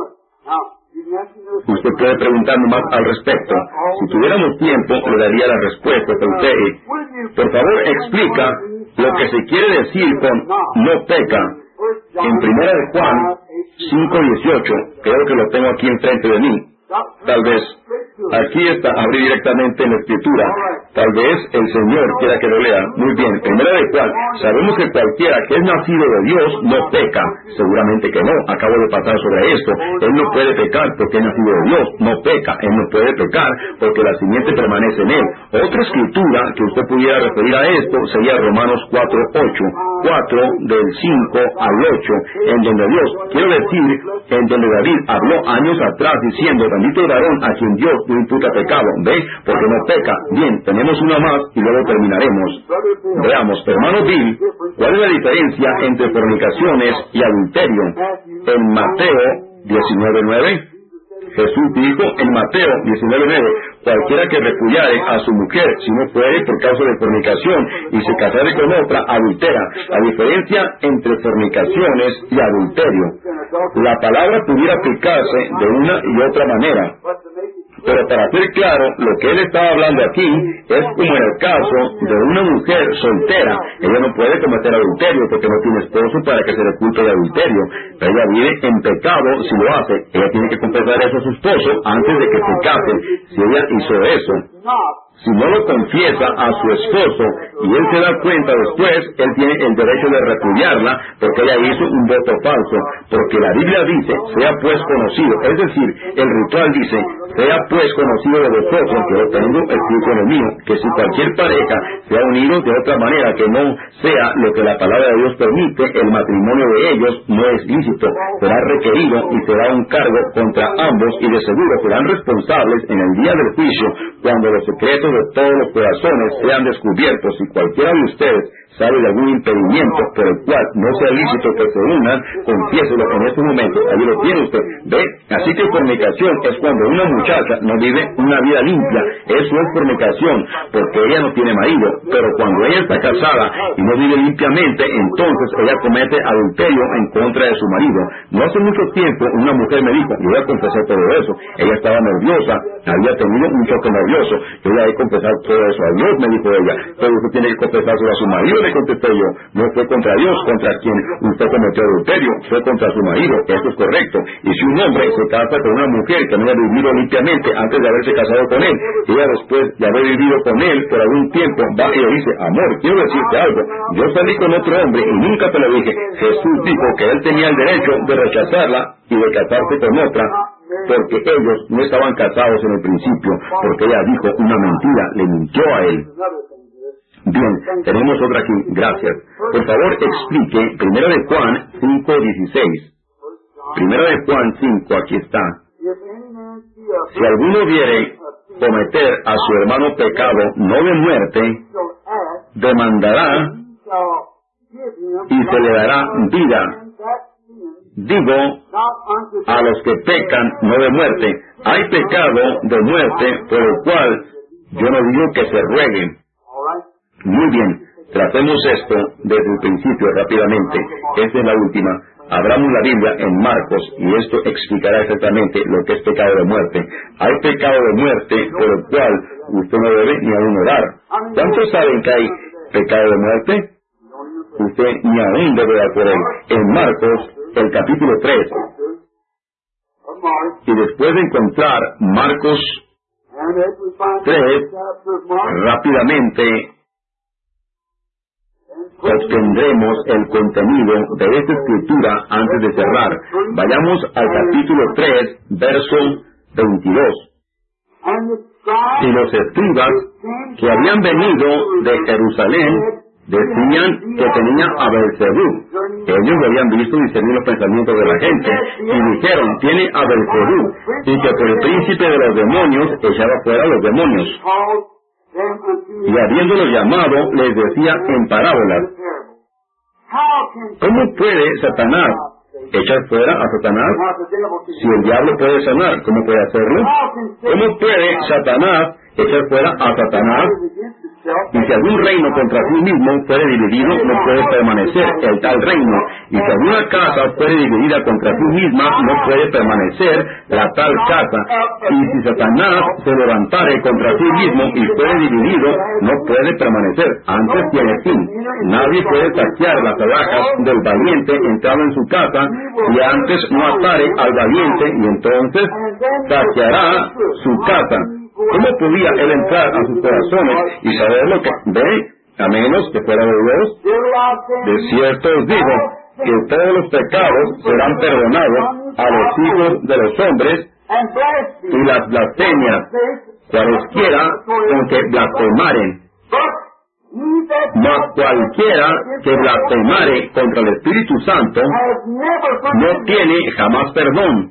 A: Usted puede preguntarme más al respecto. Si tuviéramos tiempo, le daría la respuesta a usted. Por favor, explica lo que se quiere decir con no peca. En primera de Juan cinco dieciocho, creo que lo tengo aquí enfrente de mí. Tal vez, aquí está, abrí directamente en la Escritura. Tal vez el Señor quiera que lo lea. Muy bien, primera de Juan. Sabemos que cualquiera que es nacido de Dios no peca. Seguramente que no. Acabo de pasar sobre esto. Él no puede pecar porque es nacido de Dios. No peca. Él no puede pecar porque la simiente permanece en él. Otra escritura que usted pudiera referir a esto sería Romanos cuatro ocho. cuatro del cinco al ocho. En donde Dios, quiero decir, en donde David habló años atrás diciendo, bendito el varón a quien Dios no imputa pecado. ¿Ve? Porque no peca. Bien, tenemos una más y luego terminaremos. Veamos, hermano Bill, ¿cuál es la diferencia entre fornicaciones y adulterio? En Mateo diecinueve nueve, Jesús dijo en Mateo diecinueve nueve, cualquiera que repudiare a su mujer, si no fuere por causa de fornicación, y se casare con otra, adultera. La diferencia entre fornicaciones y adulterio. La palabra pudiera aplicarse de una y otra manera. Pero para ser claro, lo que él estaba hablando aquí es como en el caso de una mujer soltera. Ella no puede cometer adulterio porque no tiene esposo para que se le culpe de adulterio. Pero ella vive en pecado si lo hace. Ella tiene que confesar eso a su esposo antes de que se casen. Si ella hizo eso, si no lo confiesa a su esposo y él se da cuenta después, él tiene el derecho de repudiarla porque ella hizo un voto falso. Porque la Biblia dice, sea pues conocido. Es decir, el ritual dice, sea pues conocido de vosotros, que yo tengo escrito en el mío, que si cualquier pareja se ha unido de otra manera que no sea lo que la palabra de Dios permite, el matrimonio de ellos no es lícito. Será requerido y será un cargo contra ambos, y de seguro serán responsables en el día del juicio, cuando los secretos de todos los corazones sean descubiertos. Si cualquiera de ustedes sabe de algún impedimento por el cual no sea lícito que se unan, confiéselo en este momento. Allí lo tiene usted. ¿Ve? Así que fornicación es cuando una muchacha no vive una vida limpia. Eso es fornicación, porque ella no tiene marido. Pero cuando ella está casada y no vive limpiamente, entonces ella comete adulterio en contra de su marido. No hace mucho tiempo una mujer me dijo, yo voy a confesar todo eso. Ella estaba nerviosa, había tenido un choque nervioso. Yo voy a confesar todo eso a Dios, me dijo ella. Pero usted tiene que confesárselo a su marido. Le contesté yo, no fue contra Dios contra quien usted cometió adulterio, fue contra su marido. Esto es correcto. Y si un hombre se casa con una mujer que no ha vivido limpiamente antes de haberse casado con él, y ella después de haber vivido con él por algún tiempo va y le dice, amor, quiero decirte algo, yo salí con otro hombre y nunca te lo dije. Jesús dijo que él tenía el derecho de rechazarla y de casarse con otra, porque ellos no estaban casados en el principio, porque ella dijo una mentira, le mintió a él. Bien, tenemos otra aquí, gracias. Por favor, explique Primera de Juan cinco dieciséis. Primera de Juan cinco, aquí está. Si alguno viere cometer a su hermano pecado no de muerte, demandará y se le dará vida. Digo, a los que pecan no de muerte. Hay pecado de muerte por el cual yo no digo que se rueguen. Muy bien, tratemos esto desde el principio rápidamente. Esta es la última. Abramos la Biblia en Marcos y esto explicará exactamente lo que es pecado de muerte. Hay pecado de muerte por el cual usted no debe ni aún orar. ¿Cuántos saben que hay pecado de muerte? Usted ni aún debe orar por él. En Marcos, el capítulo tres. Y después de encontrar Marcos tres, rápidamente obtendremos el contenido de esta escritura antes de cerrar. Vayamos al capítulo tres, verso veintidós. Y los escribas que habían venido de Jerusalén Decían que tenía a Belcebú. Ellos lo habían visto discernir los pensamientos de la gente y dijeron, tiene a Belcebú, y que por el príncipe de los demonios echaba fuera a los demonios. Y habiéndolos llamado, les decía en parábolas, ¿cómo puede Satanás echar fuera a Satanás? Si el diablo puede sanar, ¿cómo puede hacerlo? ¿Cómo puede Satanás echar fuera a Satanás? Y si algún reino contra sí mismo fuere dividido, no puede permanecer el tal reino. Y si alguna casa fuere dividida contra sí misma, no puede permanecer la tal casa. Y si Satanás se levantare contra sí mismo y fuere dividido, no puede permanecer. Antes tiene fin. Nadie puede saquear las alhajas del valiente entrado en su casa, y antes no atare al valiente, y entonces saqueará su casa. ¿Cómo podía él entrar a sus corazones y saber lo que ve, a menos que fuera de Dios? De cierto os digo que todos los pecados serán perdonados a los hijos de los hombres, y las blasfemias, cualesquiera con que blasfemaren. Mas cualquiera que blasfemare contra el Espíritu Santo no tiene jamás perdón,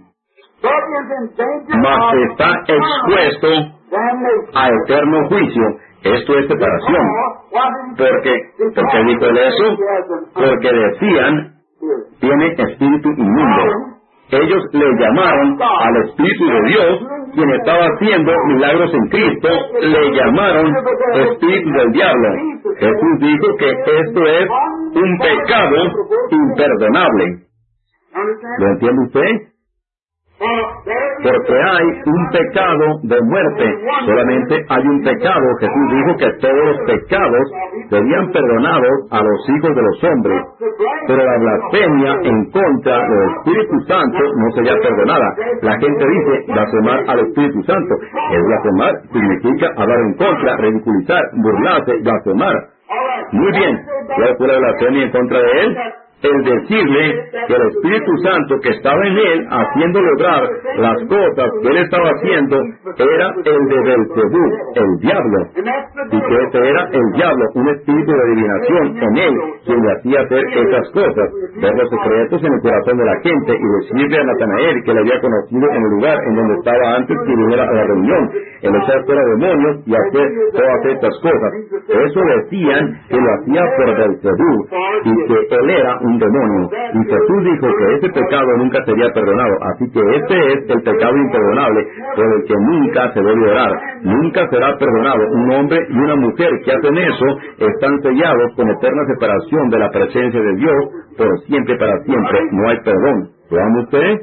A: mas está expuesto a eterno juicio. Esto es separación. Porque, ¿por qué dijo él eso? Porque decían, tiene espíritu inmundo. Ellos le llamaron al Espíritu de Dios, quien estaba haciendo milagros en Cristo, le llamaron Espíritu del Diablo. Jesús dijo que esto es un pecado imperdonable. ¿Lo entiende usted? Porque hay un pecado de muerte. Solamente hay un pecado. Jesús dijo que todos los pecados serían perdonados a los hijos de los hombres, pero la blasfemia en contra del Espíritu Santo no sería perdonada. La gente dice blasfemar al Espíritu Santo. El blasfemar significa hablar en contra, ridiculizar, burlarse, blasfemar. Muy bien. ¿Cuál fue la blasfemia en contra de él? El decirle que el Espíritu Santo que estaba en él, haciendo lograr las cosas que él estaba haciendo, era el de Belcebú, el diablo. Y que ese era el diablo, un espíritu de adivinación en él, quien le hacía hacer esas cosas, ver los secretos en el corazón de la gente y decirle a Natanael que le había conocido en el lugar en donde estaba antes que viniera a la reunión, el echar fuera demonios y hacer todas estas cosas. Eso decían que lo hacía por Belcebú y que él era un demonio. Y Jesús dijo que ese pecado nunca sería perdonado. Así que este es el pecado imperdonable por el que nunca se debe orar. Nunca será perdonado. Un hombre y una mujer que hacen eso están sellados con eterna separación de la presencia de Dios por siempre y para siempre. No hay perdón. ¿Lo ama usted?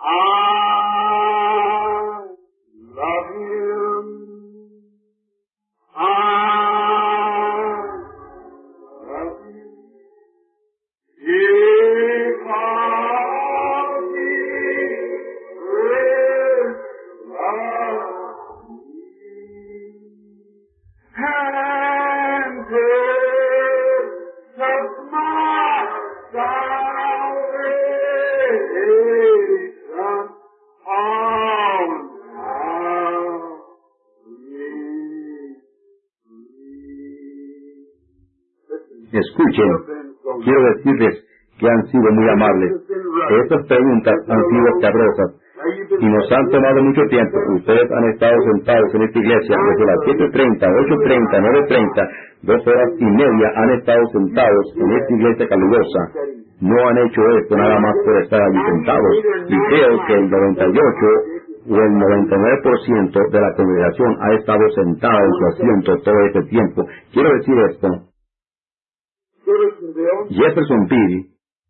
A: Escuchen, quiero decirles que han sido muy amables. Estas preguntas han sido escabrosas y nos han tomado mucho tiempo. Ustedes han estado sentados en esta iglesia desde las siete treinta, ocho treinta, nueve treinta, dos horas y media han estado sentados en esta iglesia calurosa. No han hecho esto nada más por estar allí sentados. Y creo que el noventa y ocho o el noventa y nueve por ciento de la congregación ha estado sentada en su asiento todo este tiempo. Quiero decir esto. Jefferson Peary,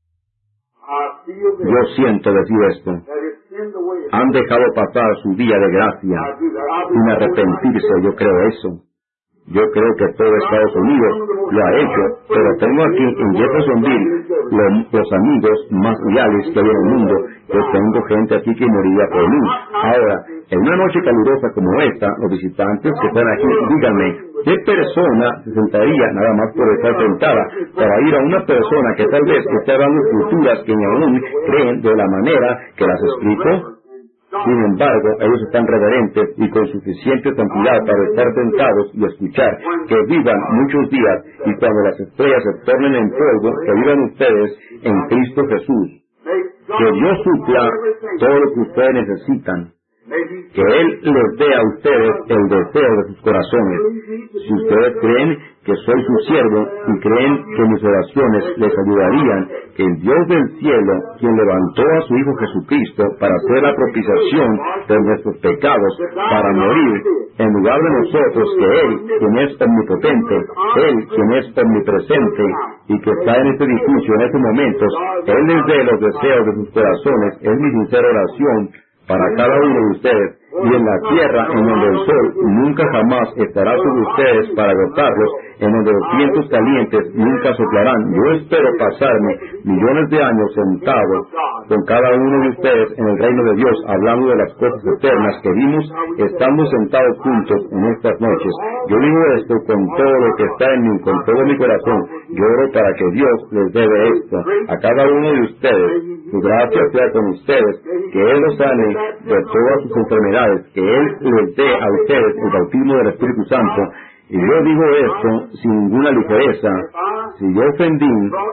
A: yo siento decir esto, han dejado pasar su día de gracia sin arrepentirse. Yo creo eso. Yo creo que todo Estados Unidos lo ha hecho, pero tengo aquí en Jeffersonville los, los amigos más leales que hay en el mundo. Yo tengo gente aquí que moriría por mí. Ahora, en una noche calurosa como esta, los visitantes que están aquí, díganme, ¿qué persona se sentaría nada más por estar sentada para ir a una persona que tal vez esté hablando escrituras que ni aún creen de la manera que las explico? Sin embargo, ellos están reverentes y con suficiente santidad para estar sentados y escuchar que vivan muchos días, y cuando las estrellas se tornen en polvo, que vivan ustedes en Cristo Jesús. Que Dios supla todo lo que ustedes necesitan. Que Él les dé a ustedes el deseo de sus corazones. Si ustedes creen que soy su siervo y creen que mis oraciones les ayudarían, que el Dios del cielo, quien levantó a su Hijo Jesucristo para hacer la propiciación de nuestros pecados, para morir en lugar de nosotros, que Él, quien es omnipotente, Él, quien es omnipresente y que está en este edificio en estos momentos, Él les dé los deseos de sus corazones, es mi sincera oración para cada uno de ustedes, y en la tierra en donde el sol nunca jamás estará sobre ustedes para agotarlos, en donde los vientos calientes nunca soplarán. Yo espero pasarme millones de años sentado con cada uno de ustedes en el reino de Dios, hablando de las cosas eternas que vimos estando sentados juntos en estas noches. Yo digo esto con todo lo que está en mí, con todo mi corazón. Yo oro para que Dios les dé de esto a cada uno de ustedes. Su gracia sea con ustedes, que Él los sane de todas sus enfermedades, que Él les dé a ustedes el bautismo del Espíritu Santo. Y yo digo esto sin ninguna ligereza. Si yo ofendí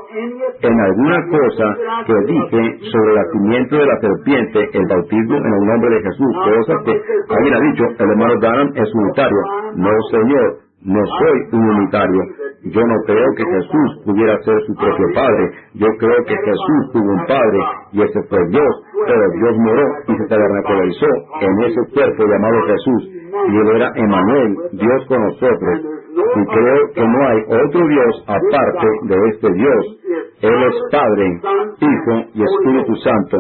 A: en alguna cosa que dije sobre el nacimiento de la serpiente, el bautismo en el nombre de Jesús, cosa que alguien ha dicho, el hermano Branham es unitario. No, Señor, no soy un unitario. Yo no creo que Jesús pudiera ser su propio Padre. Yo creo que Jesús tuvo un Padre, y ese fue Dios, pero Dios moró y se tabernaculizó en ese cuerpo llamado Jesús, y Él era Emmanuel, Dios con nosotros. Y creo que no hay otro Dios aparte de este Dios. Él es Padre, Hijo y Espíritu Santo.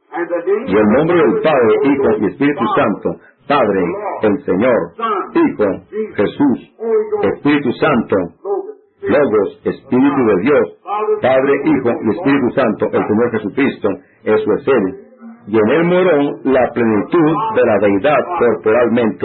A: Y el nombre del Padre, Hijo y Espíritu Santo, Padre, el Señor, Hijo, Jesús, Espíritu Santo, Logos, Espíritu de Dios, Padre, Hijo y Espíritu Santo, el Señor Jesucristo, eso es Él. Y en Él moró la plenitud de la deidad corporalmente.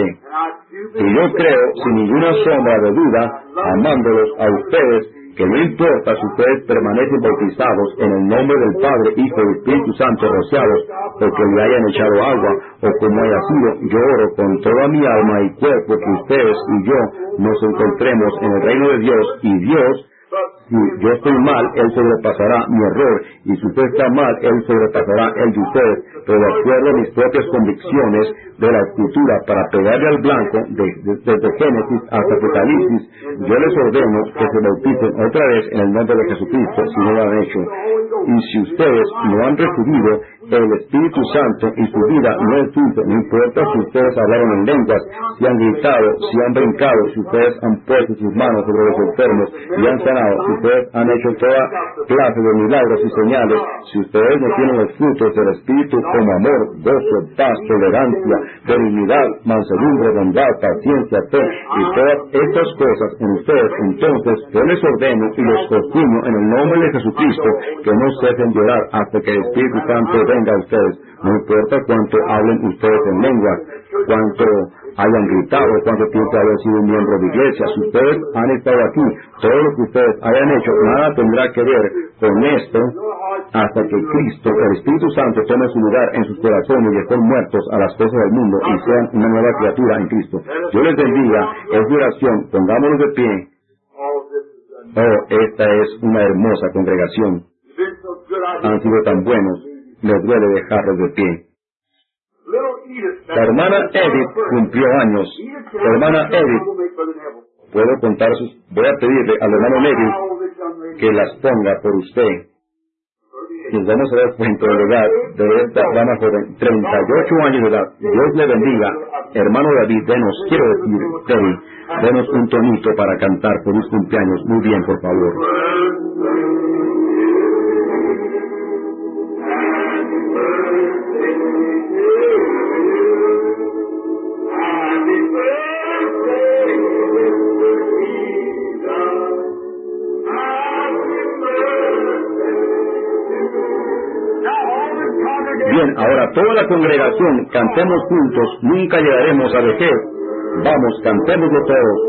A: Y yo creo, sin ninguna sombra de duda, amándolos a ustedes, que no importa si ustedes permanecen bautizados en el nombre del Padre, Hijo y Espíritu Santo rociados, porque le hayan echado agua, o como haya sido, yo oro con toda mi alma y cuerpo que ustedes y yo nos encontremos en el reino de Dios, y Dios, si yo estoy mal, Él sobrepasará mi error, y si usted está mal, Él sobrepasará el de ustedes, pero de acuerdo a mis propias convicciones de la Escritura, para pegarle al blanco, desde de, de Génesis hasta Apocalipsis, yo les ordeno que se bauticen otra vez en el nombre de Jesucristo, si no lo han hecho. Y si ustedes no han recibido el Espíritu Santo y su vida no es dulce, no importa si ustedes hablaron en lenguas, si han gritado, si han brincado, si ustedes han puesto sus manos sobre los enfermos y han sanado, si ustedes han hecho toda clase de milagros y señales, si ustedes no tienen los frutos del Espíritu como amor, gozo, paz, tolerancia, benignidad, mansedumbre, bondad, paciencia, fe y todas estas cosas en ustedes, entonces yo les ordeno y los consumo en el nombre de Jesucristo, que no cesen de orar hasta que el Espíritu Santo venga a ustedes. No importa cuánto hablen ustedes en lenguas, cuánto hayan gritado, cuánto tiempo hayan sido un miembro de iglesia, si ustedes han estado aquí, todo lo que ustedes hayan hecho, nada tendrá que ver con esto hasta que Cristo, el Espíritu Santo, tome su lugar en sus corazones y estén muertos a las cosas del mundo y sean una nueva criatura en Cristo. Yo les bendiga, es mi oración, pongámonos de pie. Oh, esta es una hermosa congregación. Han sido tan buenos, les duele dejarlos de pie. La hermana Edith cumplió años. La hermana Edith, puedo contar sus... Voy a pedirle al hermano Neville que las ponga por usted. Y vamos a dar cuenta de la edad de esta dama joven, treinta y ocho años de edad. Dios le bendiga. Hermano David, denos, quiero decir, Terry, denos un tonito para cantar por sus cumpleaños. Muy bien, por favor. Bien, ahora toda la congregación, cantemos juntos, nunca llegaremos a vejez. Vamos, cantemos de todos.